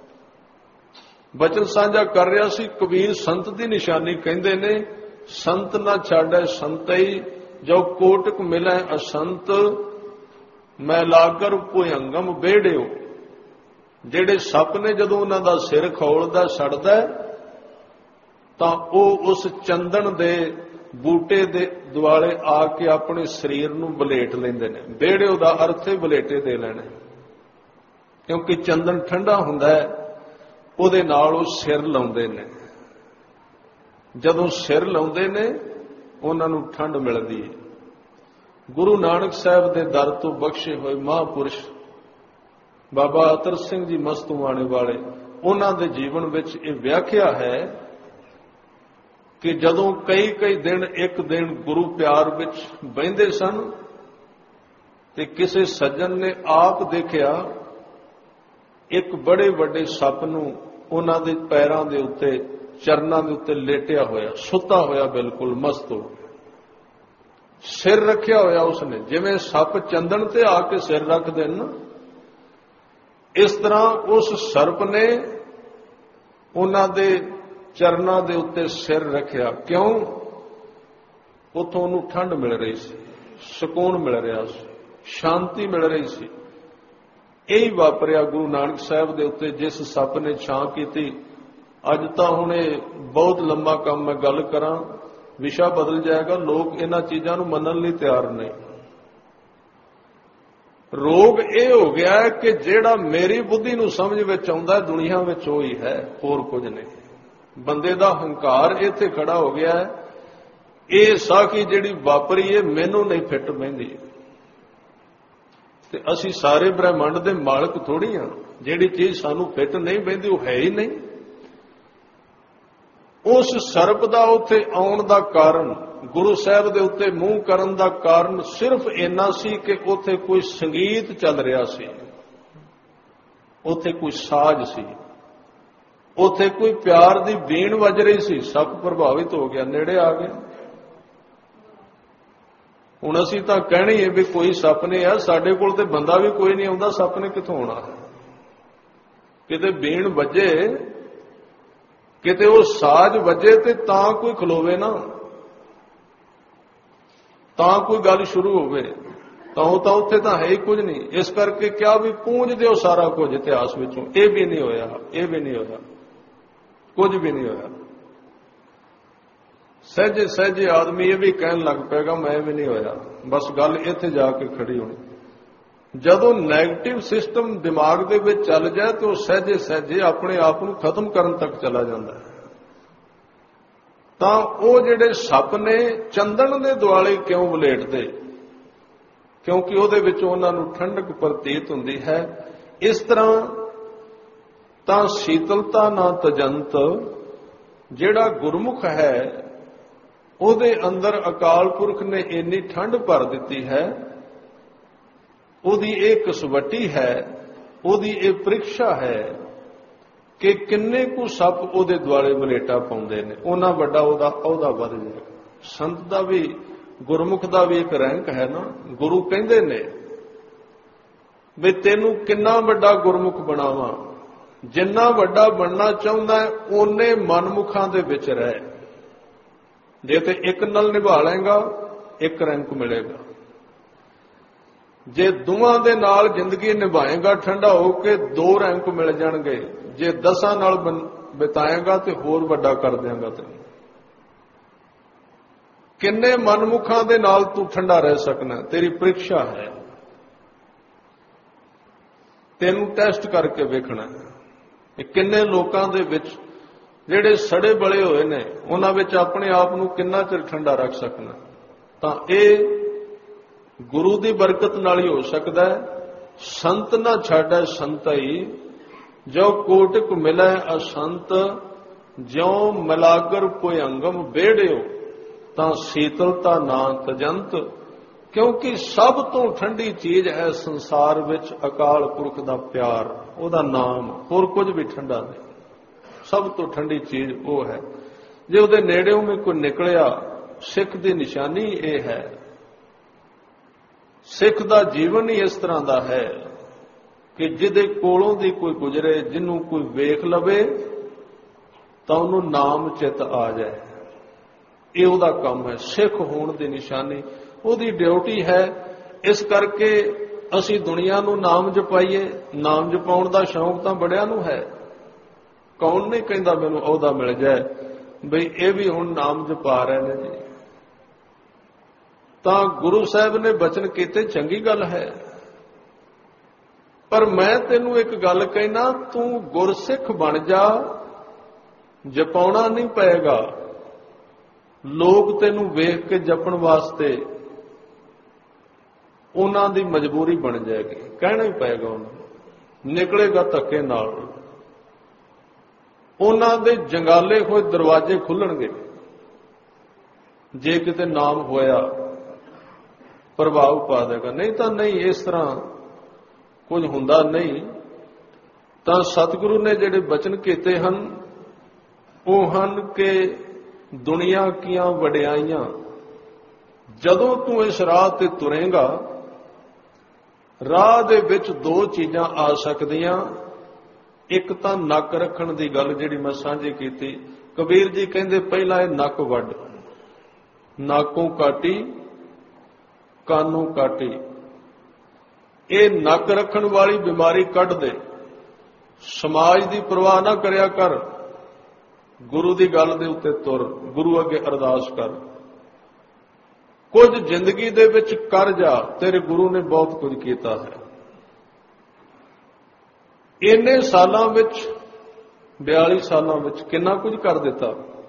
ਬਚਨ ਸਾਂਝਾ ਕਰ ਰਿਹਾ ਸੀ। ਕਬੀਰ ਸੰਤ ਦੀ ਨਿਸ਼ਾਨੀ ਕਹਿੰਦੇ ਨੇ, ਸੰਤ ਨਾ ਛਾੜੈ ਸੰਤਈ, ਜੋ ਕੋਟਕ ਮਿਲੈ ਅਸੰਤ, ਮੈਂ ਲਾਗਰ ਭੁਯੰਗਮ ਬੇੜਿਓ। ਜਿਹੜੇ ਸੱਪ ਨੇ ਜਦੋਂ ਉਹਨਾਂ ਦਾ ਸਿਰ ਖੌਲਦਾ, ਸੜਦਾ, ਤਾਂ ਉਹ ਉਸ ਚੰਦਨ ਦੇ ਬੂਟੇ ਦੇ ਦੁਆਲੇ ਆ ਕੇ ਆਪਣੇ ਸਰੀਰ ਨੂੰ ਬਲੇਟ ਲੈਂਦੇ ਨੇ। ਬੇੜਿਓ ਦਾ ਅਰਥ ਹੈ ਬਲੇਟੇ ਦੇ ਲੈਣੇ, ਕਿਉਂਕਿ ਚੰਦਨ ਠੰਡਾ ਹੁੰਦਾ ਹੈ, ਉਹਦੇ ਨਾਲ ਉਹ ਸਿਰ ਲਾਉਂਦੇ ਨੇ। ਜਦੋਂ ਸਿਰ ਲਾਉਂਦੇ ਨੇ, ਉਹਨਾਂ ਨੂੰ ਠੰਡ ਮਿਲਦੀ ਹੈ। ਗੁਰੂ ਨਾਨਕ ਸਾਹਿਬ ਦੇ ਦਰ ਤੋਂ ਬਖਸ਼ੇ ਹੋਏ ਮਹਾਂਪੁਰਸ਼ ਬਾਬਾ ਅਤਰ ਸਿੰਘ ਜੀ ਮਸਤੂਆਣੇ ਵਾਲੇ, ਉਹਨਾਂ ਦੇ ਜੀਵਨ ਵਿੱਚ ਇਹ ਵਿਆਖਿਆ ਹੈ ਕਿ ਜਦੋਂ ਕਈ ਦਿਨ ਇੱਕ ਦਿਨ ਗੁਰੂ ਪਿਆਰ ਵਿੱਚ ਬਹਿੰਦੇ ਸਨ ਤੇ ਕਿਸੇ ਸੱਜਣ ਨੇ ਆਪ ਦੇਖਿਆ ਇੱਕ ਬੜੇ ਵੱਡੇ ਸੱਪ ਨੂੰ ਉਹਨਾਂ ਦੇ ਪੈਰਾਂ ਦੇ ਉੱਤੇ, ਚਰਨਾਂ ਦੇ ਉੱਤੇ ਲੇਟਿਆ ਹੋਇਆ, ਸੁੱਤਾ ਹੋਇਆ, ਬਿਲਕੁਲ ਮਸਤ ਹੋ ਗਿਆ, ਸਿਰ ਰੱਖਿਆ ਹੋਇਆ ਉਸਨੇ, ਜਿਵੇਂ ਸੱਪ ਚੰਦਨ ਤੇ ਆ ਕੇ ਸਿਰ ਰੱਖਦੇ ਨੇ, ਇਸ ਤਰ੍ਹਾਂ ਉਸ ਸਰਪ ਨੇ ਉਹਨਾਂ ਦੇ ਚਰਨਾਂ ਦੇ ਉੱਤੇ ਸਿਰ ਰੱਖਿਆ। ਕਿਉਂ? ਉੱਥੋਂ ਉਹਨੂੰ ਠੰਡ ਮਿਲ ਰਹੀ ਸੀ, ਸਕੂਨ ਮਿਲ ਰਿਹਾ ਸੀ, ਸ਼ਾਂਤੀ ਮਿਲ ਰਹੀ ਸੀ। ਇਹੀ ਵਾਪਰਿਆ ਗੁਰੂ ਨਾਨਕ ਸਾਹਿਬ ਦੇ ਉੱਤੇ, ਜਿਸ ਸੱਪ ਨੇ ਛਾਂ ਕੀਤੀ। ਅੱਜ ਤਾਂ ਹੁਣ ਇਹ ਬਹੁਤ ਲੰਮਾ ਕੰਮ, ਮੈਂ ਗੱਲ ਕਰਾਂ ਵਿਸ਼ਾ ਬਦਲ ਜਾਏਗਾ, ਲੋਕ ਇਹਨਾਂ ਚੀਜ਼ਾਂ ਨੂੰ ਮੰਨਣ ਲਈ ਤਿਆਰ ਨਹੀਂ। ਰੋਗ ਇਹ ਹੋ ਗਿਆ ਹੈ ਕਿ ਜਿਹੜਾ ਮੇਰੀ ਬੁੱਧੀ ਨੂੰ ਸਮਝ ਵਿੱਚ ਆਉਂਦਾ ਦੁਨੀਆ ਵਿੱਚ ਉਹ ਹੀ ਹੈ, ਹੋਰ ਕੁਝ ਨਹੀਂ। ਬੰਦੇ ਦਾ ਹੰਕਾਰ ਇੱਥੇ ਖੜਾ ਹੋ ਗਿਆ ਹੈ। ਇਹ ਸਾਖੀ ਜਿਹੜੀ ਵਾਪਰੀ ਹੈ ਮੈਨੂੰ ਨਹੀਂ ਫਿੱਟ ਬਹਿੰਦੀ, ਤੇ ਅਸੀਂ ਸਾਰੇ ਬ੍ਰਹਿਮੰਡ ਦੇ ਮਾਲਕ ਥੋੜੀ ਹਾਂ। ਜਿਹੜੀ ਚੀਜ਼ ਸਾਨੂੰ ਫਿੱਟ ਨਹੀਂ ਬਹਿੰਦੀ ਉਹ ਹੈ ਹੀ ਨਹੀਂ। ਉਸ ਸਰਪ ਦਾ ਉੱਥੇ ਆਉਣ ਦਾ ਕਾਰਨ, ਗੁਰੂ ਸਾਹਿਬ ਦੇ ਉੱਤੇ ਮੂੰਹ ਕਰਨ ਦਾ ਕਾਰਨ ਸਿਰਫ ਇੰਨਾ ਸੀ ਕਿ ਉੱਥੇ ਕੋਈ ਸੰਗੀਤ ਚੱਲ ਰਿਹਾ ਸੀ, ਉੱਥੇ ਕੋਈ ਸਾਜ਼ ਸੀ, ਉੱਥੇ ਕੋਈ ਪਿਆਰ ਦੀ ਬੀਣ ਵੱਜ ਰਹੀ ਸੀ। ਸੱਪ ਪ੍ਰਭਾਵਿਤ ਹੋ ਗਿਆ, ਨੇੜੇ ਆ ਗਿਆ। ਹੁਣ ਅਸੀਂ ਤਾਂ ਕਹਿਣੀ ਹੈ ਵੀ ਕੋਈ ਸੱਪ ਨੇ ਆ, ਸਾਡੇ ਕੋਲ ਤੇ ਬੰਦਾ ਵੀ ਕੋਈ ਨਹੀਂ ਆਉਂਦਾ, ਸੱਪ ਨੇ ਕਿੱਥੋਂ ਆਉਣਾ? ਕਿਤੇ ਬੀਣ ਵੱਜੇ, ਕਿਤੇ ਉਹ ਸਾਜ਼ ਵੱਜੇ ਤੇ ਤਾਂ ਕੋਈ ਖਲੋਵੇ ਨਾ, ਤਾਂ ਕੋਈ ਗੱਲ ਸ਼ੁਰੂ ਹੋਵੇ। ਤਾਂ ਉਹ ਤਾਂ ਉੱਥੇ ਤਾਂ ਹੈ ਹੀ ਕੁਝ ਨਹੀਂ। ਇਸ ਕਰਕੇ ਕਿਹਾ ਵੀ ਪੂੰਝ ਦਿਓ ਸਾਰਾ ਕੁਝ ਇਤਿਹਾਸ ਵਿੱਚੋਂ। ਇਹ ਵੀ ਨਹੀਂ ਹੋਇਆ, ਇਹ ਵੀ ਨਹੀਂ ਹੋਇਆ, ਕੁਝ ਵੀ ਨਹੀਂ ਹੋਇਆ। ਸਹਿਜੇ ਸਹਿਜੇ ਆਦਮੀ ਇਹ ਵੀ ਕਹਿਣ ਲੱਗ ਪਏਗਾ ਮੈਂ ਵੀ ਨਹੀਂ ਹੋਇਆ। ਬਸ ਗੱਲ ਇੱਥੇ ਜਾ ਕੇ ਖੜੀ ਹੋਣੀ। ਜਦੋਂ ਨੈਗੇਟਿਵ ਸਿਸਟਮ ਦਿਮਾਗ ਦੇ ਵਿੱਚ ਚੱਲ ਜਾਏ ਤਾਂ ਉਹ ਸਹਿਜੇ ਸਹਿਜੇ ਆਪਣੇ ਆਪ ਨੂੰ ਖਤਮ ਕਰਨ ਤੱਕ ਚਲਾ ਜਾਂਦਾ ਹੈ। ਤਾਂ ਉਹ ਜਿਹੜੇ ਸੱਪ ਨੇ ਚੰਦਨ ਦੇ ਦੁਆਲੇ ਕਿਉਂ ਵਲੇਟਦੇ? ਕਿਉਂਕਿ ਉਹਦੇ ਵਿੱਚ ਉਹਨਾਂ ਨੂੰ ਠੰਡਕ ਪ੍ਰਤੀਤ ਹੁੰਦੀ ਹੈ। ਇਸ ਤਰ੍ਹਾਂ ਤਾਂ ਸ਼ੀਤਲਤਾ ਨਾ ਤਜੰਤ, ਜਿਹੜਾ ਗੁਰਮੁਖ ਹੈ ਉਹਦੇ ਅੰਦਰ ਅਕਾਲ ਪੁਰਖ ਨੇ ਇੰਨੀ ਠੰਡ ਭਰ ਦਿੱਤੀ ਹੈ, ਉਹਦੀ ਇਹ ਕਸਵੱਟੀ ਹੈ, ਉਹਦੀ ਇਹ ਪ੍ਰੀਖਿਆ ਹੈ ਕਿ ਕਿੰਨੇ ਕੁ ਸੱਪ ਉਹਦੇ ਦੁਆਲੇ ਵਲੇਟਾ ਪਾਉਂਦੇ ਨੇ, ਉਹਨਾਂ ਵੱਡਾ ਉਹਦਾ ਅਹੁਦਾ ਵੱਧ ਜਾਏਗਾ। ਸੰਤ ਦਾ ਵੀ, ਗੁਰਮੁਖ ਦਾ ਵੀ ਇੱਕ ਰੈਂਕ ਹੈ ਨਾ। ਗੁਰੂ ਕਹਿੰਦੇ ਨੇ ਵੀ ਤੈਨੂੰ ਕਿੰਨਾ ਵੱਡਾ ਗੁਰਮੁਖ ਬਣਾਵਾਂ, ਜਿੰਨਾ ਵੱਡਾ ਬਣਨਾ ਚਾਹੁੰਦਾ ਹੈ ਓਨੇ ਮਨਮੁਖਾਂ ਦੇ ਵਿੱਚ ਰਹਿ। ਜੇ ਤੇ ਇੱਕ ਨਾਲ ਨਿਭਾ ਲਏਗਾ ਇੱਕ ਰੈਂਕ ਮਿਲੇਗਾ, ਜੇ ਦੋਵਾਂ ਦੇ ਨਾਲ ਜ਼ਿੰਦਗੀ ਨਿਭਾਏਗਾ ਠੰਡਾ ਹੋ ਕੇ 2 ਰੈਂਕ ਮਿਲ ਜਾਣਗੇ। ਜੇ 10 ਨਾਲ ਬਿਤਾਏਗਾ ਤੇ ਹੋਰ ਵੱਡਾ ਕਰ ਦਿਆਂਗਾ ਤੈਨੂੰ। ਕਿੰਨੇ ਮਨਮੁਖਾਂ ਦੇ ਨਾਲ ਤੂੰ ਠੰਡਾ ਰਹਿ ਸਕਣਾ, ਤੇਰੀ ਪ੍ਰੀਖਿਆ ਹੈ। ਤੈਨੂੰ ਟੈਸਟ ਕਰਕੇ ਵੇਖਣਾ ਕਿ ਕਿੰਨੇ ਲੋਕਾਂ ਦੇ ਵਿੱਚ ਜਿਹੜੇ ਸੜੇ ਬਲੇ ਹੋਏ ਨੇ ਉਹਨਾਂ ਵਿੱਚ ਆਪਣੇ ਆਪ ਨੂੰ ਕਿੰਨਾ ਚਿਰ ਠੰਡਾ ਰੱਖ ਸਕਣਾ। ਤਾਂ ਇਹ ਗੁਰੂ ਦੀ ਬਰਕਤ ਨਾਲ ਹੀ ਹੋ ਸਕਦਾ ਹੈ। ਸੰਤ ਨਾ ਛਾੜੈ ਸੰਤਈ, ਜੋ ਕੋਟਿਕ ਮਿਲੈ ਅਸੰਤ, ਜਿਉ ਮਿਲਾਗਰ ਭੁਯੰਗਮ ਬੇੜਿਓ, ਤਾਂ ਸੀਤਲਤਾ ਨਾ ਤਜੰਤ। ਕਿਉਂਕਿ ਸਭ ਤੋਂ ਠੰਡੀ ਚੀਜ਼ ਹੈ ਸੰਸਾਰ ਵਿੱਚ ਅਕਾਲ ਪੁਰਖ ਦਾ ਪਿਆਰ, ਉਹਦਾ ਨਾਮ। ਹੋਰ ਕੁਝ ਵੀ ਠੰਡਾ ਨਹੀਂ, ਸਭ ਤੋਂ ਠੰਡੀ ਚੀਜ਼ ਉਹ ਹੈ। ਜੇ ਉਹਦੇ ਨੇੜਿਓਂ ਵੀ ਕੋਈ ਨਿਕਲਿਆ, ਸਿੱਖ ਦੀ ਨਿਸ਼ਾਨੀ ਇਹ ਹੈ। ਸਿੱਖ ਦਾ ਜੀਵਨ ਹੀ ਇਸ ਤਰ੍ਹਾਂ ਦਾ ਹੈ ਕਿ ਜਿਹਦੇ ਕੋਲੋਂ ਦੀ ਕੋਈ ਗੁਜ਼ਰੇ, ਜਿਹਨੂੰ ਕੋਈ ਵੇਖ ਲਵੇ ਤਾਂ ਉਹਨੂੰ ਨਾਮ ਚਿੱਤ ਆ ਜਾਏ। ਇਹ ਉਹਦਾ ਕੰਮ ਹੈ, ਸਿੱਖ ਹੋਣ ਦੀ ਨਿਸ਼ਾਨੀ, ਉਹਦੀ ਡਿਊਟੀ ਹੈ। ਇਸ ਕਰਕੇ ਅਸੀਂ ਦੁਨੀਆ ਨੂੰ ਨਾਮ ਜਪਾਈਏ। ਨਾਮ ਜਪਾਉਣ ਦਾ ਸ਼ੌਂਕ ਤਾਂ ਬੜਿਆਂ ਨੂੰ ਹੈ। ਕੌਣ ਨਹੀਂ ਕਹਿੰਦਾ ਮੈਨੂੰ ਅਹੁਦਾ ਮਿਲ ਜਾਏ, ਬਈ ਇਹ ਵੀ ਹੁਣ ਨਾਮ ਜਪਾ ਰਹੇ ਨੇ ਜੀ। ਤਾਂ ਗੁਰੂ ਸਾਹਿਬ ਨੇ ਬਚਨ ਕੀਤੇ, ਚੰਗੀ ਗੱਲ ਹੈ, ਪਰ ਮੈਂ ਤੈਨੂੰ ਇੱਕ ਗੱਲ ਕਹਿਣਾ, ਤੂੰ ਗੁਰਸਿੱਖ ਬਣ ਜਾ, ਜਪਾਉਣਾ ਨਹੀਂ ਪਏਗਾ। ਲੋਕ ਤੈਨੂੰ ਵੇਖ ਕੇ ਜਪਣ ਵਾਸਤੇ ਉਹਨਾਂ ਦੀ ਮਜਬੂਰੀ ਬਣ ਜਾਏਗੀ, ਕਹਿਣਾ ਹੀ ਪਏਗਾ ਉਹਨਾਂ ਨੂੰ, ਨਿਕਲੇਗਾ ਧੱਕੇ ਨਾਲ। ਉਹਨਾਂ ਦੇ ਜੰਗਾਲੇ ਹੋਏ ਦਰਵਾਜ਼ੇ ਖੁੱਲਣਗੇ ਜੇ ਕਿਤੇ ਨਾਮ ਹੋਇਆ, ਪ੍ਰਭਾਵ ਪਾ ਦੇਗਾ। ਨਹੀਂ ਤਾਂ ਨਹੀਂ, ਇਸ ਤਰ੍ਹਾਂ ਕੁਝ ਹੁੰਦਾ ਨਹੀਂ। ਤਾਂ ਸਤਿਗੁਰੂ ਨੇ ਜਿਹੜੇ ਬਚਨ ਕੀਤੇ ਹਨ ਉਹ ਹਨ ਕਿ ਦੁਨੀਆ ਕੀਆਂ ਵਡਿਆਈਆਂ, ਜਦੋਂ ਤੂੰ ਇਸ ਰਾਹ ਤੇ ਤੁਰੇਂਗਾ, ਰਾਹ ਦੇ ਵਿੱਚ ਦੋ ਚੀਜ਼ਾਂ ਆ ਸਕਦੀਆਂ। ਇੱਕ ਤਾਂ ਨੱਕ ਰੱਖਣ ਦੀ ਗੱਲ ਜਿਹੜੀ ਮੈਂ ਸਾਂਝੀ ਕੀਤੀ। ਕਬੀਰ ਜੀ ਕਹਿੰਦੇ ਪਹਿਲਾਂ ਇਹ ਨੱਕ ਵੱਢ, ਨਾਕੋਂ ਕਾਟੀ ਕਾਨੋਂ ਕਾਟੀ। ਇਹ ਨੱਕ ਰੱਖਣ ਵਾਲੀ ਬਿਮਾਰੀ ਕੱਢ ਦੇ। ਸਮਾਜ ਦੀ ਪਰਵਾਹ ਨਾ ਕਰਿਆ ਕਰ, ਗੁਰੂ ਦੀ ਗੱਲ ਦੇ ਉੱਤੇ ਤੁਰ, ਗੁਰੂ ਅੱਗੇ ਅਰਦਾਸ ਕਰ। ਕੁਝ ਜ਼ਿੰਦਗੀ ਦੇ ਵਿੱਚ ਕਰ ਜਾ, ਤੇਰੇ ਗੁਰੂ ਨੇ ਬਹੁਤ ਕੁਝ ਕੀਤਾ ਹੈ। ਇੰਨੇ ਸਾਲਾਂ ਵਿੱਚ, 42 ਸਾਲਾਂ ਵਿੱਚ ਕਿੰਨਾ ਕੁਝ ਕਰ ਦਿੱਤਾ।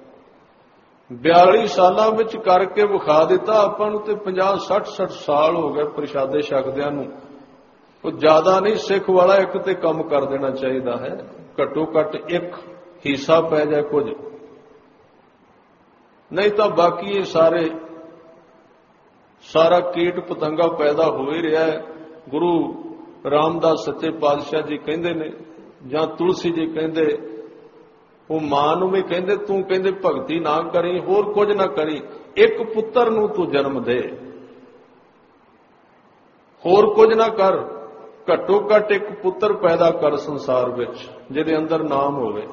42 ਸਾਲਾਂ ਵਿੱਚ ਕਰਕੇ ਵਿਖਾ ਦਿੱਤਾ ਆਪਾਂ ਨੂੰ। ਤੇ 50-60 ਸਾਲ ਹੋ ਗਏ ਪ੍ਰਸ਼ਾਦੇ ਛਕਦਿਆਂ ਨੂੰ। ਉਹ ਜ਼ਿਆਦਾ ਨਹੀਂ, ਸਿੱਖ ਵਾਲਾ ਇੱਕ ਤੇ ਕੰਮ ਕਰ ਦੇਣਾ ਚਾਹੀਦਾ ਹੈ, ਘੱਟੋ ਘੱਟ ਇੱਕ ਹਿੱਸਾ ਪੈ ਜਾਏ ਕੁਝ। ਨਹੀਂ ਤਾਂ ਬਾਕੀ ਇਹ ਸਾਰਾ ਕੀਟ ਪਤੰਗਾ ਪੈਦਾ ਹੋ ਹੀ ਰਿਹਾ ਹੈ। ਗੁਰੂ ਰਾਮਦਾਸ ਸੱਚੇ ਪਾਤਸ਼ਾਹ ਜੀ ਕਹਿੰਦੇ ਨੇ, ਜਾਂ ਤੁਲਸੀ ਜੀ ਕਹਿੰਦੇ, ਉਹ ਮਾਂ ਨੂੰ ਵੀ ਕਹਿੰਦੇ, ਤੂੰ ਕਹਿੰਦੇ ਭਗਤੀ ਨਾ ਕਰੀ, ਹੋਰ ਕੁਝ ਨਾ ਕਰੀ, ਇੱਕ ਪੁੱਤਰ ਨੂੰ ਤੂੰ ਜਨਮ ਦੇ, ਹੋਰ ਕੁਝ ਨਾ ਕਰ, ਘੱਟੋ ਘੱਟ ਇੱਕ ਪੁੱਤਰ ਪੈਦਾ ਕਰ ਸੰਸਾਰ ਵਿੱਚ ਜਿਹਦੇ ਅੰਦਰ ਨਾਮ ਹੋਵੇ।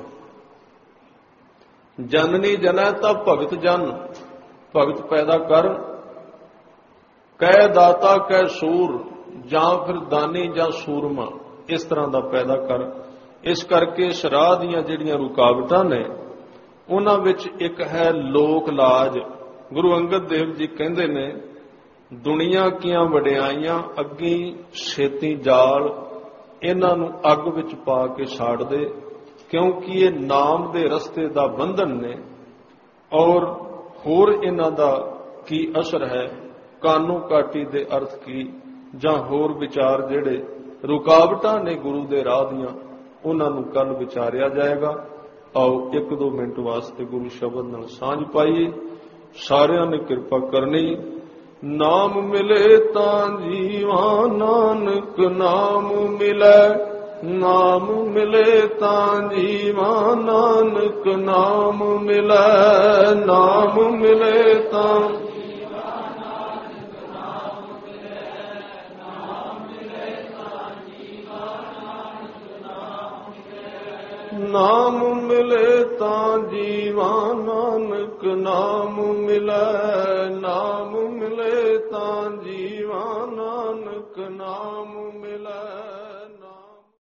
ਜਨਨੀ ਜਨੈ ਤਾਂ ਭਗਤ ਜਨ, ਭਗਤ ਪੈਦਾ ਕਰ। ਕਹਿ ਦਾਤਾ ਕਹਿ ਸੂਰ, ਜਾਂ ਫਿਰ ਦਾਨੀ ਜਾਂ ਸੂਰਮਾ, ਇਸ ਤਰ੍ਹਾਂ ਦਾ ਪੈਦਾ ਕਰ। ਇਸ ਕਰਕੇ ਇਸ ਰਾਹ ਦੀਆਂ ਜਿਹੜੀਆਂ ਰੁਕਾਵਟਾਂ ਨੇ ਉਹਨਾਂ ਵਿੱਚ ਇੱਕ ਹੈ ਲੋਕ ਲਾਜ। ਗੁਰੂ ਅੰਗਦ ਦੇਵ ਜੀ ਕਹਿੰਦੇ ਨੇ, ਦੁਨੀਆ ਕੀਆਂ ਵਡਿਆਈਆਂ ਅੱਗੀ ਛੇਤੀ ਜਾਲ, ਇਹਨਾਂ ਨੂੰ ਅੱਗ ਵਿੱਚ ਪਾ ਕੇ ਸਾੜ ਦੇ, ਕਿਉਂਕਿ ਇਹ ਨਾਮ ਦੇ ਰਸਤੇ ਦਾ ਬੰਧਨ ਨੇ। ਔਰ ਹੋਰ ਇਹਨਾਂ ਦਾ ਕੀ ਅਸਰ ਹੈ, ਕਾਨੂੰ ਕਾਟੀ ਦੇ ਅਰਥ ਕੀ, ਜਾਂ ਹੋਰ ਵਿਚਾਰ ਜਿਹੜੇ ਰੁਕਾਵਟਾਂ ਨੇ ਗੁਰੂ ਦੇ ਰਾਹ ਦੀਆਂ, ਉਹਨਾਂ ਨੂੰ ਕੱਲ ਵਿਚਾਰਿਆ ਜਾਏਗਾ। ਆਓ 1-2 ਮਿੰਟ ਵਾਸਤੇ ਗੁਰੂ ਸ਼ਬਦ ਨਾਲ ਸਾਂਝ ਪਾਈਏ। ਸਾਰਿਆਂ ਨੇ ਕਿਰਪਾ ਕਰਨੀ। ਨਾਮ ਮਿਲੇ ਤਾਂ ਜੀਵਾਂ, ਨਾਨਕ ਨਾਮ ਮਿਲੇ, ਨਾਮ ਮਿਲੇ ਤਾਂ ਜੀਵਾਂ, ਨਾਨਕ ਨਾਮ ਮਿਲੇ, ਨਾਮ ਮਿਲੇ ਤਾਂ ਨਾਮ ਮਿਲੇ ਤਾਂ ਜੀਵਾਂ, ਨਾਨਕ ਨਾਮ ਮਿਲੇ, ਨਾਮ ਮਿਲੇ ਤਾਂ ਜੀਵਾਂ, ਨਾਨਕ ਨਾਮ ਮਿਲੇ।